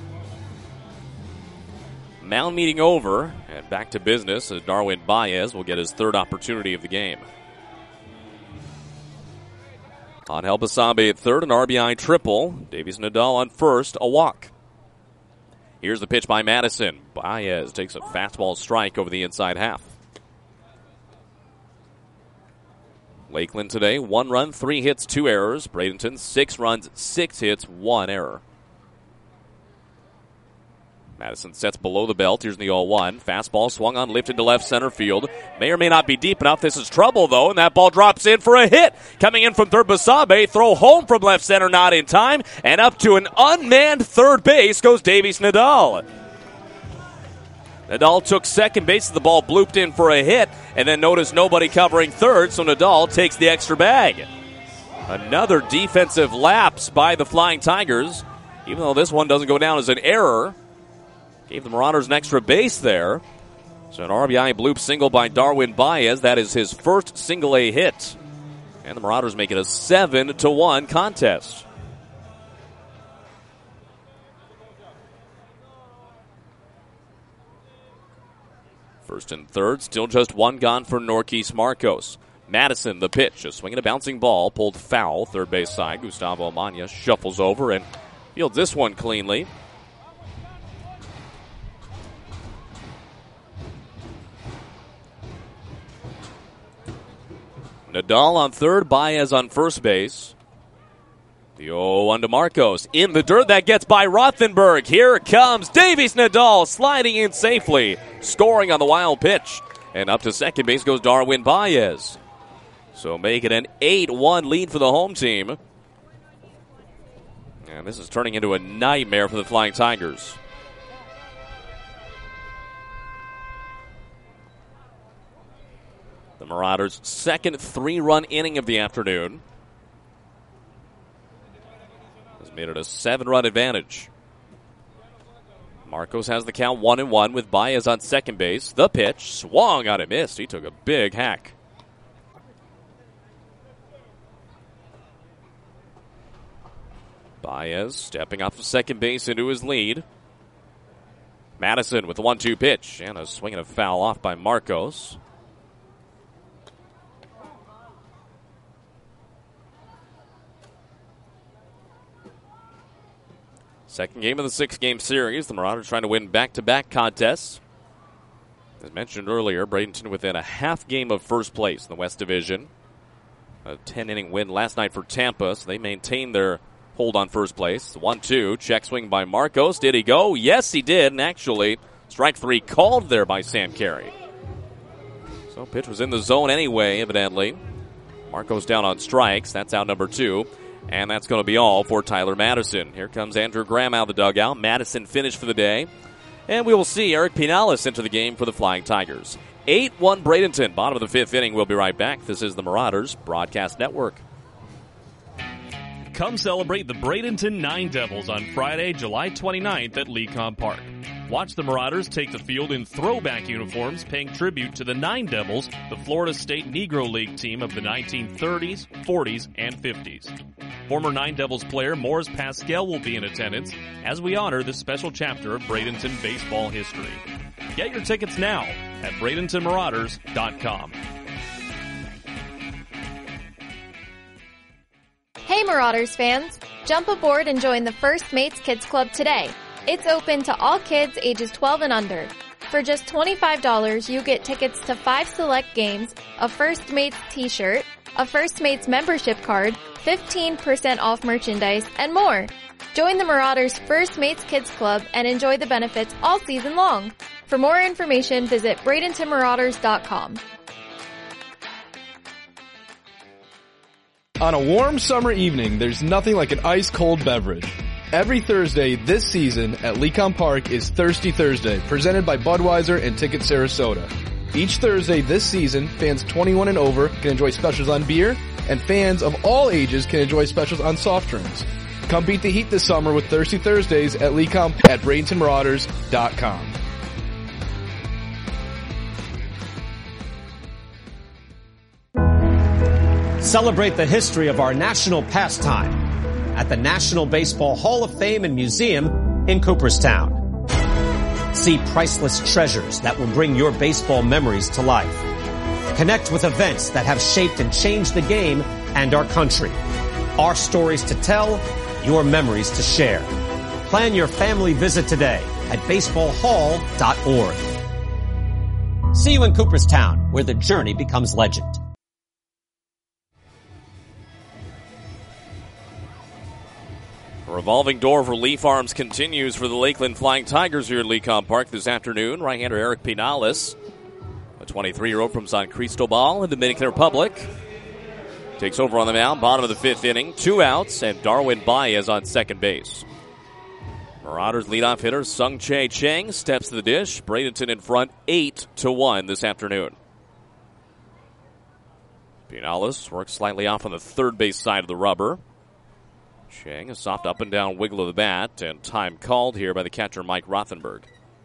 Mound meeting over, and back to business as Darwin Baez will get his 3rd opportunity of the game. Angel Basabe at 3rd, an RBI triple. Davies Nadal on 1st, a walk. Here's the pitch by Madison. Baez takes a fastball strike over the inside half. Lakeland today, 1 run, 3 hits, 2 errors. Bradenton, 6 runs, 6 hits, 1 error. Madison sets below the belt. Here's the 0-1. Fastball swung on, lifted to left center field. May or may not be deep enough. This is trouble, though, and that ball drops in for a hit. Coming in from third, Basabe. Throw home from left center, not in time. And up to an unmanned third base goes Davies Nadal. Nadal took second base. The ball blooped in for a hit, and then noticed nobody covering third, so Nadal takes the extra bag. Another defensive lapse by the Flying Tigers, even though this one doesn't go down as an error. Gave the Marauders an extra base there. So an RBI bloop single by Darwin Baez. That is his first single-A hit. And the Marauders make it a 7-1 contest. First and third, still just 1 gone for Norquise Marcos. Madison, the pitch. A swing and a bouncing ball. Pulled foul. Third base side. Gustavo Amaya shuffles over and fields this one cleanly. Nadal on third. Baez on first base. The 0-1 to Marcos. In the dirt. That gets by Rothenberg. Here comes Davis Nadal sliding in safely. Scoring on the wild pitch. And up to second base goes Darwin Baez. So make it an 8-1 lead for the home team. And this is turning into a nightmare for the Flying Tigers. The Marauders' second 3-run inning of the afternoon has made it a 7-run advantage. Marcos has the count 1-1 with Baez on second base. The pitch swung on and missed. He took a big hack. Baez stepping off of second base into his lead. Madison with the 1-2 pitch and a swing and a foul off by Marcos. Second game of the 6-game series. The Marauders trying to win back-to-back contests. As mentioned earlier, Bradenton within a half game of first place in the West Division. A 10-inning win last night for Tampa, so they maintain their hold on first place. 1-2, check swing by Marcos. Did he go? Yes, he did, and actually, strike 3 called there by Sam Carey. So pitch was in the zone anyway, evidently. Marcos down on strikes. That's out number 2. And that's going to be all for Tyler Madison. Here comes Andrew Graham out of the dugout. Madison finished for the day. And we will see Eric Pinales enter the game for the Flying Tigers. 8-1 Bradenton, bottom of the 5th inning. We'll be right back. This is the Marauders Broadcast Network.
Come celebrate the Bradenton Nine Devils on Friday, July 29th at Lecom Park. Watch the Marauders take the field in throwback uniforms, paying tribute to the Nine Devils, the Florida State Negro League team of the 1930s, 40s, and 50s. Former Nine Devils player Morris Pascal will be in attendance as we honor this special chapter of Bradenton baseball history. Get your tickets now at BradentonMarauders.com.
Hey Marauders fans! Jump aboard and join the First Mates Kids Club today. It's open to all kids ages 12 and under. For just $25, you get tickets to 5 select games, a First Mates t-shirt, a First Mates membership card, 15% off merchandise, and more. Join the Marauders First Mates Kids Club and enjoy the benefits all season long. For more information, visit BradentonMarauders.com.
On a warm summer evening, there's nothing like an ice-cold beverage. Every Thursday this season at Lecom Park is Thirsty Thursday, presented by Budweiser and Ticket Sarasota. Each Thursday this season, fans 21 and over can enjoy specials on beer, and fans of all ages can enjoy specials on soft drinks. Come beat the heat this summer with Thirsty Thursdays at Lecom at BradentonMarauders.com.
Celebrate the history of our national pastime at the National Baseball Hall of Fame and Museum in Cooperstown. See priceless treasures that will bring your baseball memories to life. Connect with events that have shaped and changed the game and our country. Our stories to tell, your memories to share. Plan your family visit today at baseballhall.org. See you in Cooperstown, where the journey becomes legend.
A revolving door for Leaf Arms continues for the Lakeland Flying Tigers here at Lecom Park this afternoon. Right-hander Eric Pinales, a 23-year-old from San Cristobal in the Dominican Republic, takes over on the mound, bottom of the 5th inning, 2 outs, and Darwin Baez on second base. Marauders leadoff hitter Sung Chae Chang steps to the dish. Bradenton in front 8-1 this afternoon. Pinales works slightly off on the third base side of the rubber. Chang, a soft up and down wiggle of the bat, and time called here by the catcher Mike Rothenberg.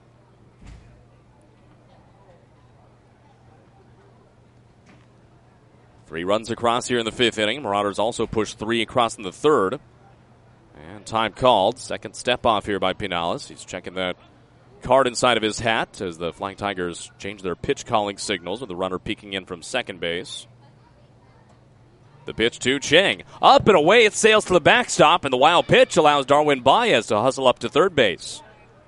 Three runs across here in the 5th inning. Marauders also pushed 3 across in the 3rd. And time called. Second step off here by Pinales. He's checking that card inside of his hat as the Flying Tigers change their pitch calling signals with the runner peeking in from second base. The pitch to Chang. Up and away, it sails to the backstop, and the wild pitch allows Darwin Baez to hustle up to third base.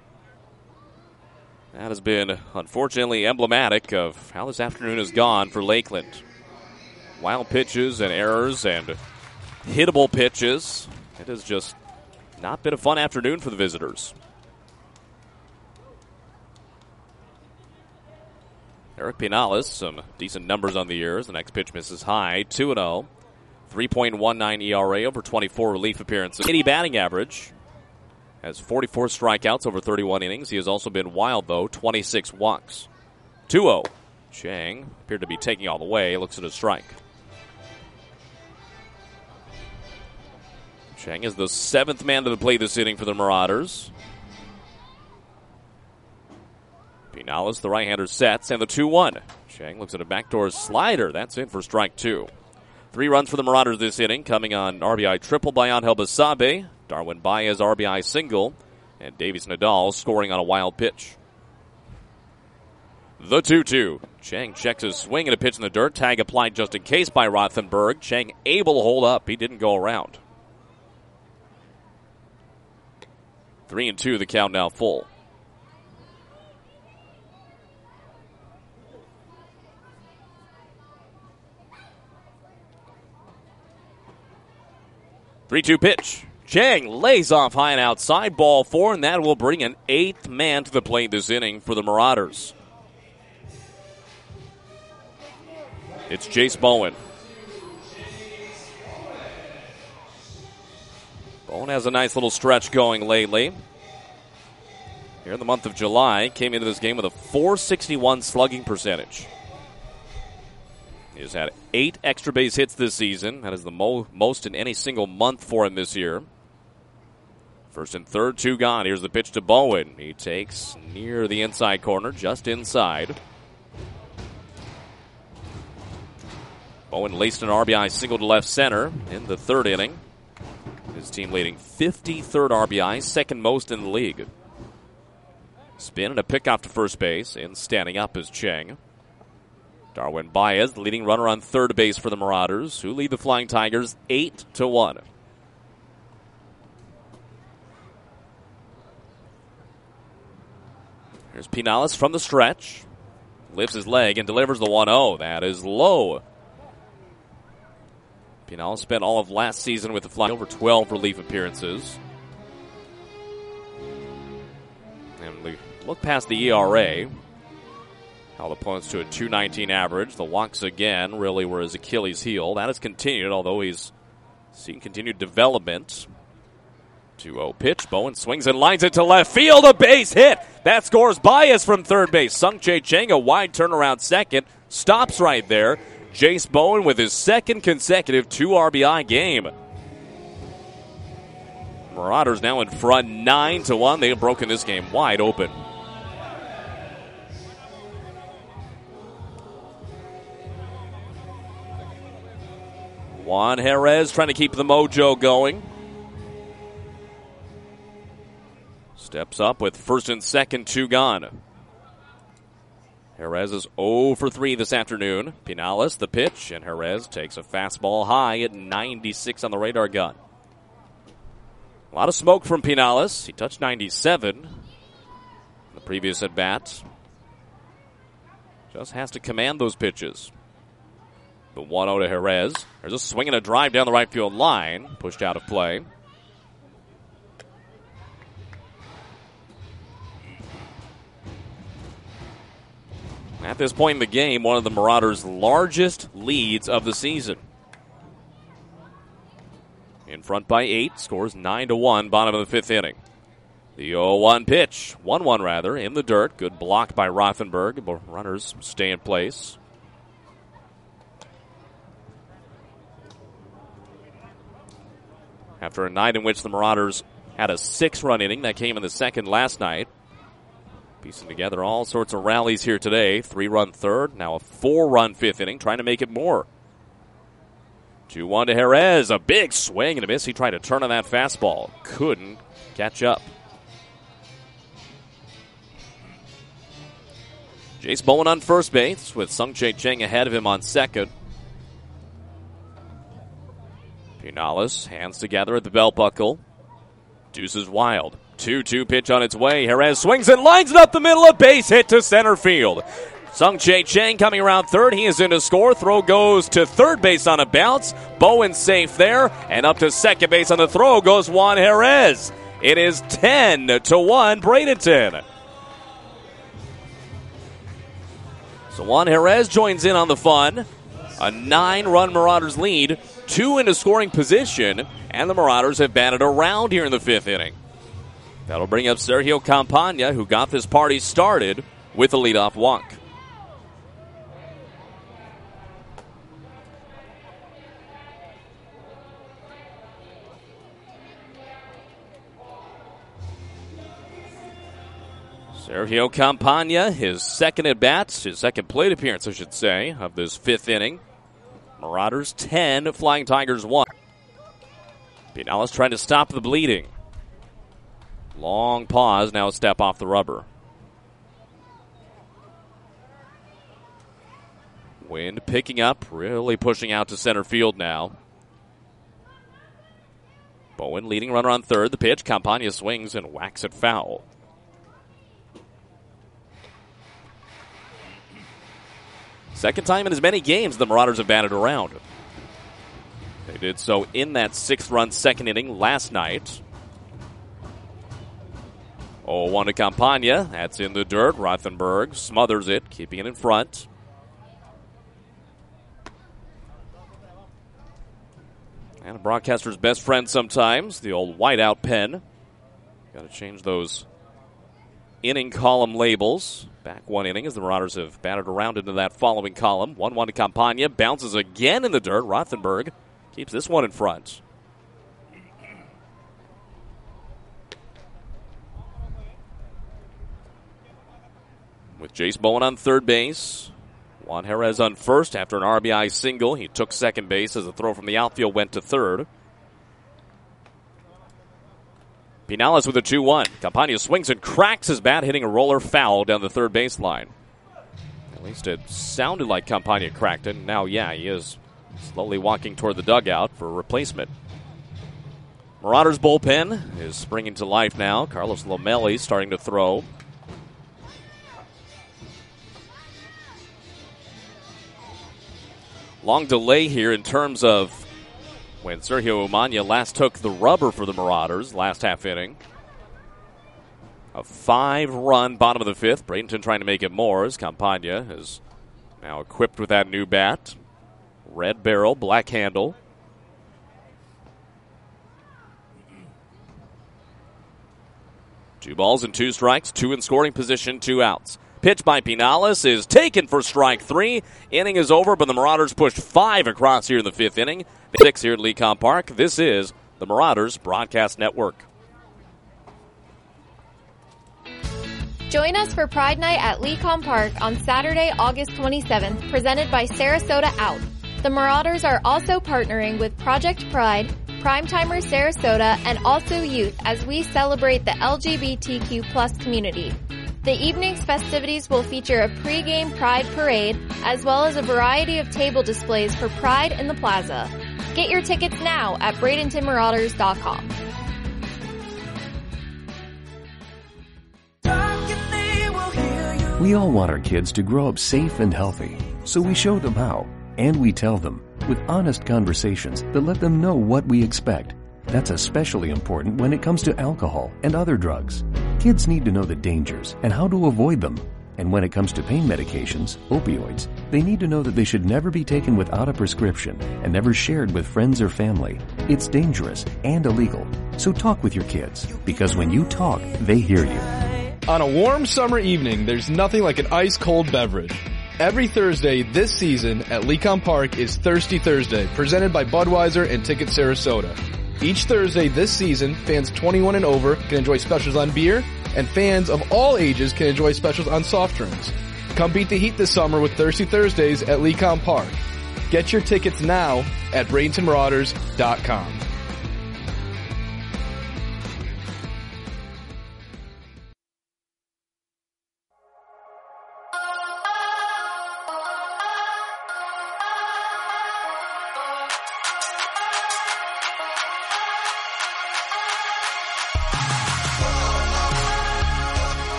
That has been, unfortunately, emblematic of how this afternoon has gone for Lakeland. Wild pitches and errors and hittable pitches. It has just not been a fun afternoon for the visitors. Eric Pinales, some decent numbers on the years. The next pitch misses high, 2-0. 3.19 ERA over 24 relief appearances. 80 batting average. Has 44 strikeouts over 31 innings. He has also been wild, though, 26 walks. 2-0. Chang appeared to be taking all the way. Looks at a strike. Chang is the seventh man to the plate this inning for the Marauders. Pinales, the right-hander, sets, and the 2-1. Chang looks at a backdoor slider. That's in for strike 2. 3 runs for the Marauders this inning, coming on RBI triple by Angel Basabe, Darwin Baez RBI single, and Davis Nadal scoring on a wild pitch. The 2-2. Chang checks his swing and a pitch in the dirt. Tag applied just in case by Rothenberg. Chang able to hold up. He didn't go around. 3-2, the count now full. Three-two pitch. Chang lays off high and outside, ball 4, and that will bring an 8th man to the plate this inning for the Marauders. It's Jace Bowen. Bowen has a nice little stretch going lately. Here in the month of July, came into this game with a .461 slugging percentage. He has had 8 extra base hits this season. That is the most in any single month for him this year. First and third, 2 gone. Here's the pitch to Bowen. He takes near the inside corner, just inside. Bowen laced an RBI single to left center in the 3rd inning. His team leading 53rd RBI, second most in the league. Spin and a pickoff to first base, and standing up is Chang. Darwin Baez, the leading runner on third base for the Marauders, who lead the Flying Tigers 8-1. Here's Pinales from the stretch. Lifts his leg and delivers the 1-0. That is low. Pinales spent all of last season with the Flying over 12 relief appearances. And we look past the ERA. Held opponents to a .219 average. The walks again really were his Achilles heel. That has continued, although he's seen continued development. 2-0 pitch. Bowen swings and lines it to left field. A base hit. That scores Baez from third base. Sung-Chae Chang, a wide turnaround second. Stops right there. Jace Bowen with his second consecutive 2 RBI game. Marauders now in front 9-1. They have broken this game wide open. Juan Jerez trying to keep the mojo going. Steps up with first and second, 2 gone. Jerez is 0 for 3 this afternoon. Pinales, the pitch, and Jerez takes a fastball high at 96 on the radar gun. A lot of smoke from Pinales. He touched 97 in the previous at-bat. Just has to command those pitches. The 1-0 to Jerez. There's a swing and a drive down the right field line. Pushed out of play. At this point in the game, one of the Marauders' largest leads of the season. In front by 8, scores 9-1, bottom of the 5th inning. The 0-1 pitch, 1-1 rather, in the dirt. Good block by Rothenberg. The runners stay in place. After a night in which the Marauders had a 6-run inning that came in the second last night. Piecing together all sorts of rallies here today. 3-run third, now a 4-run 5th inning, trying to make it more. 2-1 to Jerez, a big swing and a miss. He tried to turn on that fastball. Couldn't catch up. Jace Bowen on first base with Sung-Chae Chang ahead of him on second. Pinales, hands together at the belt buckle. Deuces wild. 2-2 pitch on its way. Jerez swings and lines it up the middle. A base hit to center field. Sung-Chae Chang coming around third. He is in to score. Throw goes to third base on a bounce. Bowen safe there. And up to second base on the throw goes Juan Jerez. It is 10-1 Bradenton. So Juan Jerez joins in on the fun. A 9-run Marauders lead. 2 into scoring position. And the Marauders have batted around here in the 5th inning. That'll bring up Sergio Campagna, who got this party started with a leadoff walk. Sergio Campagna, his second at-bat, his second plate appearance, I should say, of this 5th inning. Marauders 10, Flying Tigers 1. Pinales trying to stop the bleeding. Long pause, now a step off the rubber. Wind picking up, really pushing out to center field now. Bowen leading runner on third. The pitch, Campagna swings and whacks it foul. Second time in as many games the Marauders have batted around. They did so in that 6th-run second inning last night. 0-1 to Campagna. That's in the dirt. Rothenberg smothers it, keeping it in front. And a broadcaster's best friend sometimes, the old whiteout pen. Got to change those inning column labels. Back 1 inning as the Marauders have batted around into that following column. 1-1 to Campagna. Bounces again in the dirt. Rothenberg keeps this one in front. With Jace Bowen on third base. Juan Jerez on first after an RBI single. He took second base as a throw from the outfield went to third. Pinales with a 2-1. Campagna swings and cracks his bat, hitting a roller foul down the third baseline. At least it sounded like Campagna cracked it. Now, yeah, he is slowly walking toward the dugout for a replacement. Marauders bullpen is springing to life now. Carlos Lomelli starting to throw. Long delay here in terms of when Sergio Umania last took the rubber for the Marauders last half inning. A 5-run bottom of the 5th. Bradenton trying to make it more as Campagna is now equipped with that new bat. Red barrel, black handle. Two balls and 2 strikes, 2 in scoring position, 2 outs. Pitch by Pinales is taken for strike 3. Inning is over, but the Marauders pushed 5 across here in the 5th inning. 6 here at Lecom Park. This is the Marauders Broadcast Network.
Join us for Pride Night at Lecom Park on Saturday, August 27th, presented by Sarasota Out. The Marauders are also partnering with Project Pride, Primetimers Sarasota, and Also Youth as we celebrate the LGBTQ+ community. The evening's festivities will feature a pre-game Pride parade, as well as a variety of table displays for Pride in the Plaza. Get your tickets now at BradentonMarauders.com.
We all want our kids to grow up safe and healthy, so we show them how, and we tell them with honest conversations that let them know what we expect. That's especially important when it comes to alcohol and other drugs. Kids need to know the dangers and how to avoid them. And when it comes to pain medications, opioids, they need to know that they should never be taken without a prescription and never shared with friends or family. It's dangerous and illegal. So talk with your kids, because when you talk, they hear you.
On a warm summer evening, there's nothing like an ice-cold beverage. Every Thursday this season at Lecom Park is Thirsty Thursday, presented by Budweiser and Ticket Sarasota. Each Thursday this season, fans 21 and over can enjoy specials on beer, and fans of all ages can enjoy specials on soft drinks. Come beat the heat this summer with Thirsty Thursdays at Lecom Park. Get your tickets now at BradentonMarauders.com.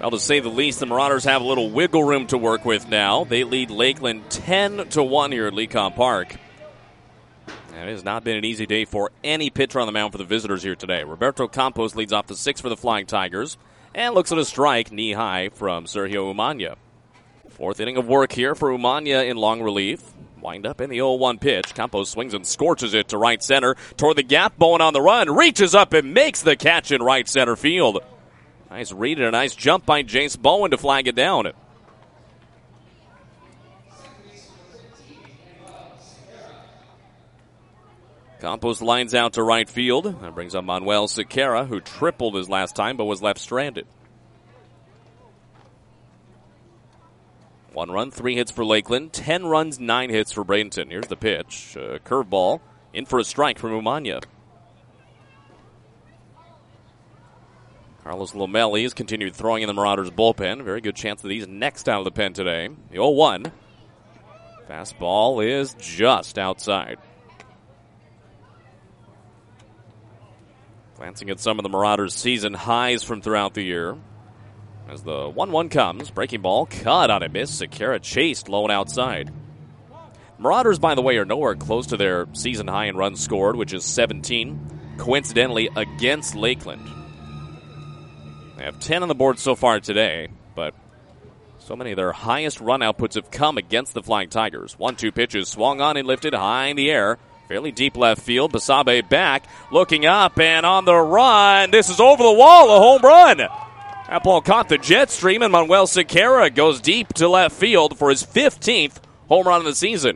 Well, to say the least, the Marauders have a little wiggle room to work with now. They lead Lakeland 10-1 here at Lecom Park. And it has not been an easy day for any pitcher on the mound for the visitors here today. Roberto Campos leads off the 6th for the Flying Tigers and looks at a strike knee-high from Sergio Umania. 4th inning of work here for Umania in long relief. Wind up in the 0-1 pitch. Campos swings and scorches it to right center. Toward the gap, Bowen on the run. Reaches up and makes the catch in right center field. Nice read and a nice jump by Jace Bowen to flag it down. Campos lines out to right field. That brings up Manuel Sequeira, who tripled his last time but was left stranded. 1 run, 3 hits for Lakeland. 10 runs, 9 hits for Bradenton. Here's the pitch. Curveball. In for a strike from Umania. Carlos Lomelli has continued throwing in the Marauders' bullpen. Very good chance that he's next out of the pen today. The 0-1. Fastball is just outside. Glancing at some of the Marauders' season highs from throughout the year. As the 1-1 comes, breaking ball, cut on a miss. Sequeira chased low and outside. Marauders, by the way, are nowhere close to their season high in runs scored, which is 17, coincidentally against Lakeland. They have 10 on the board so far today, but so many of their highest run outputs have come against the Flying Tigers. 1-2 pitches, swung on and lifted high in the air. Fairly deep left field. Basabe back, looking up and on the run. This is over the wall, a home run. That ball caught the jet stream, and Manuel Sequeira goes deep to left field for his 15th home run of the season.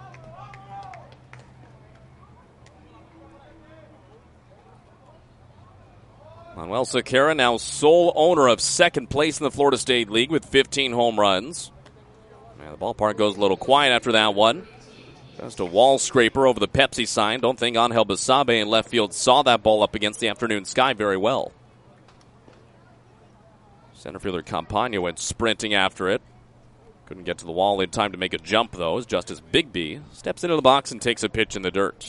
Manuel Sequeira now sole owner of second place in the Florida State League with 15 home runs. Man, the ballpark goes a little quiet after that one. Just a wall scraper over the Pepsi sign. Don't think Angel Basabe in left field saw that ball up against the afternoon sky very well. Center fielder Campagna went sprinting after it. Couldn't get to the wall in time to make a jump, though, as Justice Bigby steps into the box and takes a pitch in the dirt.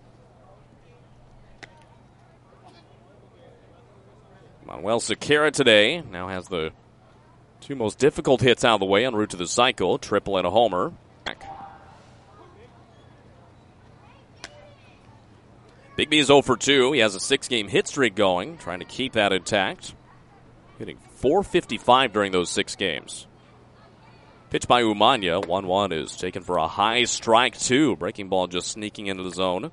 Manuel Sequeira today now has the 2 most difficult hits out of the way en route to the cycle. Triple and a homer. Bigby is 0 for 2. He has a 6-game hit streak going, trying to keep that intact. Hitting .455 during those 6 games. Pitch by Umania. 1-1 is taken for a high strike, 2. Breaking ball just sneaking into the zone.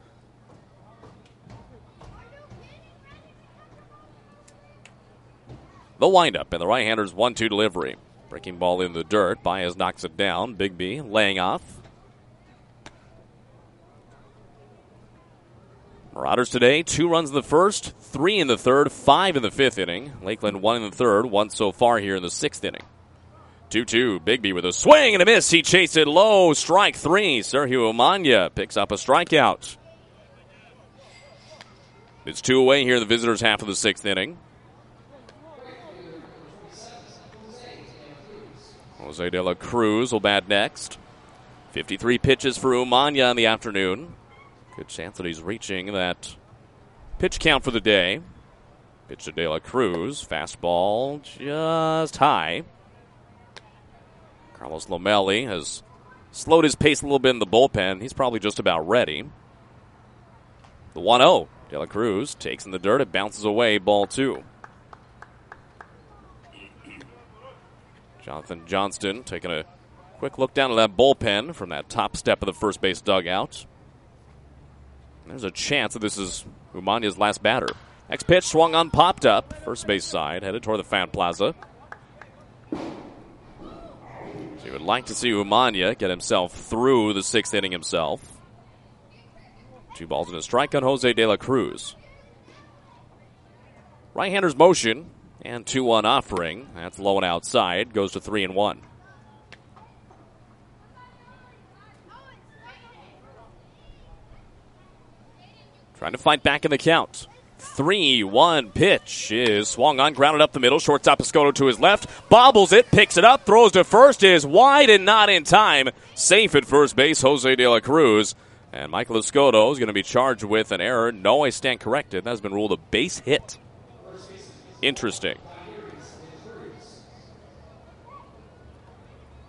The windup, and the right-hander's 1-2 delivery. Breaking ball in the dirt. Baez knocks it down. Bigby laying off. Marauders today, 2 runs in the first, 3 in the third, 5 in the 5th inning. Lakeland 1 in the third, 1 so far here in the 6th inning. 2-2, Bigby with a swing and a miss. He chased it low, strike 3. Sergio Umania picks up a strikeout. It's 2 away here in the visitors' half of the 6th inning. Jose de la Cruz will bat next. 53 pitches for Umania in the afternoon. Good chance that he's reaching that pitch count for the day. Pitch to De La Cruz. Fastball just high. Carlos Lomelli has slowed his pace a little bit in the bullpen. He's probably just about ready. The 1-0. De La Cruz takes in the dirt. It bounces away. Ball 2. Jonathan Johnston taking a quick look down at that bullpen from that top step of the first base dugout. There's a chance that this is Umania's last batter. Next pitch swung on, popped up. First base side, headed toward the fan plaza. So you would like to see Umania get himself through the 6th inning himself. 2 balls and a strike on Jose de la Cruz. Right-hander's motion and 2-1 offering. That's low and outside. Goes to 3-1. Trying to fight back in the count. 3-1 pitch is swung on, grounded up the middle. Shortstop Escoto to his left. Bobbles it, picks it up, throws to first, is wide and not in time. Safe at first base, Jose de la Cruz. And Michael Escoto is going to be charged with an error. No, I stand corrected. That has been ruled a base hit. Interesting.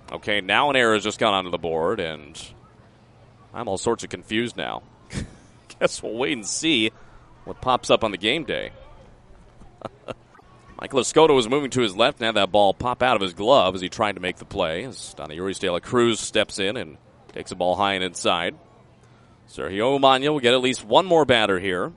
Okay, now an error has just gone onto the board, and I'm all sorts of confused now. Guess we'll wait and see what pops up on the game day. Michael Escoto was moving to his left and had that ball pop out of his glove as he tried to make the play. As Donayuri De La Cruz steps in and takes the ball high and inside. Sergio Umania will get at least one more batter here.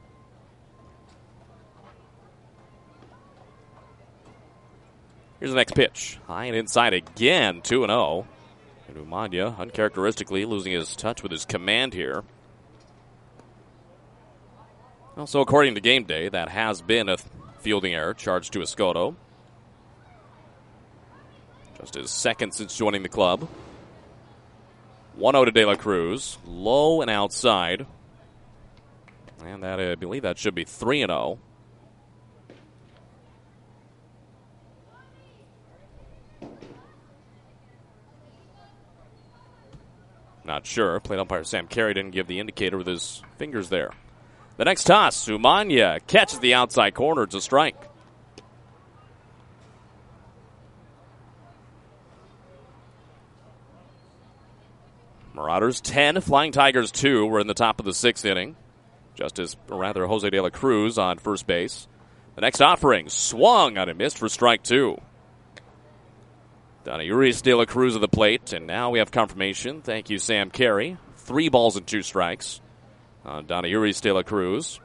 Here's the next pitch. High and inside again, 2-0. And Umania, uncharacteristically, losing his touch with his command here. Also, according to Game Day, that has been a fielding error charged to Escoto. Just his second since joining the club. 1-0 to De La Cruz. Low and outside. And that, I believe that should be 3-0. Not sure. Plate umpire Sam Carey didn't give the indicator with his fingers there. The next toss, Umania catches the outside corner. It's a strike. Marauders 10, Flying Tigers 2. We're in the top of the sixth inning. Jose De La Cruz on first base. The next offering, swung on and missed for strike 2. Donayuri De La Cruz at the plate, and now we have confirmation. Thank you, Sam Carey. 3 balls and 2 strikes on Donayuri De La Cruz.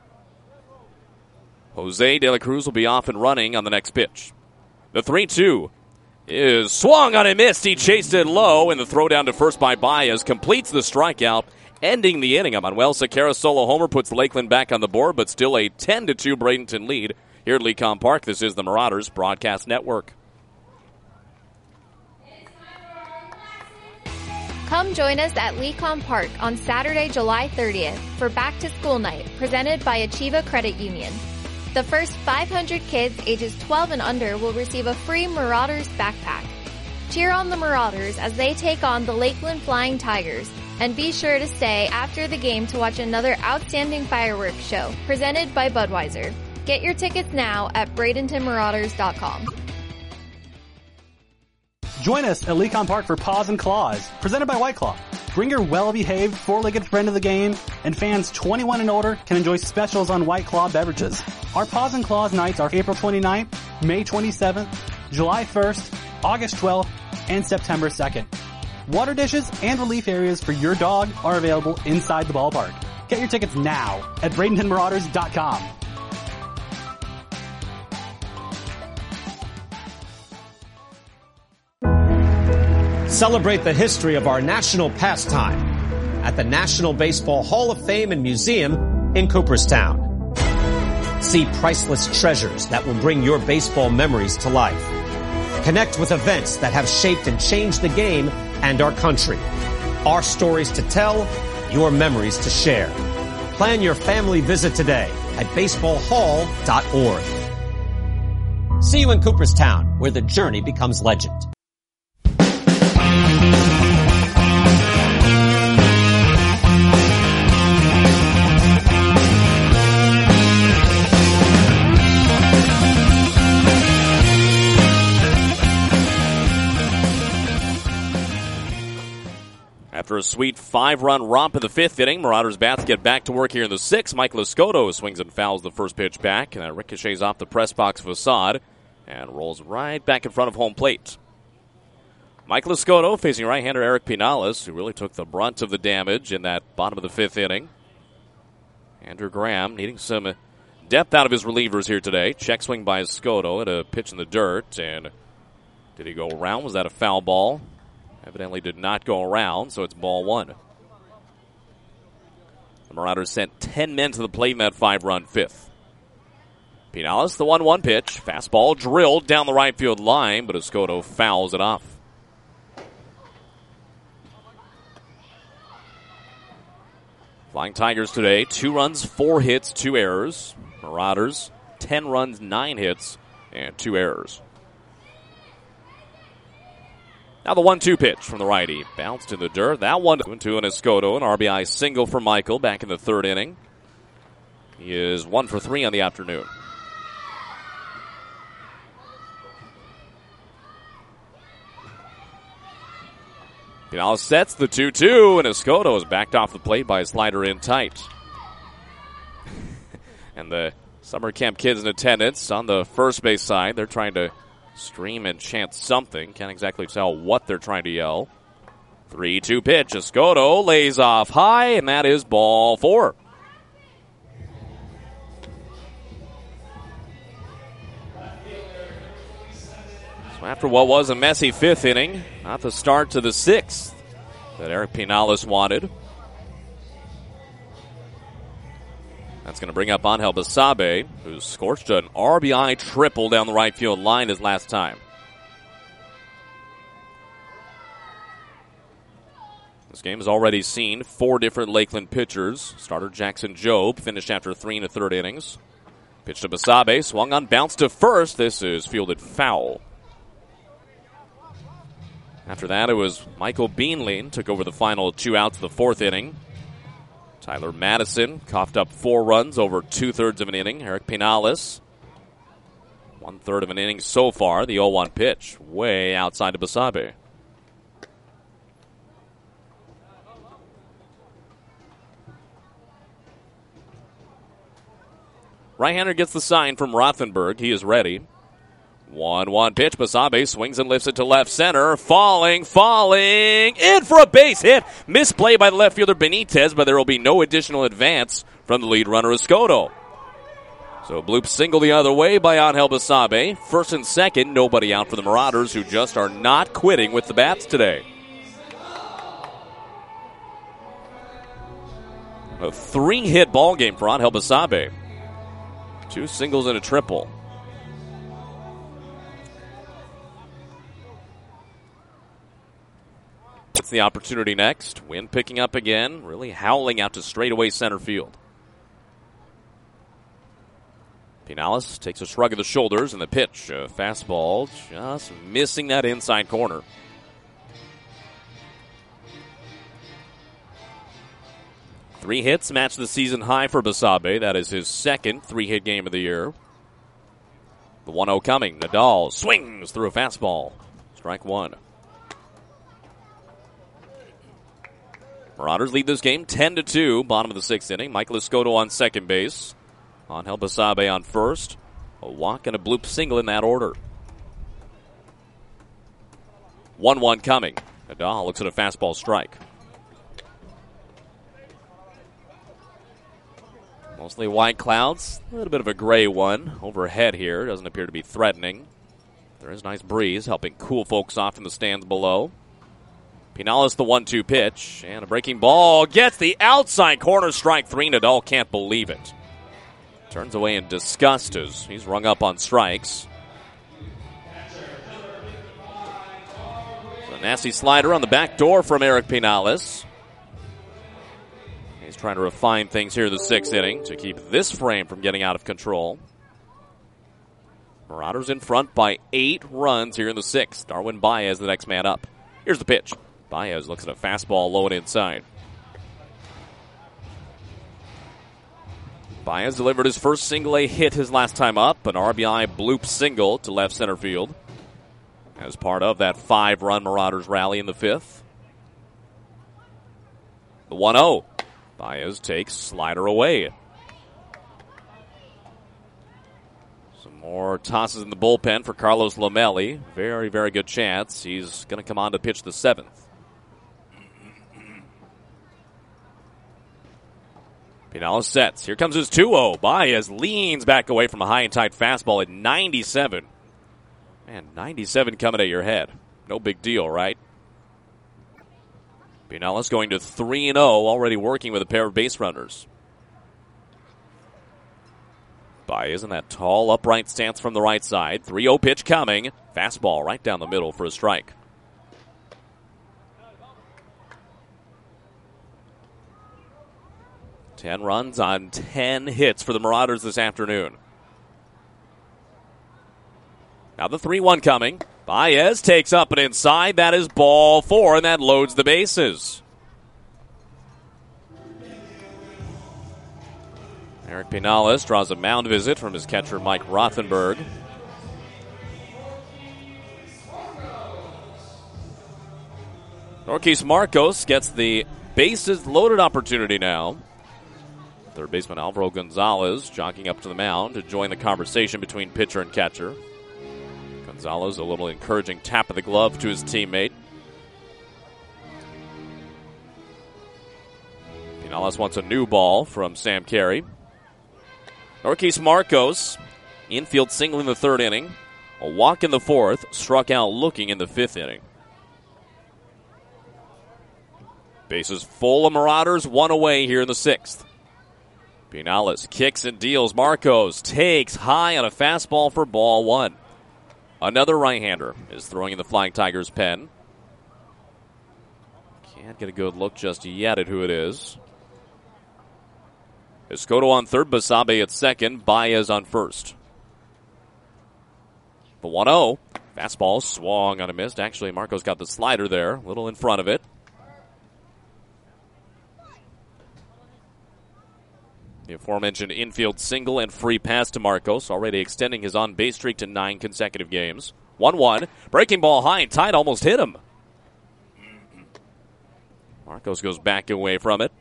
Jose De La Cruz will be off and running on the next pitch. The 3-2 is swung on and missed. He chased it low, and the throw down to first by Baez completes the strikeout, ending the inning. A Manuel Sequeira solo homer puts Lakeland back on the board, but still a 10-2 Bradenton lead here at Lecom Park. This is the Marauders Broadcast Network.
Come join us at Lecom Park on Saturday, July 30th for Back to School Night, presented by Achieva Credit Union. The first 500 kids ages 12 and under will receive a free Marauders backpack. Cheer on the Marauders as they take on the Lakeland Flying Tigers, and be sure to stay after the game to watch another outstanding fireworks show presented by Budweiser. Get your tickets now at BradentonMarauders.com.
Join us at Lecom Park for Paws and Claws, presented by White Claw. Bring your well-behaved four-legged friend of the game, and fans 21 and older can enjoy specials on White Claw beverages. Our Paws and Claws nights are April 29th, May 27th, July 1st, August 12th, and September 2nd. Water dishes and relief areas for your dog are available inside the ballpark. Get your tickets now at BradentonMarauders.com.
Celebrate the history of our national pastime at the National Baseball Hall of Fame and Museum in Cooperstown. See priceless treasures that will bring your baseball memories to life. Connect with events that have shaped and changed the game and our country. Our stories to tell, your memories to share. Plan your family visit today at baseballhall.org. See you in Cooperstown, where the journey becomes legend.
After a sweet 5-run romp in the 5th inning, Marauders bats get back to work here in the 6th. Michael Escoto swings and fouls the first pitch back, and that ricochets off the press box facade and rolls right back in front of home plate. Michael Escoto facing right-hander Eric Pinales, who really took the brunt of the damage in that bottom of the 5th inning. Andrew Graham needing some depth out of his relievers here today. Check swing by Escoto at a pitch in the dirt, and did he go around? Was that a foul ball? Evidently did not go around, so it's ball 1. The Marauders sent 10 men to the plate in that 5-run 5th. Pinales, the 1-1 pitch. Fastball drilled down the right field line, but Escoto fouls it off. Flying Tigers today, 2 runs, 4 hits, 2 errors. Marauders, 10 runs, 9 hits, and 2 errors. Now the 1-2 pitch from the righty. Bounced in the dirt. That one 2-2 and Escoto. An RBI single for Michael back in the 3rd inning. He is 1 for 3 on the afternoon. Pinales sets the 2-2, and Escoto is backed off the plate by a slider in tight. And the summer camp kids in attendance on the first base side, they're trying to scream and chant something. Can't exactly tell what they're trying to yell. 3-2 pitch. Escoto lays off high, and that is ball 4. So after what was a messy 5th inning, not the start to the 6th that Eric Pinales wanted. That's going to bring up Angel Basabe, who scorched an RBI triple down the right field line his last time. This game has already seen 4 different Lakeland pitchers. Starter Jackson Jobe finished after 3 1/3 innings. Pitch to Basabe, swung on, bounced to first. This is fielded foul. After that, it was Michael Beanley took over the final 2 outs of the 4th inning. Tyler Madison coughed up 4 runs over 2/3 of an inning. Eric Pinales, 1/3 of an inning so far. The 0-1 pitch, way outside of Basabe. Right-hander gets the sign from Rothenberg. He is ready. 1-1 pitch. Basabe swings and lifts it to left center. Falling, in for a base hit. Misplay by the left fielder Benitez, but there will be no additional advance from the lead runner Escoto. So bloop single the other way by Angel Basabe. First and second, nobody out for the Marauders, who just are not quitting with the bats today. A 3-hit ball game for Angel Basabe. 2 singles and a triple. It's the opportunity next. Wind picking up again, really howling out to straightaway center field. Pinales takes a shrug of the shoulders, and the pitch, a fastball, just missing that inside corner. Three hits match the season high for Basabe. That is his second 3-hit game of the year. The 1-0 coming. Nadal swings through a fastball. Strike 1. Marauders lead this game 10-2, bottom of the 6th inning. Michael Escoto on second base. Angel Basabe on first. A walk and a bloop single in that order. 1-1 coming. Nadal looks at a fastball strike. Mostly white clouds. A little bit of a gray one overhead here. Doesn't appear to be threatening. There is a nice breeze helping cool folks off in the stands below. Pinales the 1-2 pitch, and a breaking ball gets the outside corner, strike 3. Nadal can't believe it. Turns away in disgust as he's rung up on strikes. So a nasty slider on the back door from Eric Pinales. He's trying to refine things here in the 6th inning to keep this frame from getting out of control. Marauders in front by 8 runs here in the 6th. Darwin Baez the next man up. Here's the pitch. Baez looks at a fastball low and inside. Baez delivered his first single-A hit his last time up, an RBI bloop single to left center field as part of that 5-run Marauders rally in the 5th. The 1-0. Baez takes slider away. Some more tosses in the bullpen for Carlos Lamelli. Very, very good chance. He's going to come on to pitch the 7th. Pinales sets. Here comes his 2-0. Baez leans back away from a high and tight fastball at 97. Man, 97 coming at your head. No big deal, right? Pinales going to 3-0, already working with a pair of base runners. Baez in that tall, upright stance from the right side. 3-0 pitch coming. Fastball right down the middle for a strike. Ten runs on 10 hits for the Marauders this afternoon. Now the 3-1 coming. Baez takes up and inside. That is ball 4, and that loads the bases. Eric Pinales draws a mound visit from his catcher, Mike Rothenberg. Norquise Marcos gets the bases loaded opportunity now. Third baseman Alvaro Gonzalez jogging up to the mound to join the conversation between pitcher and catcher. Gonzalez, a little encouraging tap of the glove to his teammate. Pinales wants a new ball from Sam Carey. Norquise Marcos, infield single in the third inning. A walk in the fourth, struck out looking in the fifth inning. Bases full of Marauders, one away here in the sixth. Pinales kicks and deals. Marcos takes high on a fastball for ball one. Another right-hander is throwing in the Flying Tigers' pen. Can't get a good look just yet at who it is. Escoto on third, Basabe at second, Baez on first. The 1-0. Fastball swung on a miss. Actually, Marcos got the slider there, a little in front of it. The aforementioned infield single and free pass to Marcos, already extending his on-base streak to 9 consecutive games. 1-1. Breaking ball high and tight, almost hit him. Marcos goes back away from it.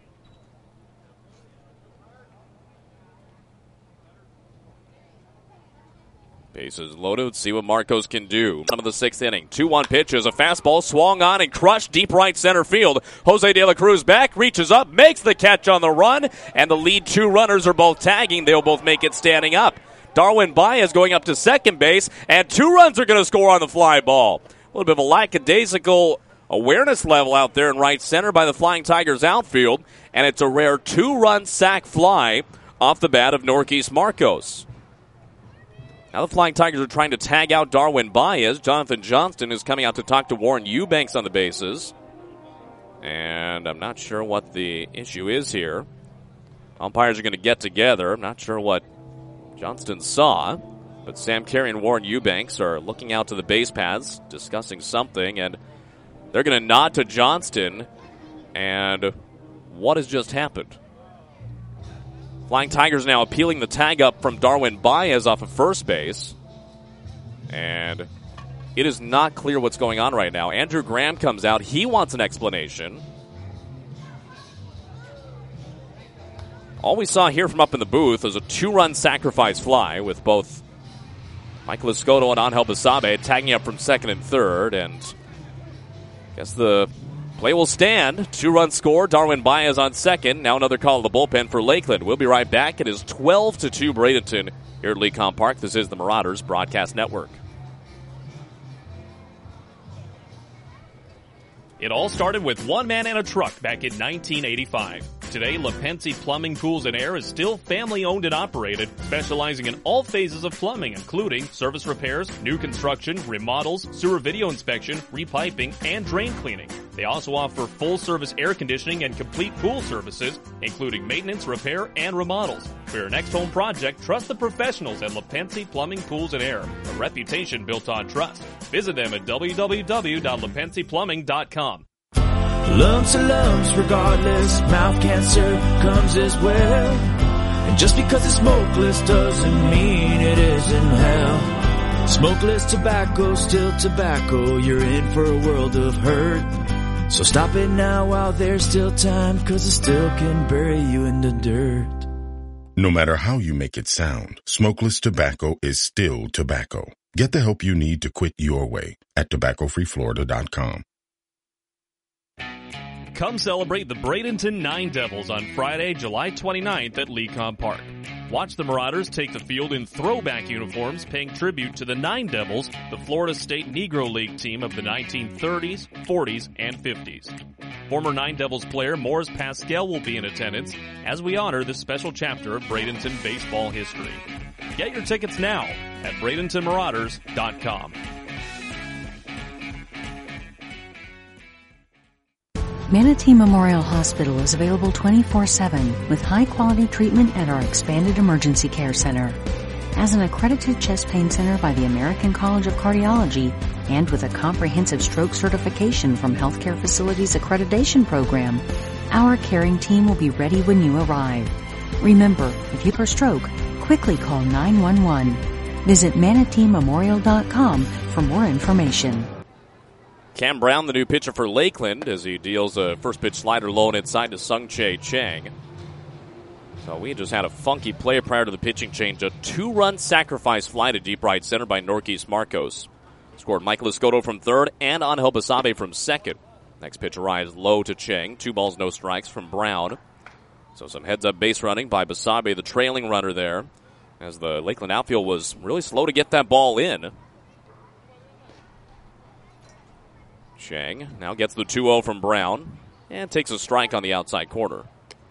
Bases loaded. Let's see what Marcos can do. Bottom of the sixth inning. 2-1 pitch is a fastball swung on and crushed deep right center field. Jose De La Cruz back, reaches up, makes the catch on the run, and the lead two runners are both tagging. They'll both make it standing up. Darwin Baez going up to second base, and 2 runs are going to score on the fly ball. A little bit of a lackadaisical awareness level out there in right center by the Flying Tigers outfield, and it's a rare 2-run sac fly off the bat of Norquise Marcos. Now the Flying Tigers are trying to tag out Darwin Baez. Jonathan Johnston is coming out to talk to Warren Eubanks on the bases. And I'm not sure what the issue is here. Umpires are going to get together. I'm not sure what Johnston saw. But Sam Carey and Warren Eubanks are looking out to the base paths, discussing something. And they're going to nod to Johnston. And what has just happened? Flying Tigers now appealing the tag up from Darwin Baez off of first base. And it is not clear what's going on right now. Andrew Graham comes out. He wants an explanation. All we saw here from up in the booth was a 2-run sacrifice fly with both Michael Escoto and Angel Basabe tagging up from second and third. And I guess the play will stand. 2-run score. Darwin Baez on second. Now another call to the bullpen for Lakeland. We'll be right back. It is 12-2 Bradenton here at Lecom Park. This is the Marauders Broadcast Network.
It all started with one man and a truck back in 1985. Today, LaPensi Plumbing, Pools, and Air is still family-owned and operated, specializing in all phases of plumbing, including service repairs, new construction, remodels, sewer video inspection, repiping, and drain cleaning. They also offer full-service air conditioning and complete pool services, including maintenance, repair, and remodels. For your next home project, trust the professionals at LaPensi Plumbing, Pools, and Air, a reputation built on trust. Visit them at www.lapensiplumbing.com.
Lumps and lumps regardless, mouth cancer comes as well. And just because it's smokeless doesn't mean it isn't hell. Smokeless tobacco, still tobacco, you're in for a world of hurt. So stop it now while there's still time, 'cause it still can bury you in the dirt.
No matter how you make it sound, smokeless tobacco is still tobacco. Get the help you need to quit your way at tobaccofreeflorida.com.
Come celebrate the Bradenton Nine Devils on Friday, July 29th at Lecom Park. Watch the Marauders take the field in throwback uniforms, paying tribute to the Nine Devils, the Florida State Negro League team of the 1930s, 40s, and 50s. Former Nine Devils player Morris Pascal will be in attendance as we honor this special chapter of Bradenton baseball history. Get your tickets now at BradentonMarauders.com.
Manatee Memorial Hospital is available 24/7 with high-quality treatment at our expanded emergency care center. As an accredited chest pain center by the American College of Cardiology and with a comprehensive stroke certification from Healthcare Facilities Accreditation Program, our caring team will be ready when you arrive. Remember, if you have a stroke, quickly call 911. Visit ManateeMemorial.com for more information.
Cam Brown, the new pitcher for Lakeland, as he deals a first pitch slider low and inside to Sung-Chae Chang. So we just had a funky play prior to the pitching change. A 2-run sacrifice fly to deep right center by Norquist Marcos. Scored Michael Escoto from third and Angel Basabe from second. Next pitch arrives low to Chang. 2 balls, no strikes from Brown. So some heads-up base running by Basabe, the trailing runner there, as the Lakeland outfield was really slow to get that ball in. Chang now gets the 2-0 from Brown and takes a strike on the outside corner.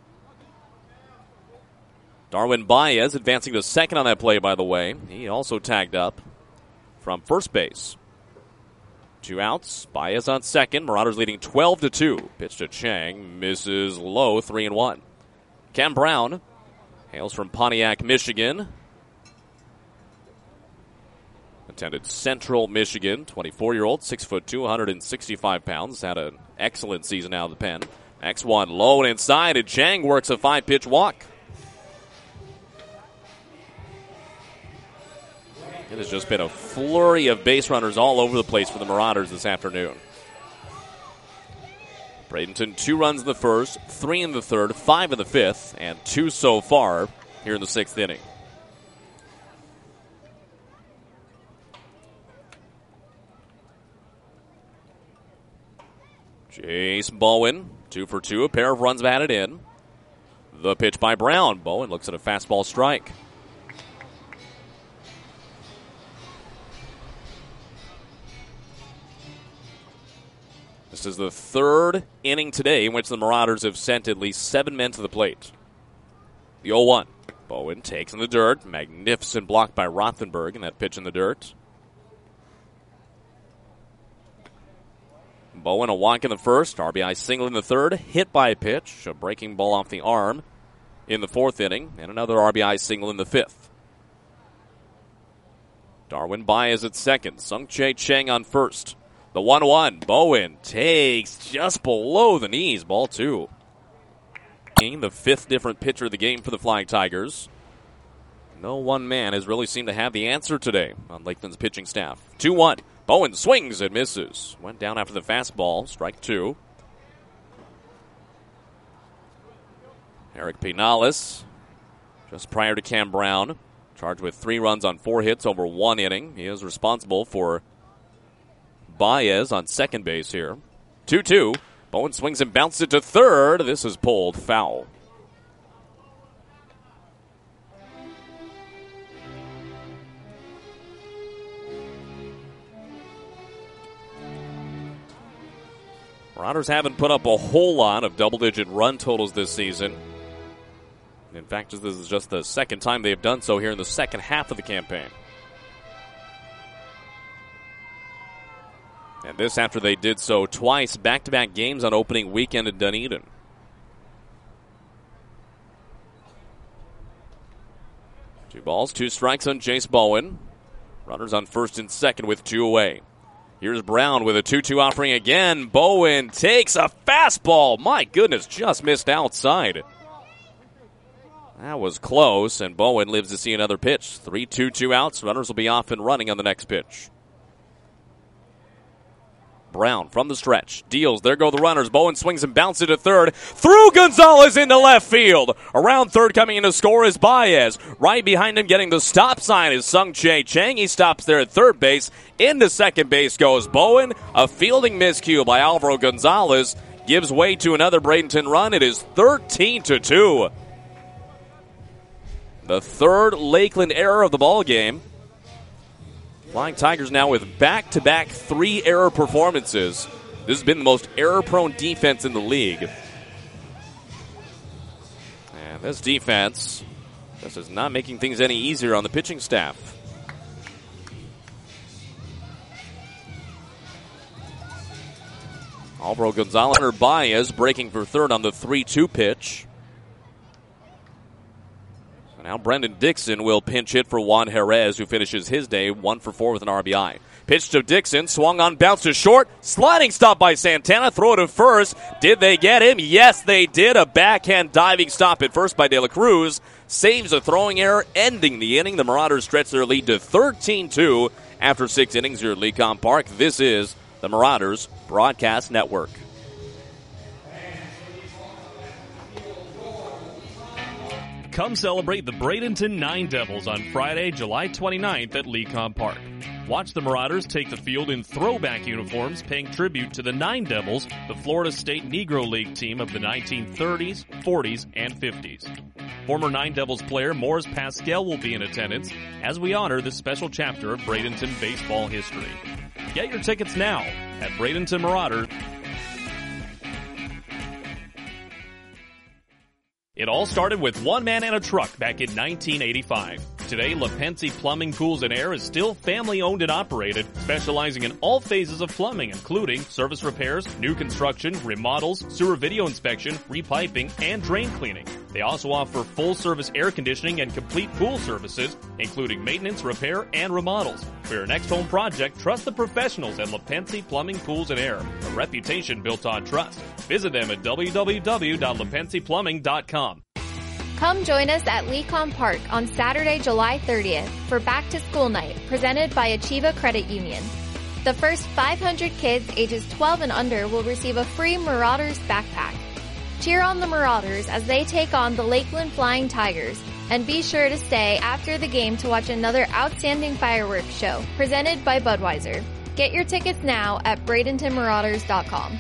Darwin Baez advancing to second on that play, by the way. He also tagged up from first base. 2 outs. Baez on second. Marauders leading 12-2. Pitch to Chang. Misses low, 3-1. Cam Brown hails from Pontiac, Michigan. Attended Central Michigan. 24-year-old, 6'2", 165 pounds. Had an excellent season out of the pen. Next one, low and inside, and Chang works a 5-pitch walk. It has just been a flurry of base runners all over the place for the Marauders this afternoon. Bradenton, 2 runs in the first, 3 in the third, 5 in the fifth, and 2 so far here in the 6th inning. Chase Bowen, 2 for 2, a pair of runs batted in. The pitch by Brown. Bowen looks at a fastball strike. This is the 3rd inning today in which the Marauders have sent at least 7 men to the plate. The 0-1. Bowen takes in the dirt. Magnificent block by Rothenberg in that pitch in the dirt. Bowen a walk in the first. RBI single in the third. Hit by a pitch. A breaking ball off the arm in the 4th inning. And another RBI single in the 5th. Darwin Baez at second. Sung-Chae Chang on first. The 1-1. Bowen takes just below the knees. Ball 2. The 5th different pitcher of the game for the Flying Tigers. No one man has really seemed to have the answer today on Lakeland's pitching staff. 2-1. Bowen swings and misses. Went down after the fastball. Strike 2. Eric Pinales, just prior to Cam Brown, charged with 3 runs on 4 hits over 1 inning. He is responsible for Baez on second base here. 2-2. Bowen swings and bounces it to third. This is pulled foul. Marauders haven't put up a whole lot of double-digit run totals this season. In fact, this is just the 2nd time they have done so here in the second half of the campaign. And this after they did so twice, back-to-back games on opening weekend in Dunedin. Two balls, 2 strikes on Chase Bowen. Runners on first and second with 2 away. Here's Brown with a 2-2 offering again. Bowen takes a fastball. My goodness, just missed outside. That was close, and Bowen lives to see another pitch. 3-2 outs. Runners will be off and running on the next pitch. Brown from the stretch. Deals. There go the runners. Bowen swings and bounces to third. Through Gonzalez into left field. Around third coming in to score is Baez. Right behind him getting the stop sign is Sung-Chae Chang. He stops there at third base. Into second base goes Bowen. A fielding miscue by Alvaro Gonzalez gives way to another Bradenton run. It is 13-2. The 3rd Lakeland error of the ball game. Flying Tigers now with back-to-back 3 error performances. This has been the most error-prone defense in the league. And this defense, this is not making things any easier on the pitching staff. Alvaro Gonzalez or Baez breaking for third on the 3-2 pitch. Now Brendan Dixon will pinch hit for Juan Jerez, who finishes his day 1 for 4 with an RBI. Pitch to Dixon, swung on, bounce to short. Sliding stop by Santana, throw to first. Did they get him? Yes, they did. A backhand diving stop at first by De La Cruz. Saves a throwing error, ending the inning. The Marauders stretch their lead to 13-2 after 6 innings here at Lecom Park. This is the Marauders Broadcast Network.
Come celebrate the Bradenton Nine Devils on Friday, July 29th at Lecom Park. Watch the Marauders take the field in throwback uniforms, paying tribute to the Nine Devils, the Florida State Negro League team of the 1930s, 40s, and 50s. Former Nine Devils player Morris Pascal will be in attendance as we honor this special chapter of Bradenton baseball history. Get your tickets now at Bradenton Marauder. It all started with one man and a truck back in 1985. Today, LaPensi Plumbing, Pools, and Air is still family-owned and operated, specializing in all phases of plumbing, including service repairs, new construction, remodels, sewer video inspection, repiping, and drain cleaning. They also offer full-service air conditioning and complete pool services, including maintenance, repair, and remodels. For your next home project, trust the professionals at LaPensi Plumbing, Pools, and Air, a reputation built on trust. Visit them at www.lapensiplumbing.com.
Come join us at Lecom Park on Saturday, July 30th for Back to School Night, presented by Achieva Credit Union. The first 500 kids ages 12 and under will receive a free Marauders backpack. Cheer on the Marauders as they take on the Lakeland Flying Tigers, and be sure to stay after the game to watch another outstanding fireworks show presented by Budweiser. Get your tickets now at BradentonMarauders.com.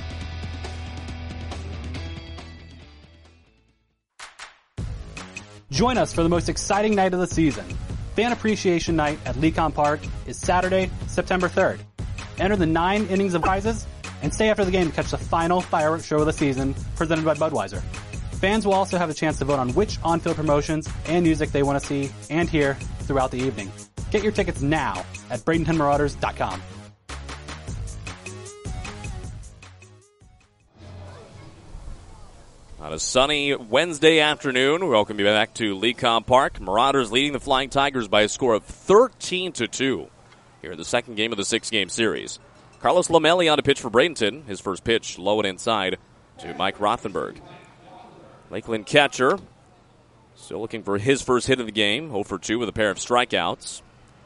Join us for the most exciting night of the season. Fan Appreciation Night at Lecom Park is Saturday, September 3rd. Enter the 9 innings of prizes and stay after the game to catch the final fireworks show of the season presented by Budweiser. Fans will also have a chance to vote on which on-field promotions and music they want to see and hear throughout the evening. Get your tickets now at BradentonMarauders.com.
On a sunny Wednesday afternoon, we welcome you back to Lecom Park. Marauders leading the Flying Tigers by a score of 13-2 here in the second game of the 6-game series. Carlos Lomelli on to pitch for Bradenton. His first pitch low and inside to Mike Rothenberg. Lakeland catcher still looking for his first hit of the game. 0 for 2 with a pair of strikeouts.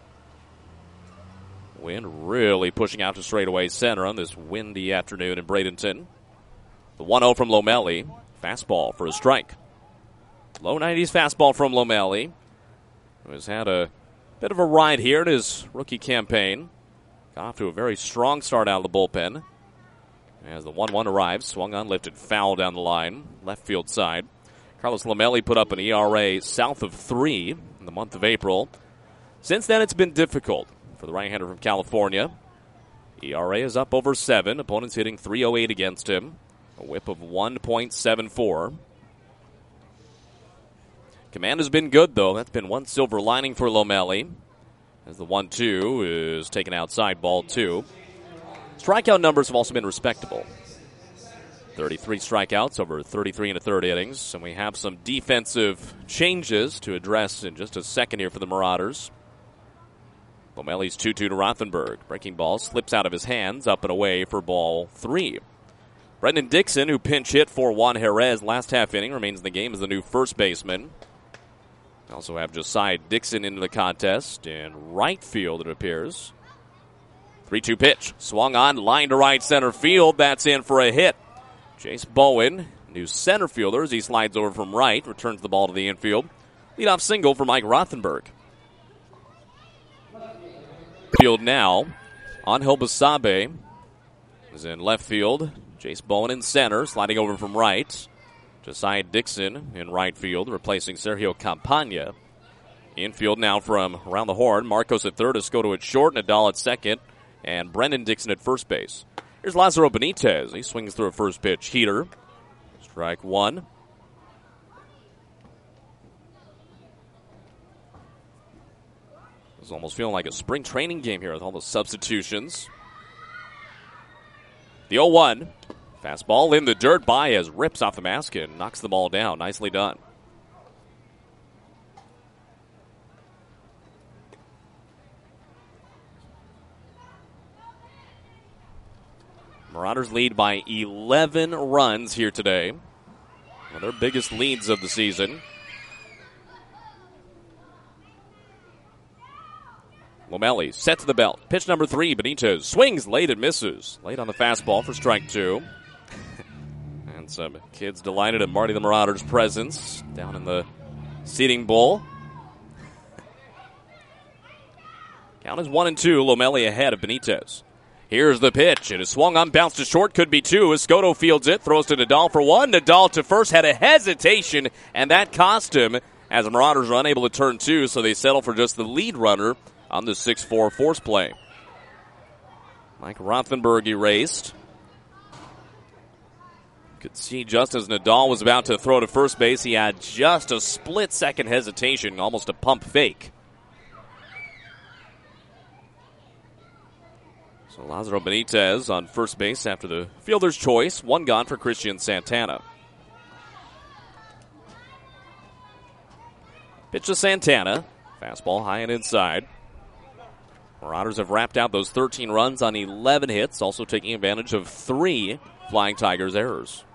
Wind really pushing out to straightaway center on this windy afternoon in Bradenton. The 1-0 from Lomelli. Fastball for a strike. Low 90s fastball from Lomelli, who has had a bit of a ride here in his rookie campaign. Got off to a very strong start out of the bullpen. As the 1-1 arrives, swung on, lifted foul down the line, left field side. Carlos Lomelli put up an ERA south of 3 in the month of April. Since then, it's been difficult for the right-hander from California. ERA is up over 7. Opponents hitting .308 against him. A whip of 1.74. Command has been good, though. That's been one silver lining for Lomelli. As the 1-2 is taken outside, ball 2. Strikeout numbers have also been respectable. 33 strikeouts over 33 and a third innings. And we have some defensive changes to address in just a second here for the Marauders. Lomelli's 2-2 to Rothenberg. Breaking ball slips out of his hands, up and away for ball 3. Brendan Dixon, who pinch hit for Juan Jerez last half inning, remains in the game as the new first baseman. We also have Josiah Dixon into the contest in right field, it appears. 3-2 pitch. Swung on, line to right center field. That's in for a hit. Chase Bowen, new center fielder, as he slides over from right, returns the ball to the infield. Leadoff single for Mike Rothenberg. Field now. Angel Basabe is in left field. Chase Bowen in center, sliding over from right. Josiah Dixon in right field, replacing Sergio Campagna. Infield now from around the horn. Marcos at third, Escoto at short, Nadal at second, and Brendan Dixon at first base. Here's Lazaro Benitez. He swings through a first pitch heater. Strike 1. It's almost feeling like a spring training game here with all the substitutions. The 0-1. Fastball in the dirt. Baez rips off the mask and knocks the ball down. Nicely done. Marauders lead by 11 runs here today. One of their biggest leads of the season. Lomeli set to the belt. Pitch number 3, Benitez swings late and misses. Late on the fastball for strike 2. And some kids delighted at Marty the Marauder's presence down in the seating bowl. Count is 1-2. Lomeli ahead of Benitez. Here's the pitch. It is swung on, bounced to short, could be 2. Escoto fields it, throws to Nadal for 1. Nadal to first, had a hesitation, and that cost him as the Marauders are unable to turn 2, so they settle for just the lead runner on the 6-4 force play. Mike Rothenberg erased. Could see just as Nadal was about to throw to first base, he had just a split-second hesitation, almost a pump fake. So Lázaro Benitez on first base after the fielder's choice. 1 gone for Christian Santana. Pitch to Santana. Fastball high and inside. Marauders have wrapped out those 13 runs on 11 hits, also taking advantage of 3 Flying Tigers errors.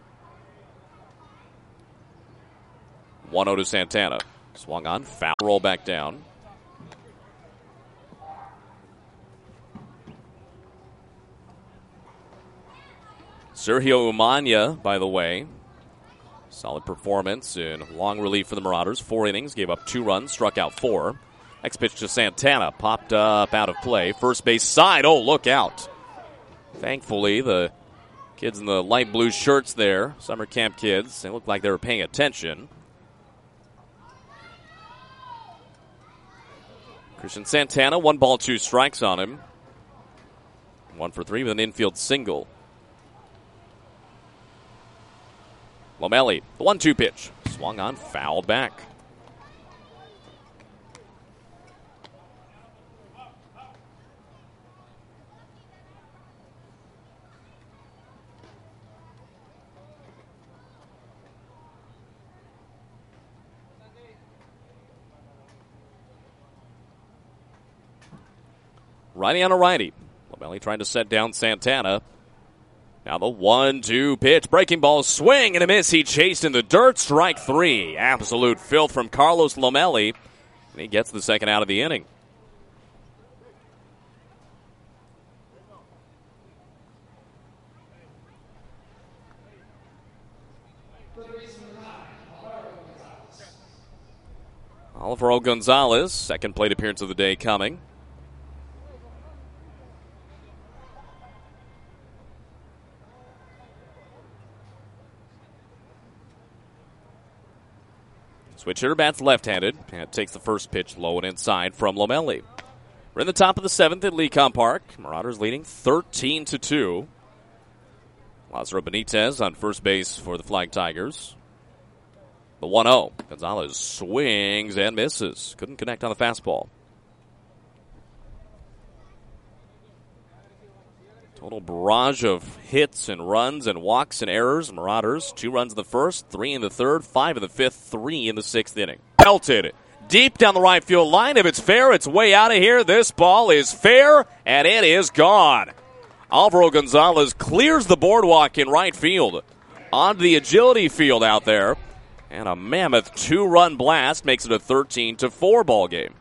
1-0 to Santana. Swung on, foul, roll back down. Sergio Umana, by the way, solid performance in long relief for the Marauders. 4 innings, gave up 2 runs, struck out 4. Next pitch to Santana, popped up out of play. First base side, oh, look out. Thankfully, the kids in the light blue shirts there, summer camp kids, they looked like they were paying attention. Christian Santana, 1 ball, 2 strikes on him. 1 for 3 with an infield single. Lomeli, the 1-2 pitch. Swung on, fouled back. Righty on a righty. Lomeli trying to set down Santana. Now the 1-2 pitch. Breaking ball, swing and a miss. He chased in the dirt. Strike 3. Absolute filth from Carlos Lomeli. And he gets the second out of the inning. Alvaro Gonzalez, second plate appearance of the day coming. Switch hitter bats left-handed and takes the first pitch low and inside from Lomeli. We're in the top of the 7th at Lecom Park. Marauders leading 13-2. Lázaro Benitez on first base for the Flying Tigers. The 1-0. Gonzalez swings and misses. Couldn't connect on the fastball. Total barrage of hits and runs and walks and errors. Marauders, 2 runs in the first, 3 in the third, 5 in the fifth, 3 in the 6th inning. Belted deep down the right field line. If it's fair, it's way out of here. This ball is fair, and it is gone. Alvaro Gonzalez clears the boardwalk in right field onto the agility field out there. And a mammoth 2-run blast makes it a 13-4 ball game.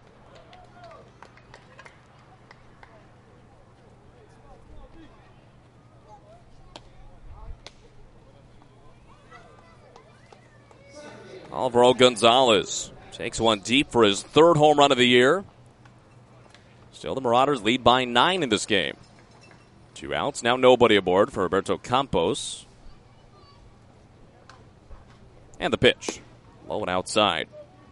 Alvaro Gonzalez takes one deep for his 3rd home run of the year. Still, the Marauders lead by 9 in this game. 2 outs, now nobody aboard for Roberto Campos. And the pitch, low and outside.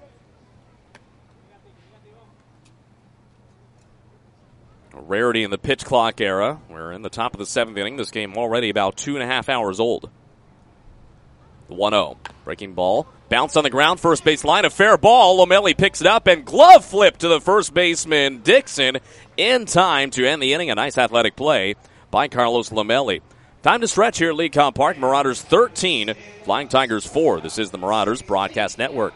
A rarity in the pitch clock era. We're in the top of the 7th inning. This game already about 2.5 hours old. The 1-0. Breaking ball. Bounce on the ground. First base line. A fair ball. Lomeli picks it up and glove flip to the first baseman Dixon in time to end the inning. A nice athletic play by Carlos Lomeli. Time to stretch here at Lecom Park. Marauders 13. Flying Tigers 4. This is the Marauders Broadcast Network.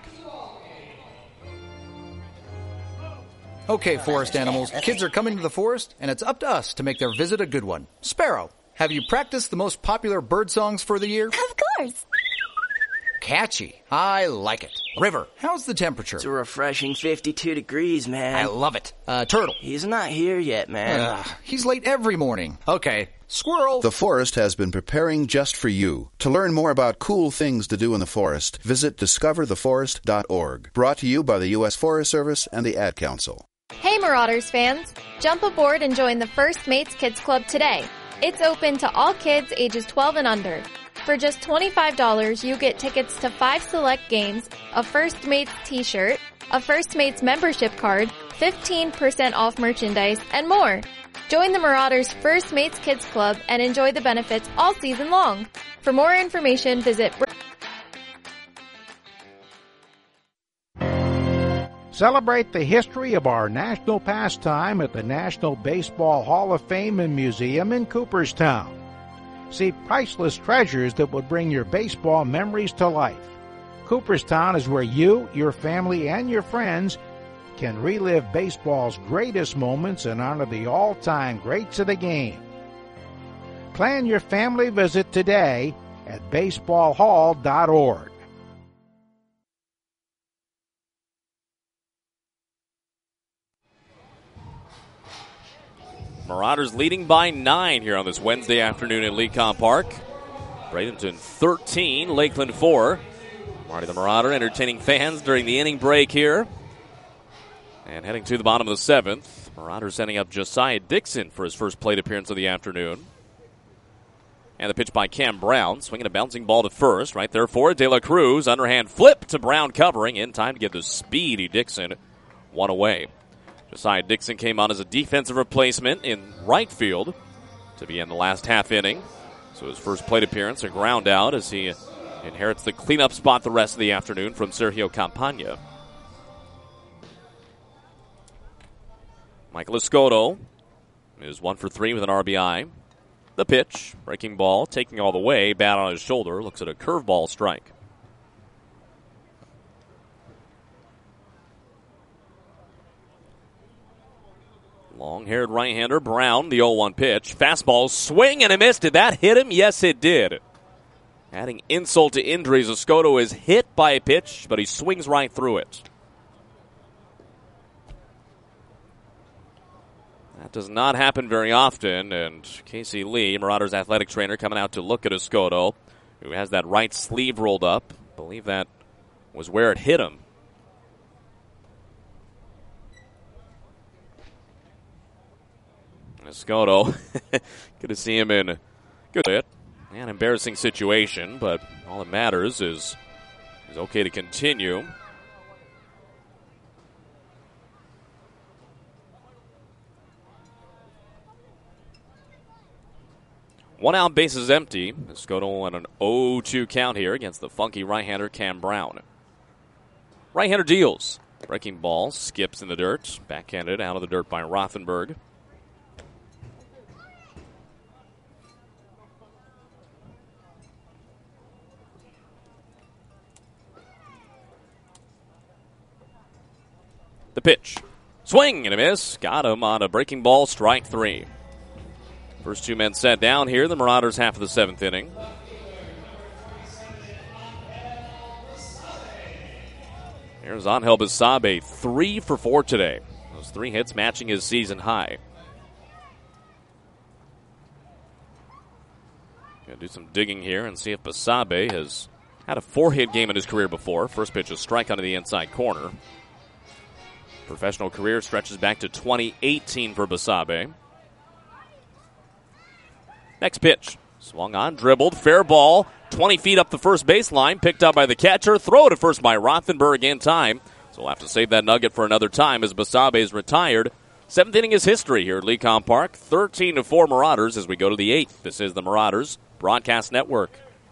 Okay, forest animals, kids are coming to the forest, and it's up to us to make their visit a good one. Sparrow, have you practiced the most popular bird songs for the year?
Of course.
Catchy. I like it. River, how's the temperature?
It's a refreshing 52 degrees, man.
I love it. Turtle.
He's not here yet, man.
He's late every morning. Okay. Squirrel.
The Forest has been preparing just for you. To learn more about cool things to do in the forest, visit discovertheforest.org. Brought to you by the U.S. Forest Service and the Ad Council.
Hey Marauders fans! Jump aboard and join the First Mates Kids Club today. It's open to all kids ages 12 and under. For just $25, you get tickets to 5 select games, a First Mates t-shirt, a First Mates membership card, 15% off merchandise, and more. Join the Marauders First Mates Kids Club and enjoy the benefits all season long. For more information, visit...
Celebrate the history of our national pastime at the National Baseball Hall of Fame and Museum in Cooperstown. See priceless treasures that will bring your baseball memories to life. Cooperstown is where you, your family, and your friends can relive baseball's greatest moments and honor the all-time greats of the game. Plan your family visit today at baseballhall.org.
Marauders leading by 9 here on this Wednesday afternoon at Lecom Park. Bradenton 13, Lakeland 4. Marty the Marauder entertaining fans during the inning break here. And heading to the bottom of the 7th, Marauders sending up Josiah Dixon for his first plate appearance of the afternoon. And the pitch by Cam Brown, swinging a bouncing ball to first. Right there for it, De La Cruz. Underhand flip to Brown covering in time to get the speedy Dixon one away. Josiah Dixon came on as a defensive replacement in right field to begin the last half inning. So his first plate appearance, a ground out as he inherits the cleanup spot the rest of the afternoon from Sergio Campagna. Michael Escoto is 1 for 3 with an RBI. The pitch, breaking ball, taking all the way, bat on his shoulder, looks at a curveball strike. Long-haired right-hander Brown, the 0-1 pitch. Fastball, swing and a miss. Did that hit him? Yes, it did. Adding insult to injuries, Escoto is hit by a pitch, but he swings right through it. That does not happen very often, and Casey Lee, Marauders athletic trainer, coming out to look at Escoto, who has that right sleeve rolled up. I believe that was where it hit him. Escoto, good to see him in a good hit. An embarrassing situation, but all that matters is he's okay to continue. One out, bases empty. Escoto on an 0-2 count here against the funky right-hander Cam Brown. Right-hander deals. Breaking ball, skips in the dirt. Backhanded out of the dirt by Rothenberg. The pitch. Swing and a miss. Got him on a breaking ball, strike 3. First 2 men set down here. The Marauders half of the 7th inning. Here's Angel Basabe, 3 for 4 today. Those 3 hits matching his season high. Gonna do some digging here and see if Basabe has had a 4-hit game in his career before. First pitch, a strike onto the inside corner. Professional career stretches back to 2018 for Basabe. Next pitch. Swung on, dribbled, fair ball, 20 feet up the first baseline, picked up by the catcher, throw to first by Rothenberg in time. So we'll have to save that nugget for another time as Basabe is retired. 7th inning is history here at Lecom Park. 13-4 Marauders as we go to the 8th. This is the Marauders Broadcast Network.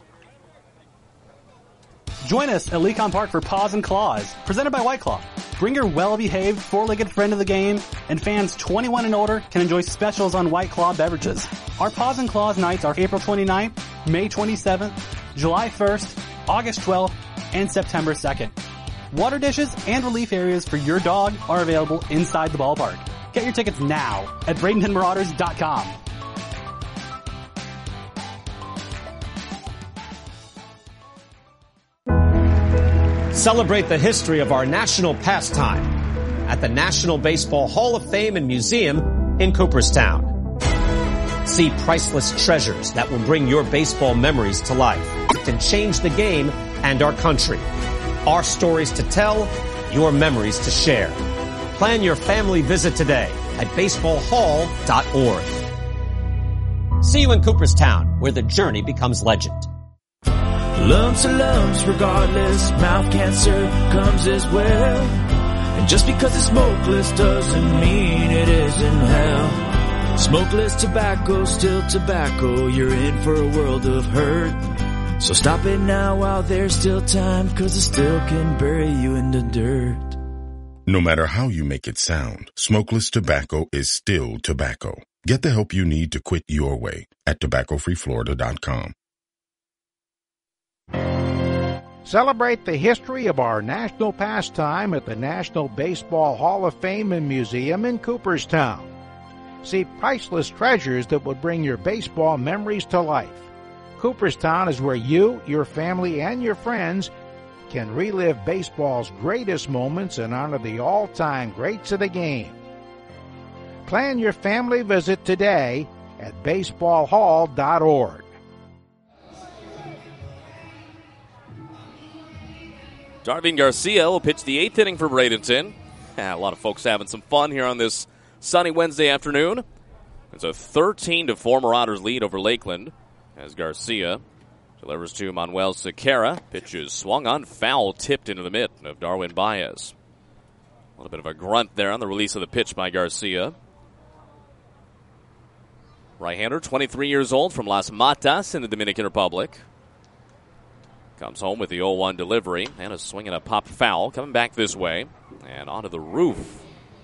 Join us at Lecom Park for Paws and Claws, presented by White Claw. Bring your well-behaved, four-legged friend of the game, and fans 21 and older can enjoy specials on White Claw beverages. Our Paws and Claws nights are April 29th, May 27th, July 1st, August 12th, and September 2nd. Water dishes and relief areas for your dog are available inside the ballpark. Get your tickets now at BradentonMarauders.com.
Celebrate the history of our national pastime at the National Baseball Hall of Fame and Museum in Cooperstown. See priceless treasures that will bring your baseball memories to life and change the game and our country. Our stories to tell, your memories to share. Plan your family visit today at baseballhall.org. See you in Cooperstown, where the journey becomes legend.
Lumps are lumps regardless, mouth cancer comes as well. And just because it's smokeless doesn't mean it isn't hell. Smokeless tobacco, still tobacco, you're in for a world of hurt. So stop it now while there's still time, 'cause it still can bury you in the dirt.
No matter how you make it sound, smokeless tobacco is still tobacco. Get the help you need to quit your way at tobaccofreeflorida.com.
Celebrate the history of our national pastime at the National Baseball Hall of Fame and Museum in Cooperstown. See priceless treasures that will bring your baseball memories to life. Cooperstown is where you, your family, and your friends can relive baseball's greatest moments and honor the all-time greats of the game. Plan your family visit today at baseballhall.org.
Darvin Garcia will pitch the 8th inning for Bradenton. A lot of folks having some fun here on this sunny Wednesday afternoon. It's a 13-4 Marauders lead over Lakeland as Garcia delivers to Manuel Sequeira. Pitch is swung on, foul, tipped into the mitt of Darwin Baez. A little bit of a grunt there on the release of the pitch by Garcia. Right-hander, 23 years old, from Las Matas in the Dominican Republic. Comes home with the 0-1 delivery and a swing and a pop foul. Coming back this way and onto the roof.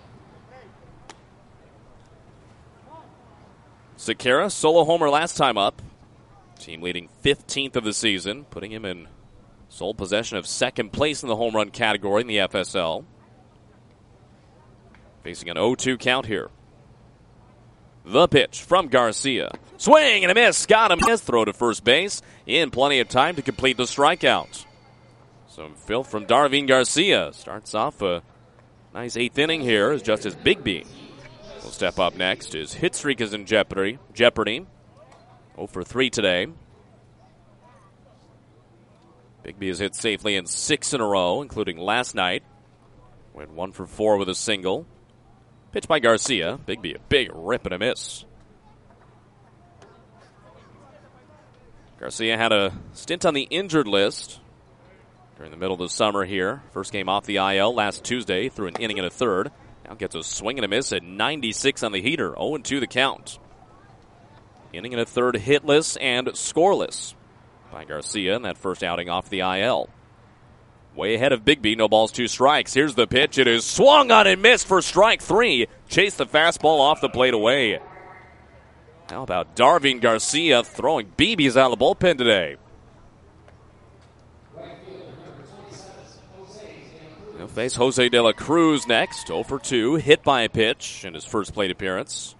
Sequeira, solo homer last time up. Team leading 15th of the season, putting him in sole possession of second place in the home run category in the FSL. Facing an 0-2 count here. The pitch from Garcia. Swing and a miss. Got him. Throw to first base in plenty of time to complete the strikeout. Some filth from Darvin Garcia. Starts off a nice 8th inning here as Justice Bigby will step up next. His hit streak is in jeopardy. 0 for 3 today. Bigby has hit safely in 6 in a row, including last night. Went 1 for 4 with a single. Pitch by Garcia. Bigby, a big rip and a miss. Garcia had a stint on the injured list during the middle of the summer here. First game off the IL last Tuesday, threw an inning and a third. Now gets a swing and a miss at 96 on the heater. 0-2 the count. Inning and a third hitless and scoreless by Garcia in that first outing off the IL. Way ahead of Bigby, no balls, 2 strikes. Here's the pitch. It is swung on and missed for strike 3. Chase the fastball off the plate away. How about Darvin Garcia throwing BBs out of the bullpen today? He'll face Jose De La Cruz next. 0 for 2, hit by a pitch in his first plate appearance.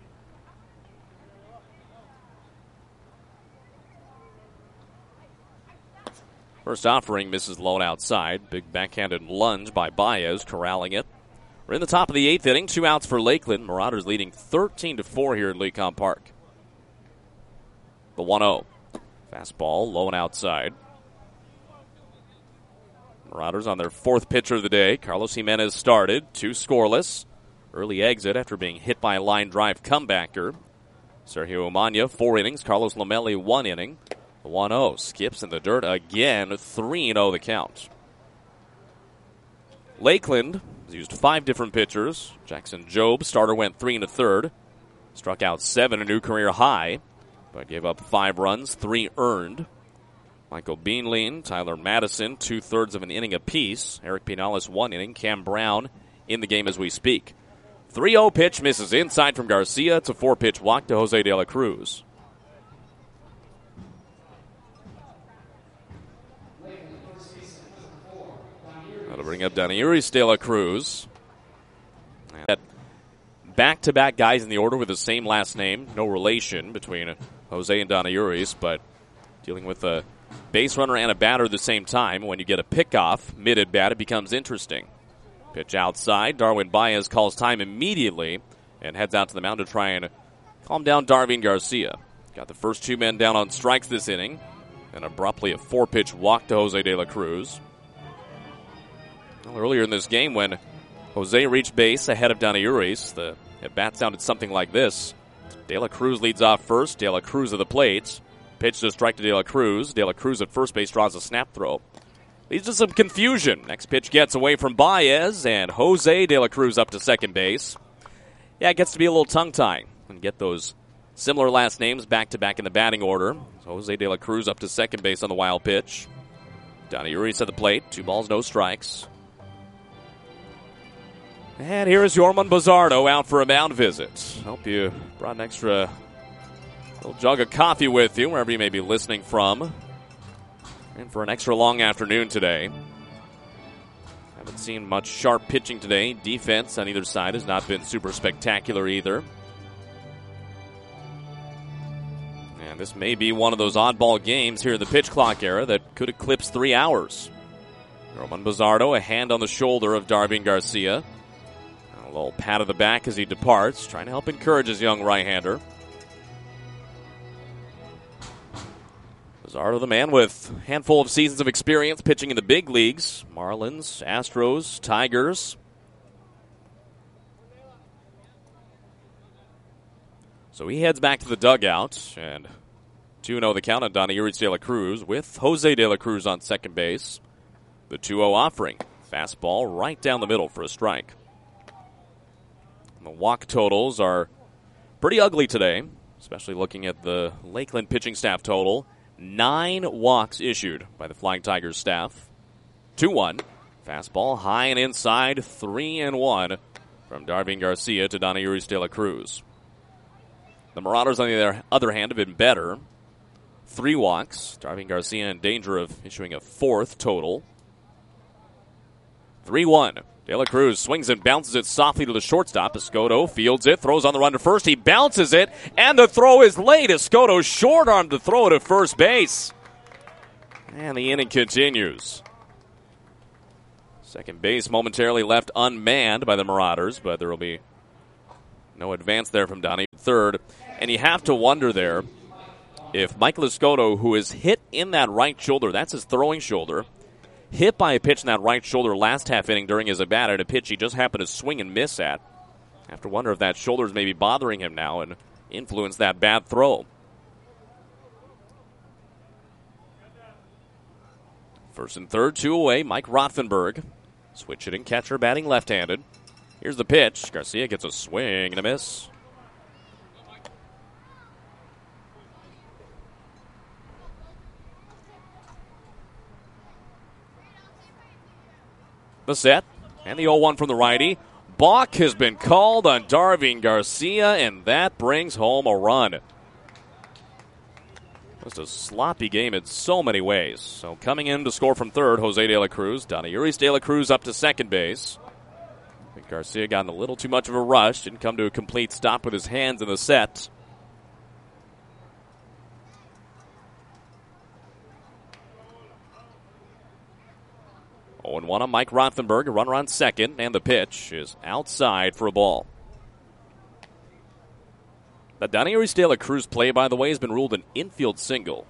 First offering misses low and outside. Big backhanded lunge by Baez, corralling it. We're in the top of the 8th inning. 2 outs for Lakeland. Marauders leading 13-4 here at Lecom Park. The 1-0. Fastball, low and outside. Marauders on their 4th pitcher of the day. Carlos Jimenez started. 2 scoreless. Early exit after being hit by a line drive comebacker. Sergio Umaña, 4 innings. Carlos Lamelli, 1 inning. The 1-0 skips in the dirt again. 3-0 the count. Lakeland has used 5 different pitchers. Jackson Jobe, starter, went 3 1/3. Struck out 7, a new career high, but gave up 5 runs, 3 earned. Michael Beanlein, Tyler Madison, 2/3 of an inning apiece. Eric Pinales, 1 inning. Cam Brown in the game as we speak. 3-0 pitch misses inside from Garcia. It's a 4-pitch walk to Jose De La Cruz. That'll bring up Donairis De La Cruz. And back-to-back guys in the order with the same last name. No relation between Jose and Donairis, but dealing with a base runner and a batter at the same time. When you get a pickoff mid at bat, it becomes interesting. Pitch outside. Darwin Baez calls time immediately and heads out to the mound to try and calm down Darvin Garcia. Got the first two men down on strikes this inning. And abruptly a 4-pitch walk to Jose De La Cruz. Well, earlier in this game when Jose reached base ahead of Donnie Urias, the at-bat sounded something like this. De La Cruz leads off first. De La Cruz at the plate. Pitch to strike to De La Cruz. De La Cruz at first base draws a snap throw. Leads to some confusion. Next pitch gets away from Baez, and Jose De La Cruz up to second base. Yeah, it gets to be a little tongue-tying. And get those similar last names back-to-back in the batting order. Jose De La Cruz up to second base on the wild pitch. Donnie Urias at the plate. 2 balls, no strikes. And here is Yorman Bazardo out for a mound visit. Hope you brought an extra little jug of coffee with you wherever you may be listening from. And for an extra long afternoon today. Haven't seen much sharp pitching today. Defense on either side has not been super spectacular either. And this may be one of those oddball games here in the pitch clock era that could eclipse 3 hours. Yorman Bazardo, a hand on the shoulder of Darvin Garcia. A little pat of the back as he departs, trying to help encourage his young right-hander. Bazardo, the man with a handful of seasons of experience pitching in the big leagues. Marlins, Astros, Tigers. So he heads back to the dugout, and 2-0 the count on Donnie Urias De La Cruz with Jose De La Cruz on second base. The 2-0 offering. Fastball right down the middle for a strike. The walk totals are pretty ugly today, especially looking at the Lakeland pitching staff total. 9 walks issued by the Flying Tigers staff. 2-1. Fastball high and inside. 3-1 from Darvin Garcia to Donnie Urias De La Cruz. The Marauders, on the other hand, have been better. 3 walks. Darvin Garcia in danger of issuing a 4th total. 3-1. De La Cruz swings and bounces it softly to the shortstop. Escoto fields it, throws on the run to first. He bounces it, and the throw is late. Escoto short-armed to throw to first base. And the inning continues. Second base momentarily left unmanned by the Marauders, but there will be no advance there from Donnie. Third, and you have to wonder there if Michael Escoto, who is hit in that right shoulder, that's his throwing shoulder, hit by a pitch in that right shoulder last half inning during his at-bat at a pitch he just happened to swing and miss at. I have to wonder if that shoulder is maybe bothering him now and influence that bad throw. First and third, 2 away. Mike Rothenberg. Switch hitting catcher batting left-handed. Here's the pitch. Garcia gets a swing and a miss. The set, and the 0-1 from the righty. Balk has been called on Darvin Garcia, and that brings home a run. Just a sloppy game in so many ways. So coming in to score from third, Jose De La Cruz. Donnie Urias De La Cruz up to second base. I think Garcia got in a little too much of a rush. Didn't come to a complete stop with his hands in the set. Oh, and 1 on Mike Rothenberg, a runner on second, and the pitch is outside for a ball. The Donnie Urias De La Cruz play, by the way, has been ruled an infield single.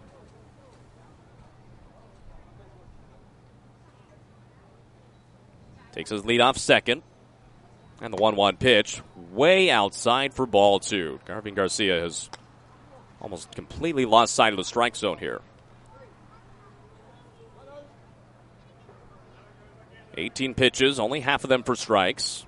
Takes his lead off second. And the 1-1 pitch, way outside for ball 2. Darvin Garcia has almost completely lost sight of the strike zone here. 18 pitches, only half of them for strikes.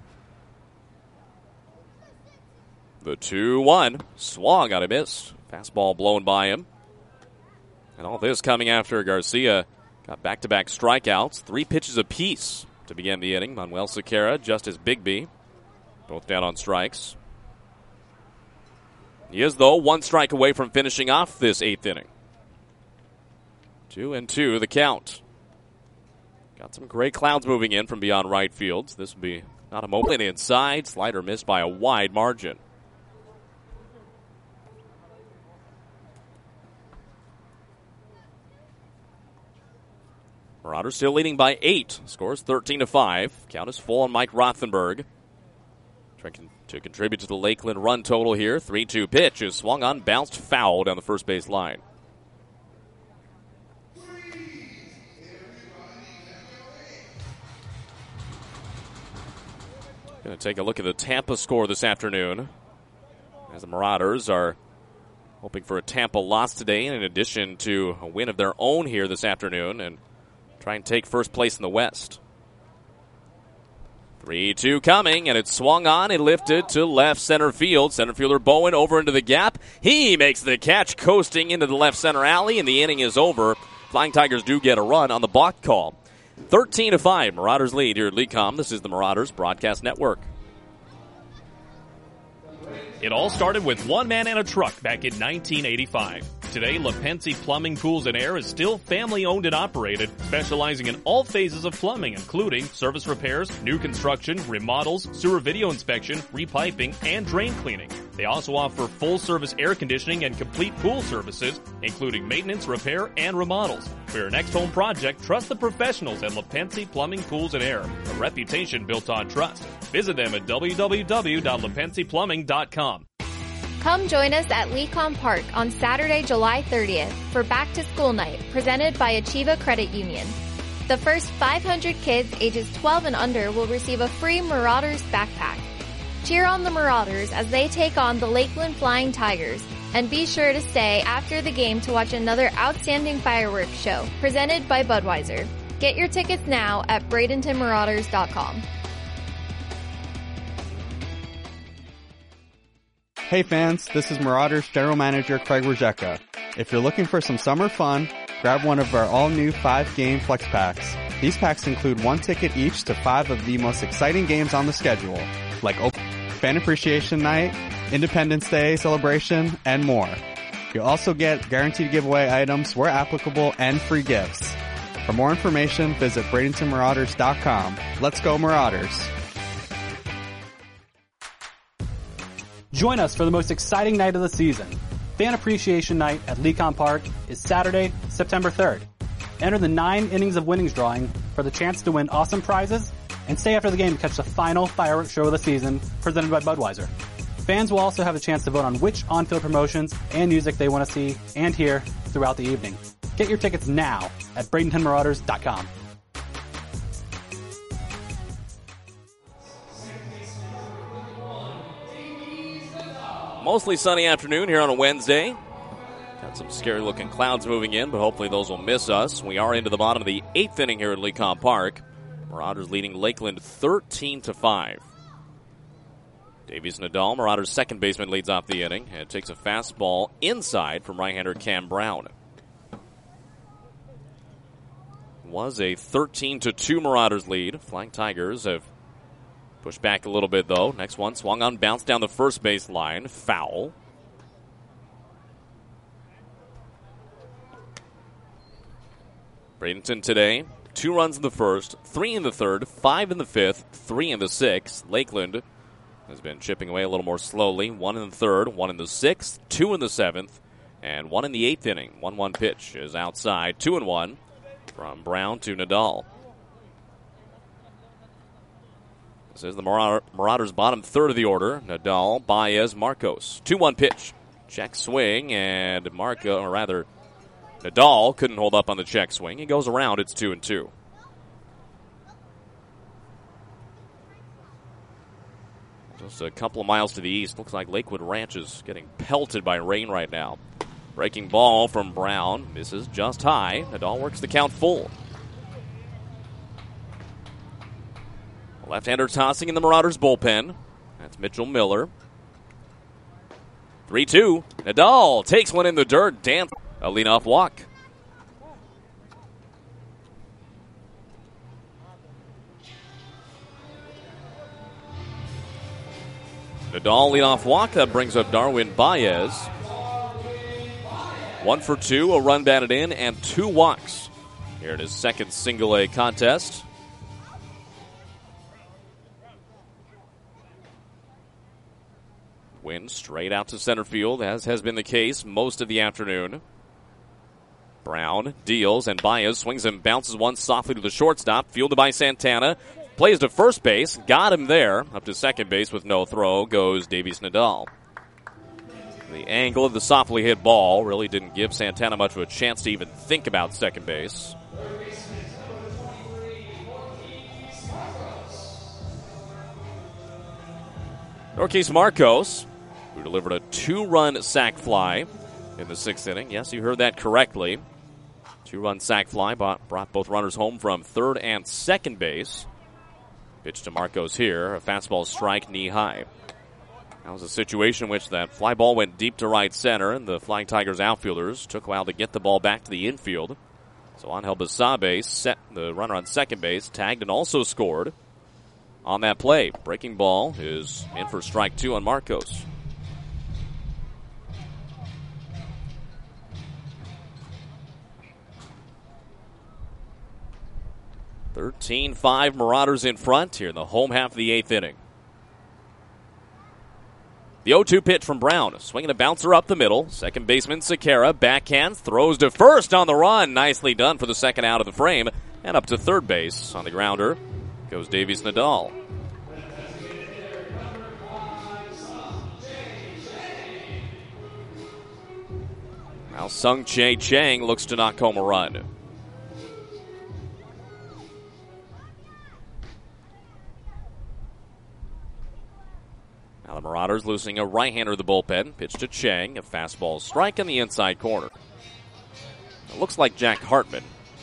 The 2-1. Swung on a miss. Fastball blown by him. And all this coming after Garcia got back-to-back strikeouts. 3 pitches apiece to begin the inning. Manuel Sequeira, Justice Bigby, both down on strikes. He is, though, 1 strike away from finishing off this 8th inning. 2-2 the count. Got some gray clouds moving in from beyond right field. This will be not a moment inside. Slider missed by a wide margin. Marauders still leading by 8. Scores 13-5. Count is full on Mike Rothenberg. Trying to contribute to the Lakeland run total here. 3-2 pitch is swung on, bounced foul down the first base line. Going to take a look at the Tampa score this afternoon, as the Marauders are hoping for a Tampa loss today in addition to a win of their own here this afternoon and try and take first place in the West. 3-2 coming, and it's swung on and lifted to left center field. Center fielder Bowen over into the gap. He makes the catch, coasting into the left center alley, and the inning is over. Flying Tigers do get a run on the balk call. 13-5, Marauders lead here at LECOM. This is the Marauders Broadcast Network.
It all started with one man and a truck back in 1985. Today, LaPensi Plumbing, Pools, and Air is still family-owned and operated, specializing in all phases of plumbing, including service repairs, new construction, remodels, sewer video inspection, repiping, and drain cleaning. They also offer full-service air conditioning and complete pool services, including maintenance, repair, and remodels. For your next home project, trust the professionals at LaPensi Plumbing, Pools, and Air, a reputation built on trust. Visit them at www.lapensiplumbing.com.
Come join us at LECOM Park on Saturday, July 30th for Back to School Night, presented by Achieva Credit Union. The first 500 kids ages 12 and under will receive a free Marauders backpack. Cheer on the Marauders as they take on the Lakeland Flying Tigers, and be sure to stay after the game to watch another outstanding fireworks show presented by Budweiser. Get your tickets now at BradentonMarauders.com.
Hey fans, this is Marauders General Manager Craig Rajeka. If you're looking for some summer fun, grab one of our all-new 5-game flex packs. These packs include 1 ticket each to 5 of the most exciting games on the schedule, like Fan Appreciation Night, Independence Day celebration, and more. You'll also get guaranteed giveaway items where applicable and free gifts. For more information, visit BradentonMarauders.com. Let's go Marauders!
Join us for the most exciting night of the season. Fan Appreciation Night at LECOM Park is Saturday, September 3rd. Enter the 9 innings of winnings drawing for the chance to win awesome prizes and stay after the game to catch the final fireworks show of the season presented by Budweiser. Fans will also have a chance to vote on which on-field promotions and music they want to see and hear throughout the evening. Get your tickets now at BradentonMarauders.com.
Mostly sunny afternoon here on a Wednesday. Got some scary-looking clouds moving in, but hopefully those will miss us. We are into the bottom of the 8th inning here at LECOM Park. Marauders leading Lakeland 13-5. Davies Nadal, Marauders' second baseman, leads off the inning and takes a fastball inside from right-hander Cam Brown. It was a 13-2 Marauders lead. Flying Tigers have pushed back a little bit, though. Next one, swung on, bounced down the first base line. Foul. Bradenton today, 2 runs in the first, 3 in the third, 5 in the fifth, 3 in the sixth. Lakeland has been chipping away a little more slowly. 1 in the third, 1 in the sixth, 2 in the seventh, and 1 in the 8th inning. 1-1 pitch is outside. 2-1 from Brown to Nadal. This is the Marauders' bottom third of the order. Nadal, Baez, Marcos. 2-1 pitch. Check swing, and Nadal couldn't hold up on the check swing. He goes around. It's 2-2. Just a couple of miles to the east. Looks like Lakewood Ranch is getting pelted by rain right now. Breaking ball from Brown. Misses just high. Nadal works the count full. Left-hander tossing in the Marauders' bullpen. That's Mitchell Miller. 3-2. Nadal takes one in the dirt. Dance. A lead-off walk. Nadal lead-off walk. That brings up Darwin Baez. 1 for 2. A run batted in and 2 walks. Here in his second single-A contest. Win straight out to center field, as has been the case most of the afternoon. Brown deals, and Baez swings and bounces one softly to the shortstop. Fielded by Santana. Plays to first base. Got him there. Up to second base with no throw goes Davies Nadal. The angle of the softly hit ball really didn't give Santana much of a chance to even think about second base. Norquise Marcos, who delivered a 2-run sac fly in the 6th inning. Yes, you heard that correctly. 2-run sac fly brought both runners home from third and second base. Pitch to Marcos here, a fastball strike knee high. That was a situation in which that fly ball went deep to right center, and the Flying Tigers outfielders took a while to get the ball back to the infield. So Angel Basabe set the runner on second base, tagged and also scored on that play. Breaking ball is in for strike 2 on Marcos. (13-5) Marauders in front here in the home half of the 8th inning. The 0-2 pitch from Brown, swinging a bouncer up the middle. Second baseman Sequeira backhands, throws to first on the run. Nicely done for the second out of the frame. And up to third base on the grounder goes Davies Nadal. Now Sung Chae Chang looks to knock home a run. Now the Marauders losing a right-hander to the bullpen. Pitch to Chang, a fastball strike in the inside corner. It looks like Jack Hartman.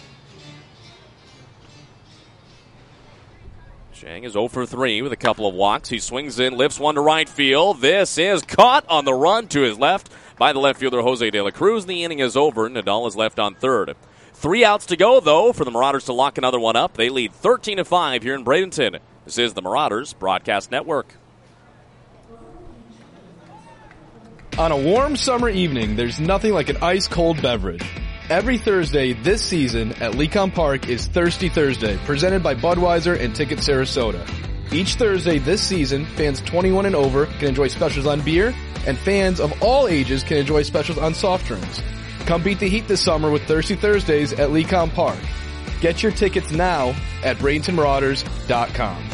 Chang is 0 for 3 with a couple of walks. He swings in, lifts one to right field. This is caught on the run to his left by the left fielder Jose De La Cruz. The inning is over. Nadal is left on third. 3 outs to go, though, for the Marauders to lock another one up. They lead 13-5 here in Bradenton. This is the Marauders Broadcast Network.
On a warm summer evening, there's nothing like an ice-cold beverage. Every Thursday this season at Lecom Park is Thirsty Thursday, presented by Budweiser and Ticket Sarasota. Each Thursday this season, fans 21 and over can enjoy specials on beer, and fans of all ages can enjoy specials on soft drinks. Come beat the heat this summer with Thirsty Thursdays at Lecom Park. Get your tickets now at BradentonMarauders.com.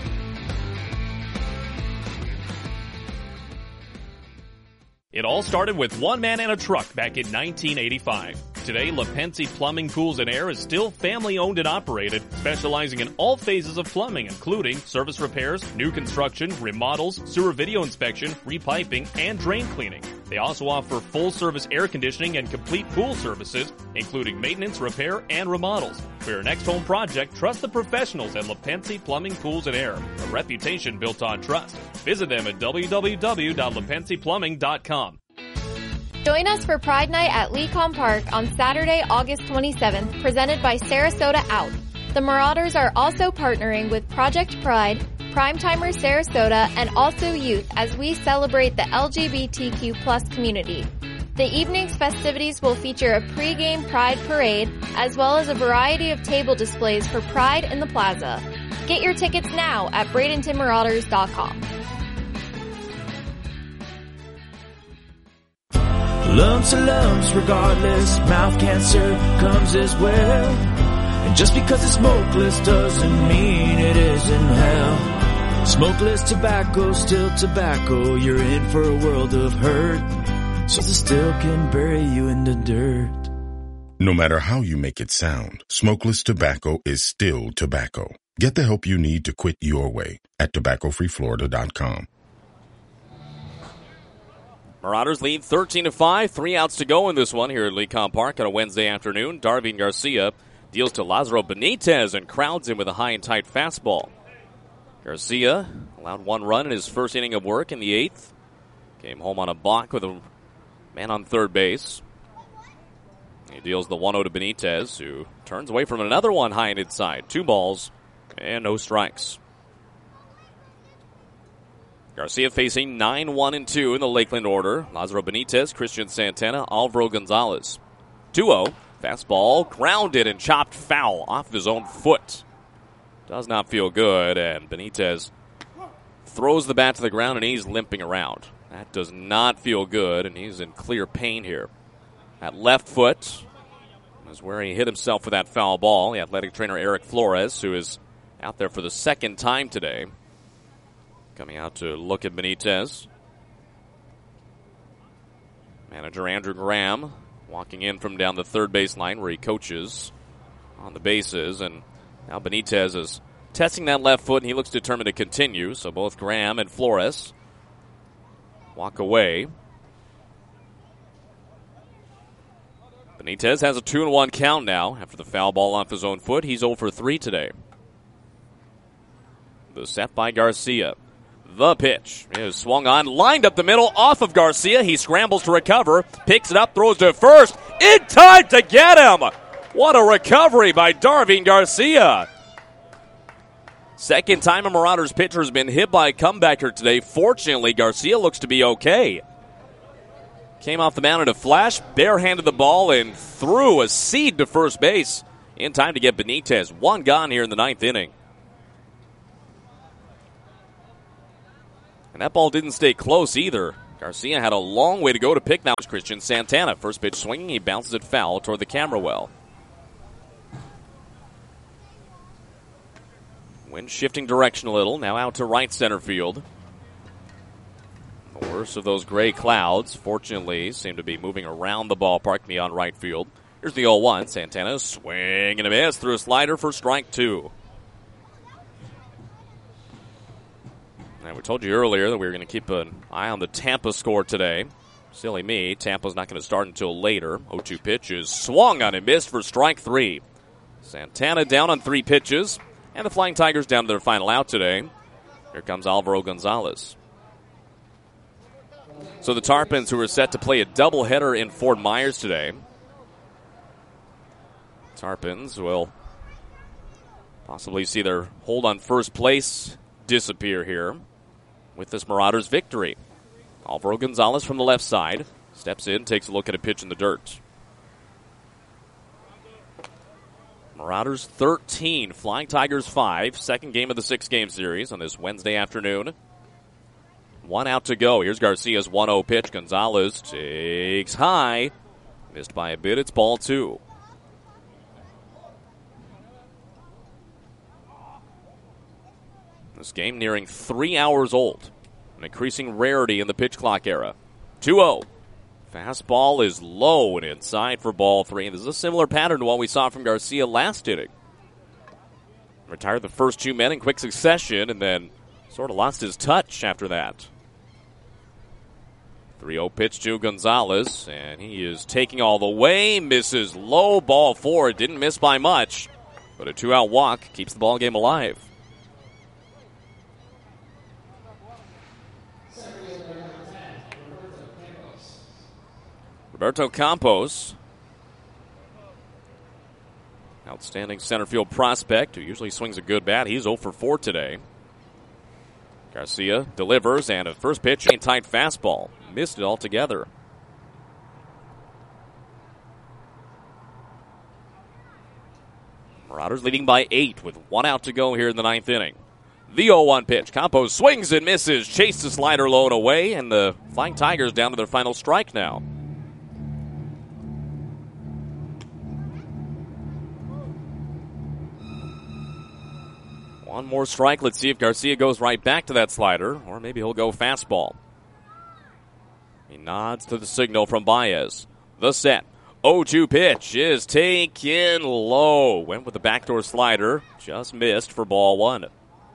It all started with one man and a truck back in 1985. Today, LaPensi Plumbing, Pools, and Air is still family-owned and operated, specializing in all phases of plumbing, including service repairs, new construction, remodels, sewer video inspection, repiping, and drain cleaning. They also offer full-service air conditioning and complete pool services, including maintenance, repair, and remodels. For your next home project, trust the professionals at LaPensi Plumbing, Pools, and Air, a reputation built on trust. Visit them at www.lapensiplumbing.com.
Join us for Pride Night at Lecom Park on Saturday, August 27th, presented by Sarasota Out. The Marauders are also partnering with Project Pride, Primetimers Sarasota, and Also Youth as we celebrate the LGBTQ+ community. The evening's festivities will feature a pre-game Pride parade, as well as a variety of table displays for Pride in the Plaza. Get your tickets now at BradentonMarauders.com.
Lumps are lumps regardless, mouth cancer comes as well. And just because it's smokeless doesn't mean it isn't hell. Smokeless tobacco, still tobacco, you're in for a world of hurt. So the still can bury you in the dirt.
No matter how you make it sound, smokeless tobacco is still tobacco. Get the help you need to quit your way at tobaccofreeflorida.com.
Marauders lead 13-5, 3 outs to go in this one here at Lecom Park on a Wednesday afternoon. Darvin Garcia deals to Lazaro Benitez and crowds him with a high and tight fastball. Garcia allowed 1 run in his first inning of work in the 8th. Came home on a balk with a man on third base. He deals the 1-0 to Benitez, who turns away from another one high and inside. 2 balls and no strikes. Garcia facing 9-1-2 in the Lakeland order. Lazaro Benitez, Christian Santana, Alvaro Gonzalez. 2-0. Fastball grounded and chopped foul off his own foot. Does not feel good, and Benitez throws the bat to the ground, and he's limping around. That does not feel good, and he's in clear pain here. At left foot, was where he hit himself with that foul ball. The athletic trainer Eric Flores, who is out there for the second time today, coming out to look at Benitez. Manager Andrew Graham walking in from down the third baseline where he coaches on the bases. And now Benitez is testing that left foot, and he looks determined to continue. So both Graham and Flores walk away. Benitez has a 2-1 count now after the foul ball off his own foot. He's 0 for 3 today. The set by Garcia. The pitch is swung on, lined up the middle, off of Garcia. He scrambles to recover, picks it up, throws to first, in time to get him. What a recovery by Darvin Garcia. Second time a Marauders pitcher has been hit by a comebacker today. Fortunately, Garcia looks to be okay. Came off the mound in a flash, barehanded the ball, and threw a seed to first base in time to get Benitez. One gone here in the ninth inning. And that ball didn't stay close either. Garcia had a long way to go to pick that was Christian Santana. First pitch swinging, he bounces it foul toward the camera well. Wind shifting direction a little, now out to right center field. The worst of those gray clouds, fortunately, seem to be moving around the ballpark beyond right field. Here's the 0-1. Santana swing and a miss through a slider for strike 2. And we told you earlier that we were going to keep an eye on the Tampa score today. Silly me, Tampa's not going to start until later. 0-2 pitch is swung on and missed for strike 3. Santana down on 3 pitches, and the Flying Tigers down to their final out today. Here comes Alvaro Gonzalez. So the Tarpons, who are set to play a doubleheader in Fort Myers today. Tarpons will possibly see their hold on first place disappear here with this Marauders victory. Alvaro Gonzalez from the left side steps in, takes a look at a pitch in the dirt. Marauders 13, Flying Tigers 5. Second game of the 6-game series on this Wednesday afternoon. 1 out to go. Here's Garcia's 1-0 pitch. Gonzalez takes high. Missed by a bit. It's ball 2. This game nearing 3 hours old. An increasing rarity in the pitch clock era. 2-0. Fastball is low and inside for ball 3. This is a similar pattern to what we saw from Garcia last inning. Retired the first 2 men in quick succession and then sort of lost his touch after that. 3-0 pitch to Gonzalez, and he is taking all the way. Misses low, ball 4. Didn't miss by much, but a 2-out walk keeps the ball game alive. Roberto Campos, outstanding center field prospect who usually swings a good bat. He's 0 for 4 today. Garcia delivers, and a first pitch, a tight fastball. Missed it altogether. Marauders leading by 8 with 1 out to go here in the ninth inning. The 0-1 pitch. Campos swings and misses. Chased the slider low and away, and the Flying Tigers down to their final strike now. One more strike. Let's see if Garcia goes right back to that slider, or maybe he'll go fastball. He nods to the signal from Baez. The set. 0-2 pitch is taken low. Went with the backdoor slider. Just missed for ball 1.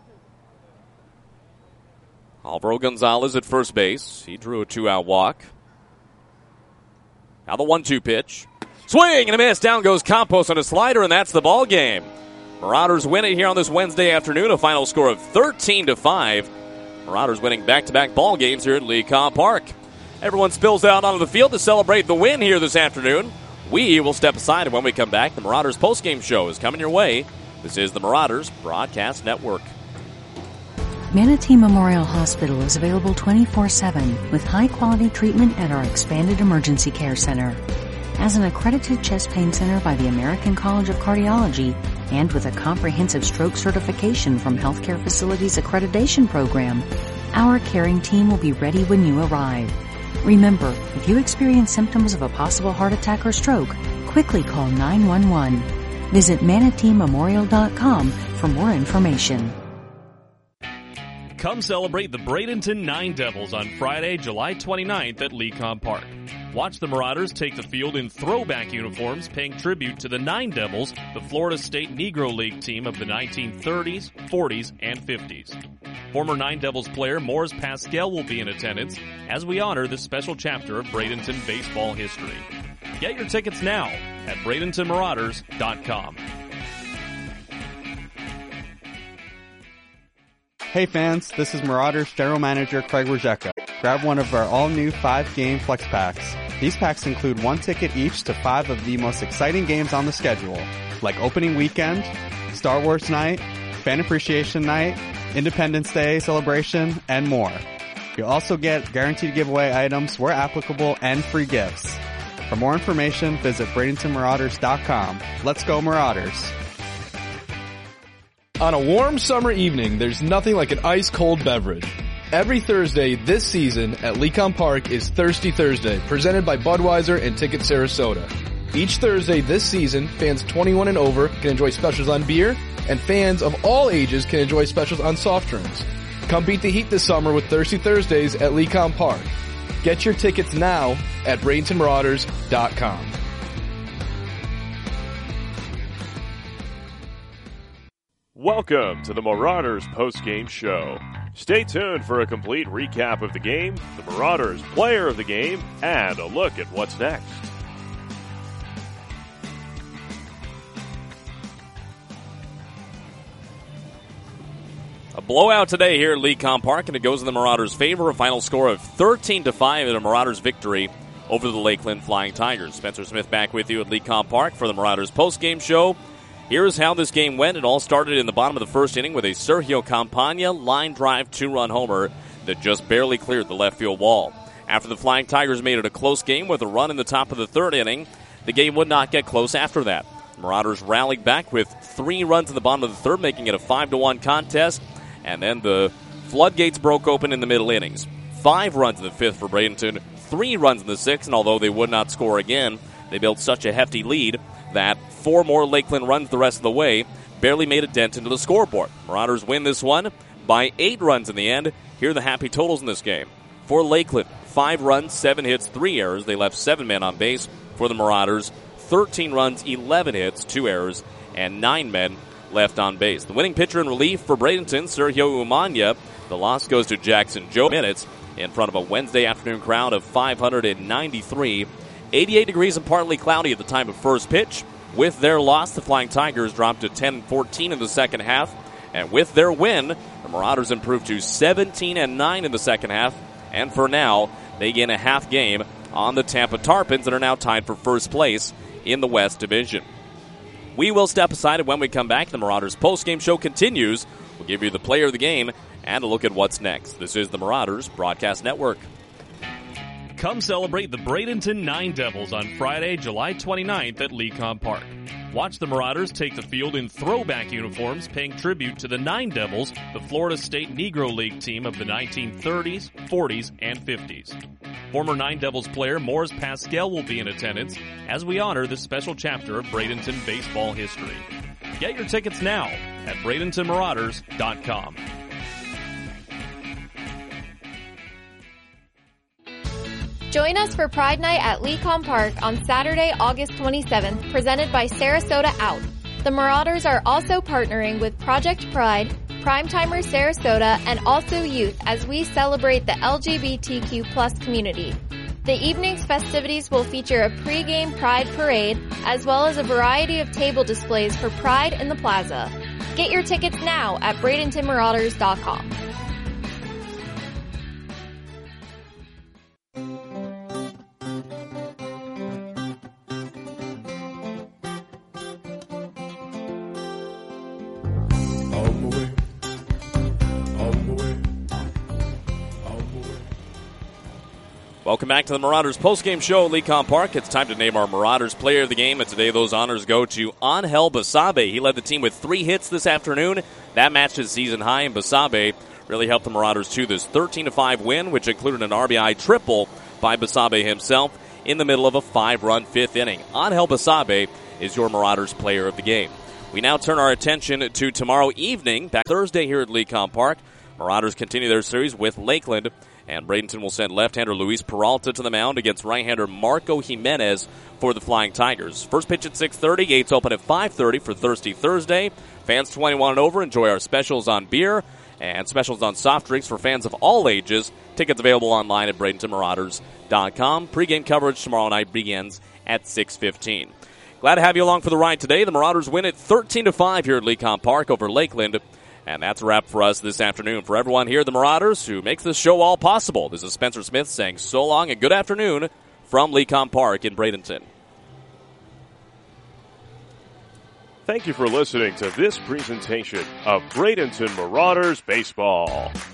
Alvaro Gonzalez at first base. He drew a 2-out walk. Now the 1-2 pitch. Swing and a miss. Down goes Campos on a slider, and that's the ball game. Marauders win it here on this Wednesday afternoon, a final score of 13-5. Marauders winning back-to-back ball games here at Lee Cobb Park. Everyone spills out onto the field to celebrate the win here this afternoon. We will step aside, and when we come back, the Marauders postgame show is coming your way. This is the Marauders Broadcast Network.
Manatee Memorial Hospital is available 24/7 with high-quality treatment at our expanded emergency care center. As an accredited chest pain center by the American College of Cardiology and with a comprehensive stroke certification from Healthcare Facilities Accreditation Program, our caring team will be ready when you arrive. Remember, if you experience symptoms of a possible heart attack or stroke, quickly call 911. Visit ManateeMemorial.com for more information.
Come celebrate the Bradenton Nine Devils on Friday, July 29th at Lecom Park. Watch the Marauders take the field in throwback uniforms, paying tribute to the Nine Devils, the Florida State Negro League team of the 1930s, 40s, and 50s. Former Nine Devils player Morris Pascal will be in attendance as we honor this special chapter of Bradenton baseball history. Get your tickets now at BradentonMarauders.com.
Hey fans, this is Marauders General Manager Craig Rojecka. Grab one of our all-new 5-game flex packs. These packs include 1 ticket each to 5 of the most exciting games on the schedule, like Opening Weekend, Star Wars Night, Fan Appreciation Night, Independence Day Celebration, and more. You'll also get guaranteed giveaway items where applicable and free gifts. For more information, visit BradentonMarauders.com. Let's go Marauders!
On a warm summer evening, there's nothing like an ice-cold beverage. Every Thursday this season at Lecom Park is Thirsty Thursday, presented by Budweiser and Ticket Sarasota. Each Thursday this season, fans 21 and over can enjoy specials on beer, and fans of all ages can enjoy specials on soft drinks. Come beat the heat this summer with Thirsty Thursdays at Lecom Park. Get your tickets now at BradentonMarauders.com.
Welcome to the Marauders post-game show. Stay tuned for a complete recap of the game, the Marauders player of the game, and a look at what's next.
A blowout today here at Lecom Park, and it goes in the Marauders' favor. A final score of 13-5 in a Marauders victory over the Lakeland Flying Tigers. Spencer Smith back with you at Lecom Park for the Marauders post-game show. Here's how this game went. It all started in the bottom of the first inning with a Sergio Campagna line drive 2-run homer that just barely cleared the left field wall. After the Flying Tigers made it a close game with a run in the top of the third inning, the game would not get close after that. The Marauders rallied back with 3 runs in the bottom of the third, making it a 5-1 contest, and then the floodgates broke open in the middle innings. 5 runs in the fifth for Bradenton, 3 runs in the sixth, and although they would not score again, they built such a hefty lead that 4 more Lakeland runs the rest of the way barely made a dent into the scoreboard. Marauders win this one by 8 runs in the end. Here are the happy totals in this game. For Lakeland, 5 runs, 7 hits, 3 errors. They left 7 men on base. For the Marauders, 13 runs, 11 hits, 2 errors, and 9 men left on base. The winning pitcher in relief for Bradenton, Sergio Umania. The loss goes to Jackson Joe. Minutes in front of a Wednesday afternoon crowd of 593. 88 degrees and partly cloudy at the time of first pitch. With their loss, the Flying Tigers dropped to 10-14 in the second half. And with their win, the Marauders improved to 17-9 in the second half. And for now, they gain a half game on the Tampa Tarpons and are now tied for first place in the West Division. We will step aside, and when we come back, the Marauders post-game show continues. We'll give you the player of the game and a look at what's next. This is the Marauders Broadcast Network.
Come celebrate the Bradenton Nine Devils on Friday, July 29th at Lecom Park. Watch the Marauders take the field in throwback uniforms, paying tribute to the Nine Devils, the Florida State Negro League team of the 1930s, 40s, and 50s. Former Nine Devils player Morris Pascal will be in attendance as we honor this special chapter of Bradenton baseball history. Get your tickets now at BradentonMarauders.com.
Join us for Pride Night at Lecom Park on Saturday, August 27th, presented by Sarasota Out. The Marauders are also partnering with Project Pride, Primetimer Sarasota, and Also Youth as we celebrate the LGBTQ+ community. The evening's festivities will feature a pre-game Pride parade, as well as a variety of table displays for Pride in the Plaza. Get your tickets now at BradentonMarauders.com.
Welcome back to the Marauders postgame show at Lecom Park. It's time to name our Marauders player of the game, and today those honors go to Angel Basabe. He led the team with 3 hits this afternoon. That matched his season high, and Basabe really helped the Marauders to this 13-5 win, which included an RBI triple by Basabe himself in the middle of a 5-run fifth inning. Angel Basabe is your Marauders player of the game. We now turn our attention to tomorrow evening, back Thursday here at Lecom Park. Marauders continue their series with Lakeland, and Bradenton will send left-hander Luis Peralta to the mound against right-hander Marco Jimenez for the Flying Tigers. First pitch at 6:30, gates open at 5:30 for Thirsty Thursday. Fans 21 and over enjoy our specials on beer and specials on soft drinks for fans of all ages. Tickets available online at BradentonMarauders.com. Pre-game coverage tomorrow night begins at 6:15. Glad to have you along for the ride today. The Marauders win it 13-5 here at Lecom Park over Lakeland. And that's a wrap for us this afternoon. For everyone here at the Marauders who makes this show all possible, this is Spencer Smith saying so long and good afternoon from Lecom Park in Bradenton.
Thank you for listening to this presentation of Bradenton Marauders Baseball.